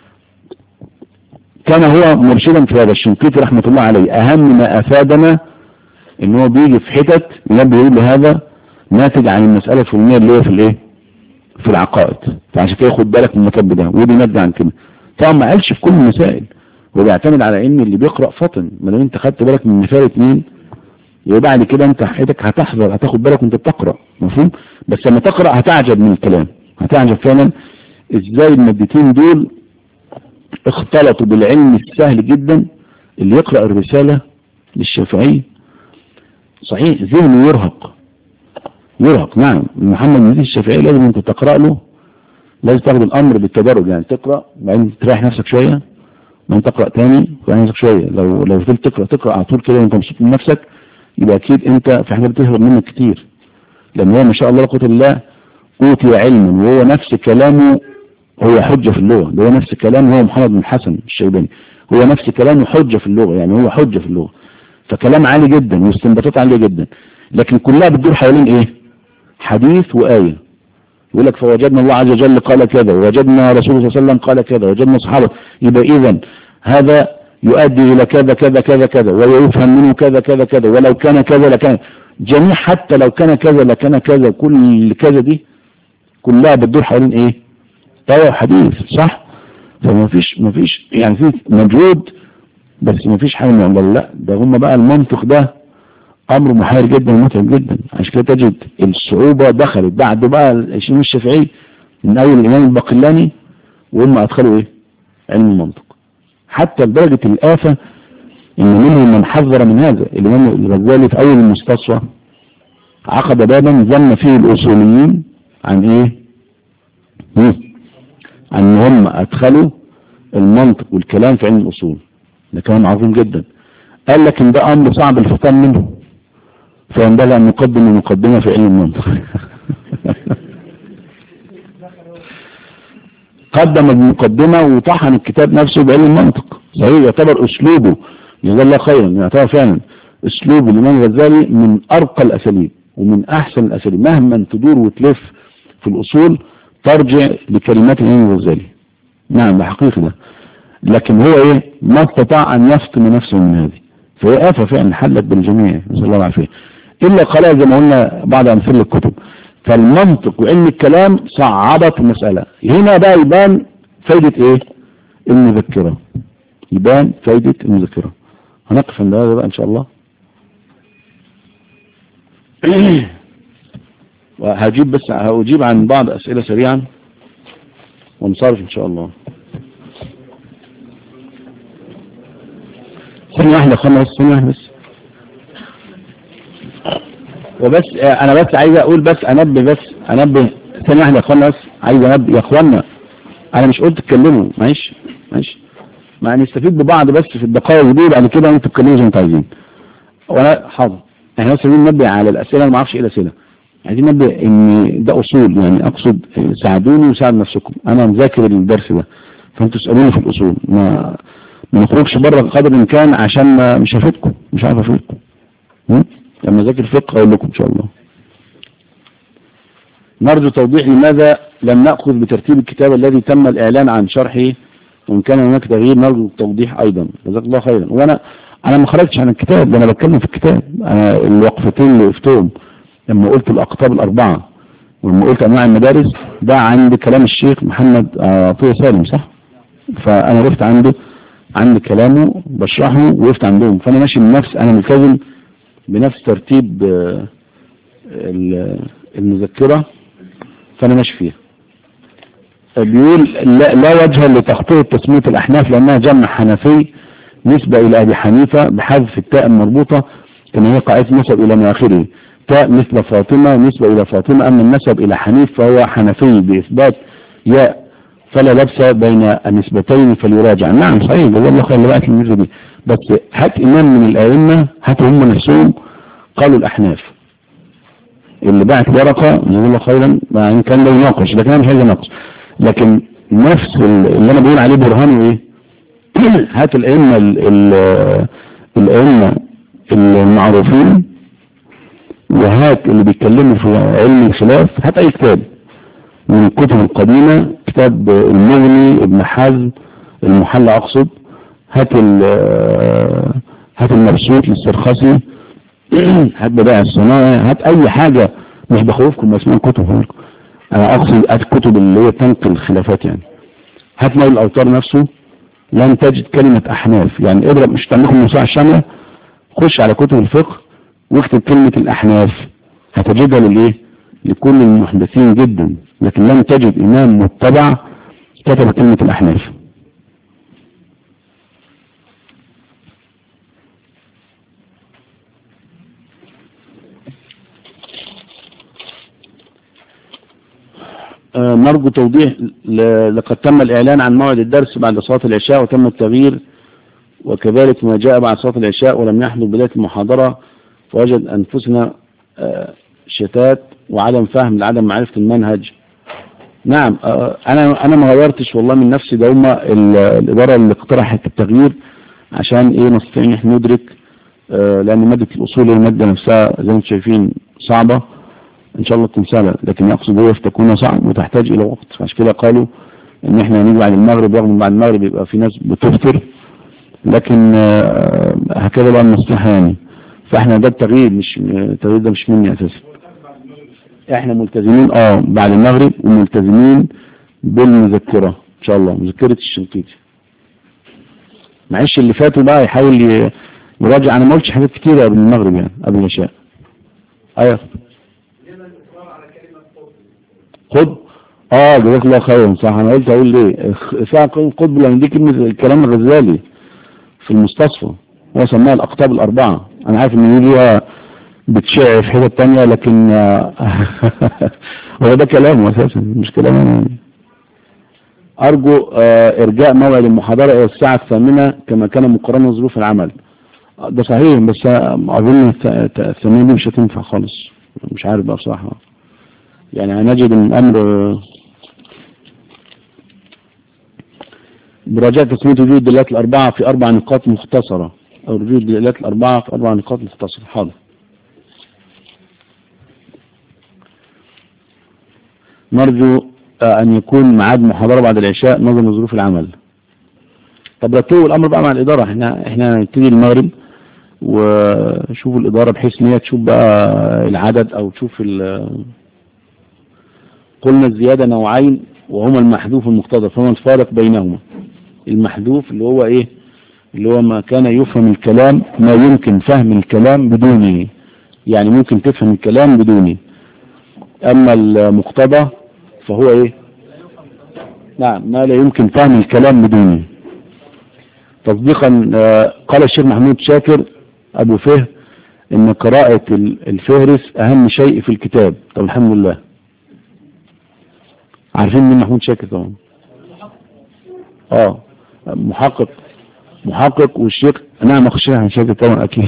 كان هو مرشدا في هذا. الشنقيطي رحمة الله عليه اهم ما افادنا ان هو بيجي في حتت ينبه يقول هذا ناتج عن المسألة الفلانية اللي هي في الايه في العقائد، فعشان كده خد بالك من المطب ده، ودي ناتج عن كده. طبعا ما قالش في كل المسائل، هو بيعتمد على ان اللي بيقرأ فطن، ما دام انت خدت بالك من مثال اتنين يبقى بعد كده انت حياتك هتحذر، هتاخد بالك وانت بتقرأ، مفهوم؟ بس لما تقرأ هتعجب من الكلام، هتعجب فعلا ازاي المادتين دول اختلطوا بالعلم السهل جدا. اللي يقرأ الرسالة للشافعي صحيح ذهنه يرهق يرهق نعم. محمد بن الشافعي لازم انت تقرأ له، لازم تاخد الامر بالتدرج، يعني تقرأ بعدين تريح نفسك شوية، بعدين تقرأ تاني وبعدين نفسك شوية. لو لو فضلت تقرأ تقرأ على طول كده وانت مبسوط من نفسك يبقى اكيد انت في حاجات بتهرب منك كتير، لان هو ما شاء الله لا قوة الا بالله اوتي علما، وهو نفس كلامه هو حجة في اللغة، ده هو نفس كلامه هو محمد بن الحسن الشيباني، هو نفس كلامه حجة في اللغة، يعني هو حجة في اللغة، فكلام عالي جدا واستنباطات عالية جدا، لكن كلها بتدور حوالين ايه؟ حديث وآية. يقول لك فوجدنا الله عز وجل قال كذا، ووجدنا رسول الله صلى الله عليه وسلم قال كذا، ووجدنا صحابه، يبقى اذا هذا يؤدي الى كذا كذا كذا كذا، ويفهم منه كذا كذا كذا، ولو كان كذا لكان جميع، حتى لو كان كذا لكان كذا، كل كذا دي كلها بتدور حوالين ايه؟ طيب حديث، صح؟ فما فيش ما فيش يعني في مجهود، بس ما فيش حاجه من عند الله. لا ده هم بقى المنطق ده امر محير جدا ومتعب جدا، عشان كده تجد الصعوبه دخلت بعد بقى الامام الشافعي من اول الامام الباقلاني، وهم ادخلوا ايه؟ علم المنطق، حتى لدرجه الافه ان منهم من حذر من هذا. الامام الغزالي في اول المستصفى عقد بابا ذم فيه الاصوليين عن ايه؟ عن ان هم ادخلوا المنطق والكلام في علم الاصول، ده كلام عظيم جدا. قال لك ان ده امر صعب الفطان منه، فينبغي ان نقدم المقدمه في علم المنطق. قدم المقدمه وطحن الكتاب نفسه بعلم المنطق، صحيح يعتبر اسلوبه جزاه الله خيرا، يعتبر فعلا اسلوب الامام الغزالي من ارقى الاساليب ومن أحسن الأساليب مهما تدور وتلف في الأصول ترجع لكلمات الإمام الغزالي. نعم بحقيقة ده، لكن هو إيه ما استطاع أن يفطم نفسه من هذه، فهي آفة فعلا حلت بالجميع نسأل الله العافية، إلا قال زي ما قلنا بعض أمثلة الكتب. فالمنطق وعلم الكلام صعبت المسألة. هنا بقى يبان فايدة إيه المذكرة، يبان فايدة المذكرة. هنقف عند هذا بقى إن شاء الله. وهجيب بس هأجيب عن بعض أسئلة سريعا ونصرف إن شاء الله. ثانية واحدة خلص ثانية واحدة بس. وبس أنا بس عايز أقول بس أنبه بس أنبه ثانية واحدة خلص عايز أنبه يا أخوانا، أنا مش قلت تتكلموا معيش معيش ما نستفيد ببعض بس في الدقائق دي، بعد كده أنتوا تتكلموا زي ما أنتوا عايزين. وأنا حاضر احنا بس عايزين ننبه على الأسئلة، أنا ما أعرفش إيه الأسئلة، عايزين ننبه إن ده أصول، يعني أقصد ساعدوني وساعد نفسكم، أنا مذاكر الدرس ده فأنتوا تسألوني في الأصول، ما ما نخرجش بره قدر الإمكان عشان ما مش هفيدكم، مش عارف أفيدكم. لما ذاكر الفقه أقول لكم إن شاء الله. نرجو توضيح لماذا لم نأخذ بترتيب الكتاب الذي تم الإعلان عن شرحه، وإن كان هناك تغيير نرجو التوضيح أيضا جزاك الله خيرا. وأنا أنا ما خرجتش عن الكتاب ده، أنا بتكلم في الكتاب. أنا الوقفتين اللي وقفتهم لما قلت الأقطاب الأربعة ولما قلت أنواع المدارس ده عند كلام الشيخ محمد عطية سالم صح؟ فأنا وقفت عنده عند كلامه بشرحه وقفت عندهم، فأنا ماشي بنفس أنا ملتزم بنفس ترتيب المذكرة فأنا ماشي فيها. بيقول لا, لا وجه لتخطيط تسمية الأحناف لأنها جمع حنفي نسبة إلى أبي حنيفة بحذف التاء المربوطة كما هي قاعدة نسب إلى ما آخره، تاء مثل فاطمة نسبة إلى فاطمة، أما النسب إلى حنيف فهو حنفي بإثبات ياء فلا لبس بين النسبتين فليراجع. نعم صحيح جزاه الله خير اللي بقت الميزة دي، بس هات إمام من الأئمة هاتوا هم نفسهم قالوا الأحناف اللي بعت ورقة جزاه الله خيرا إن كان له يناقش، لكن أنا مش عايز أناقش، لكن نفس اللي أنا بقول عليه برهان إيه هات الأئمة الأئمة المعروفين وهات اللي بيتكلموا في علم الخلاف، هات أي كتاب من الكتب القديمة، كتاب المغني ابن حزم المحلى أقصد، هات هات المبسوط للسرخسي، هات بدائع الصناعي، هات أي حاجة، مش بخوفكم اسمها كتب، أنا أقصد الكتب اللي هي تنقل الخلافات يعني. هات نيل الأوتار نفسه لن تجد كلمة أحناف، يعني اضرب مش تعملكم موسوعة الشاملة، خش على كتب الفقه واكتب كلمة الأحناف هتجدها للإيه؟ لكل المحدثين جدا، لكن لم تجد إمام متبع كتب كلمة الأحناف. آه نرجو توضيح، لقد تم الإعلان عن موعد الدرس بعد صلاة العشاء وتم التغيير، وكذلك ما جاء بعد صلاة العشاء ولم يحضر بداية المحاضرة، فوجد أنفسنا آه شتات وعدم فهم لعدم معرفة المنهج. نعم آه أنا أنا ما غيرتش والله من نفسي، ده هم الإدارة اللي اقترحت التغيير عشان إيه نستطيع إن احنا ندرك، آه لأن مادة الأصول المادة نفسها زي ما انتم شايفين صعبة، إن شاء الله تكون سهلة، لكن يقصد هو تكون صعب وتحتاج إلى وقت، فعشان كده قالوا إن احنا نيجي بعد المغرب، رغم بعد المغرب يبقى في ناس بتفطر، لكن آه هكذا بقى المصلحة يعني. فاحنا ده التغيير، مش التغيير ده مش مني أساسا، احنا ملتزمين اه بعد المغرب وملتزمين بالمذكرة ان شاء الله، مذكرة الشنقيطي. معلش اللي فاتوا بقى يحاول يراجع، انا ما قلتش حاجات كتيرة قبل المغرب يعني قبل العشاء. ايوه خد اه جزاك الله خيرا صح، انا قلت اقول ليه اسمها قطب لان دي كلمة الكلام الغزالي في المستصفى، هو سماها الاقطاب الاربعة. انا عارف ان دي بتشع في حتة تانية، لكن هو ده كلامه اساسا مش كلامه انا. ارجو ارجاء موعد المحاضرة الى الساعة الثامنة كما كان مقارنة ظروف العمل. ده صحيح، بس اظن الثامنة دي مش هتنفع خالص، مش عارف بقى بصراحة يعني. هنجد ان الامر براجعة تسمية وجود الدلالات الاربعة في اربع نقاط مختصرة، او وجود الدلالات الاربعة في اربع نقاط مختصرة. حاضر. نرجو أن يكون ميعاد محاضرة بعد العشاء نظرا لظروف العمل. طب رتبوا الأمر بقى مع الإدارة، احنا احنا نبتدي المغرب وشوفوا الإدارة بحيث ان هي تشوف بقى العدد أو تشوف قلنا الزيادة نوعين وهما المحذوف والمقتضى، فما الفارق بينهما؟ المحذوف اللي هو ايه؟ اللي هو ما كان يفهم الكلام، ما يمكن فهم الكلام بدونه، يعني ممكن تفهم الكلام بدونه. أما المقتضى فهو ايه؟ نعم، ما لا يمكن فهم الكلام بدونه. تصديقا قال الشيخ محمود شاكر أبو فهم إن قراءة الفهرس أهم شيء في الكتاب. طب الحمد لله، عارفين مين محمود شاكر طبعا؟ اه محقق محقق والشيخ نعم أخو الشيخ محمود شاكر طبعا أكيد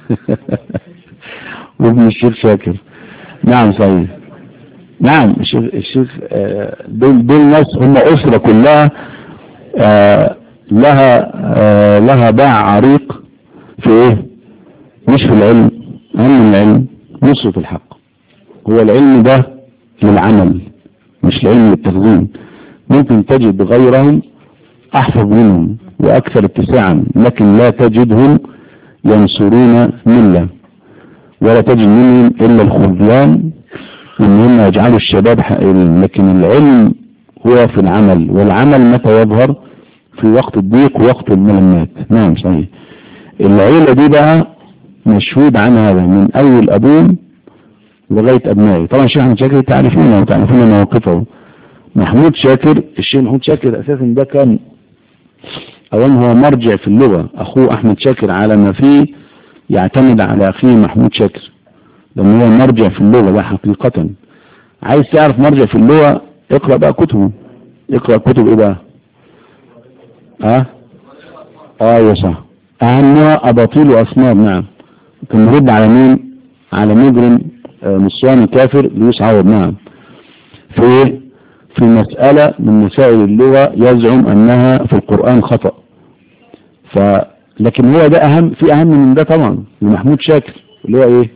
وابن الشيخ شاكر. نعم صحيح، نعم الشيخ الشيخ دول دول ناس هم أسرة كلها آه لها آه لها باع عريق في ايه؟ مش في العلم، اهم من العلم نصرة الحق. هو العلم ده للعمل مش العلم للتخزين. ممكن تجد غيرهم احفظ منهم واكثر اتساعا، لكن لا تجدهم ينصرون ملة، ولا تجد منهم الا الخذلان ان هم يجعلوا الشباب حائرين. لكن العلم هو في العمل، والعمل متى يظهر؟ في وقت الضيق ووقت الملمات. نعم صحيح. العيلة دي بقى مشهود عنها هذا من اول ابوه لغاية ابنائه. طبعا الشيخ محمود شاكر تعرفونه وتعرفون مواقفه. محمود شاكر، الشيخ محمود شاكر اساسا ده كان اولا هو مرجع في اللغة. اخوه احمد شاكر على ما فيه يعتمد على اخيه محمود شاكر، لان هو مرجع في اللغة ده حقيقة. عايز تعرف مرجع في اللغة اقرأ بقى كتبه. اقرأ كتب ايه بقى؟ اه اه يا صح، اهمها اباطيل واسمار. نعم، كان مرد على مين؟ على مجرم آه نصواني كافر ليوس عوض. نعم، في في مسألة من مسائل اللغة يزعم انها في القرآن خطأ. ف لكن هو ده اهم، في اهم من ده طبعا لمحمود شاكر اللي هو ايه؟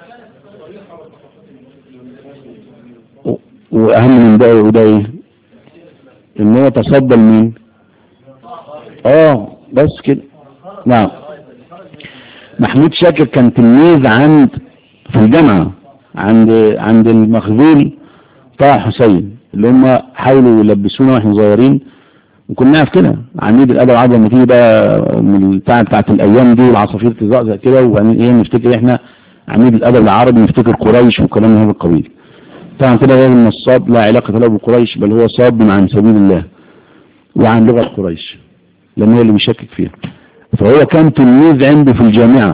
واهم من ده وده ايه؟ ان هو تصدى لمين؟ اه بس كده. نعم، محمود شاكر كان تلميذ عند في الجامعة عند عند المخذول طه حسين، اللي هم حاولوا يلبسونا واحنا صغيرين، وكنا نعرف كده عميد الادب عاد لما تيجي بقى من البتاع بتاعت الايام دي والعصافير تزقزق كده، وبعدين ايه نفتكر احنا عميد الادب العربي نفتكر قريش وكلام من هذا القبيل. طبعا كده غير ان الصاد لا علاقة له بقريش، بل هو صاد عن سبيل الله وعن لغة قريش لأنه هو اللي بيشكك فيها. فهو كان تلميذ عنده في الجامعة.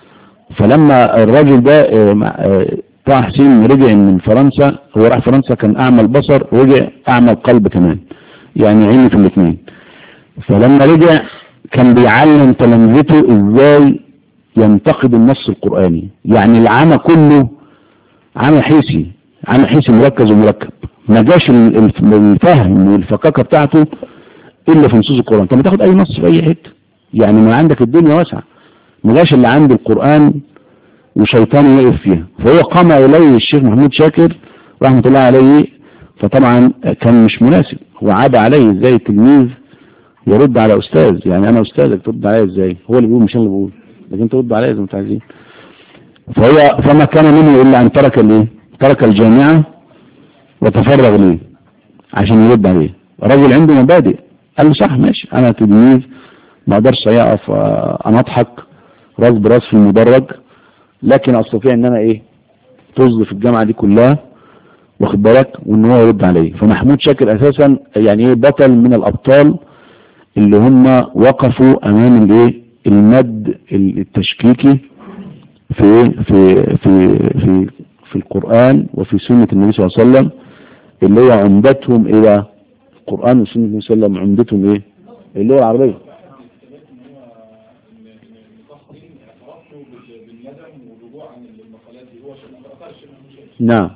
فلما الراجل ده طه حسين رجع من فرنسا، هو راح فرنسا كان أعمى البصر ورجع أعمى القلب كمان، يعني عيني في الاثنين. فلما رجع كان بيعلم تلامذته ازاي ينتقد النص القرآني. يعني العمى كله عمى حيسي، عمى حيسي مركز ومركب، ما جاش الفهم والفكاكة بتاعته إلا في نصوص القرآن. طب ما تاخد أي نص في أي حتة، يعني ما عندك الدنيا واسعة، ما جاش اللي عنده القرآن وشيطان يقف فيها. فهو قام إليه الشيخ محمود شاكر رحمة الله عليه، فطبعا كان مش مناسب. هو عاب عليه ازاي التلميذ يرد على أستاذ، يعني أنا أستاذك ترد عليه ازاي؟ هو اللي بيقول مش أنا اللي بقول، لكن ترد عليه زي ما انتوا عايزين. فهو فما كان منه إلا أن ترك الايه؟ ترك الجامعة وتفرغ ليه عشان يرد عليه. رجل عنده مبادئ، قال له صح ماشي، انا تلميذ ما اقدرش اقف انا اضحك راس براس في المدرج، لكن استطيع ان انا ايه طز في الجامعة دي كلها واخد بالك، وان هو يرد عليه. فمحمود شاكر اساسا يعني ايه بطل من الابطال اللي هم وقفوا امام الايه المد التشكيكي في في في في في القرآن وفي سنة النبي صلى الله عليه وسلم، اللي هي عمدتهم ايه بقى؟ القرآن وسنة النبي صلى الله عليه وسلم عمدتهم ايه؟ اللغة العربية. نعم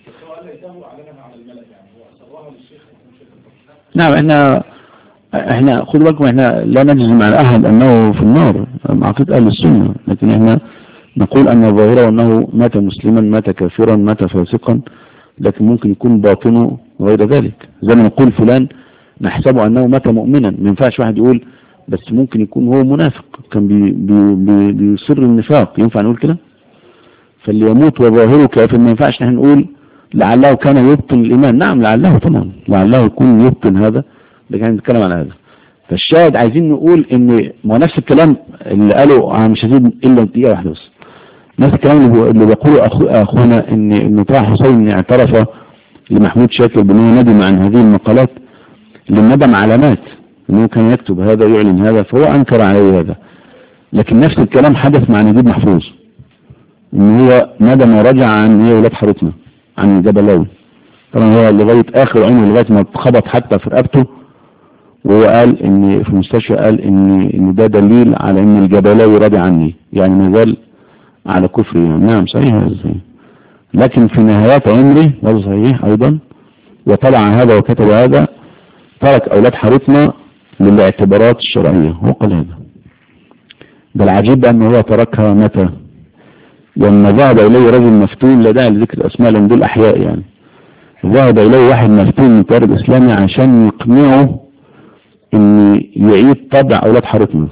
نعم احنا احنا خدوا بالكم احنا لا نجزم على احد انه في النار مع عقيدة اهل السنة، لكن احنا نقول ان الظاهرة انه مات مسلما مات كافرا مات فاسقا لكن ممكن يكون باطنه غير ذلك. زي ما نقول فلان نحسبه أنه مات مؤمنا، ما ينفعش واحد يقول بس ممكن يكون هو منافق كان بي بي بي بيصر النفاق، ينفع نقول كده؟ فاللي يموت وظاهره كافر ما ينفعش نحن نقول لعله كان يبطن الإيمان. نعم لعله طبعا، لعله يكون يبطن هذا، لكن نتكلم عن هذا. فالشاهد عايزين نقول ان ما نفس الكلام اللي قاله، مش هزيد الا دقيقه واحده بس، نفس الكلام اللي بيقوله أخو اخونا ان ان طه حسين اعترف لمحمود شاكر بانه ندم عن هذه المقالات، اللي الندم علامات انه كان يكتب هذا يعلن هذا، فهو انكر عليه هذا. لكن نفس الكلام حدث مع نجيب محفوظ، ان هو ندم ورجع عن هي ولاد حارتنا عن الجبلاوي. طبعا هو لغايه اخر عمره، لغايه ما اتخبط حتى في رقبته، وهو قال ان في المستشفى قال ان ان ده دليل على ان الجبلاوي راضي عني، يعني ما زال على كفري. يعني نعم صحيح هذا صحيح، لكن في نهايات عمره هذا صحيح ايضا، وطلع هذا وكتب هذا، ترك اولاد حارتنا للاعتبارات الشرعيه، هو قال هذا. ده العجيب انه هو تركها متى؟ لما ذهب اليه رجل مفتون، لا داعي لذكر الاسماء لان دول احياء، يعني ذهب اليه واحد مفتون من التيار الاسلامي عشان يقنعه ان يعيد طبع اولاد حارتنا.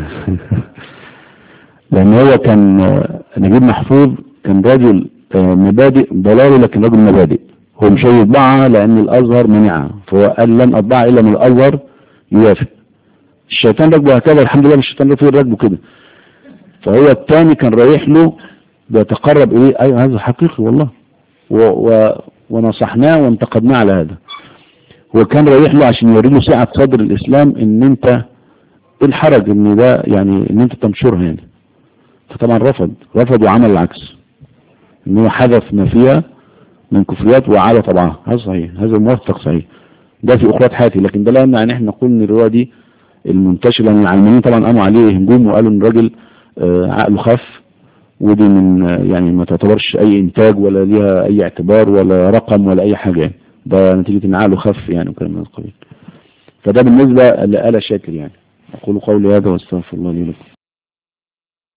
لان هو كان نجيب محفوظ كان راجل مبادئ ضلالي، لكن راجل مبادئ، هو مش هيطبعها لان الازهر منعها، فهو قال لن اطبعها الا من الازهر يوافق. الشيطان ركبه هكذا، الحمد لله الشيطان ركبه كده. فهو الثاني كان رايح له بيتقرب اليه، ايوه هذا حقيقي والله، و و ونصحناه وانتقدناه على هذا. هو كان رايح له عشان يوري له سعة صدر الاسلام، ان انت ايه الحرج ان ده يعني ان انت تنشرها يعني. فطبعا رفض رفض وعمل العكس، ان هو حذف ما فيها من كفريات وعلى طبعها. هذا صحيح، هذا موثق صحيح، ده في اخوات حياتي. لكن ده لا يمنع ان احنا نقول ان الروايه دي المنتشره، لان العلمانيين طبعا قاموا عليه هجوم وقالوا ان الراجل عقله خف، ودي من يعني ما تعتبرش اي انتاج ولا ليها اي اعتبار ولا رقم ولا اي حاجه، يعني ده نتيجه ان عقله خف يعني وكلام من القبيل. فده بالنسبه لآل شاكر يعني. اقول قولي هذا واستغفر الله لي ولكم.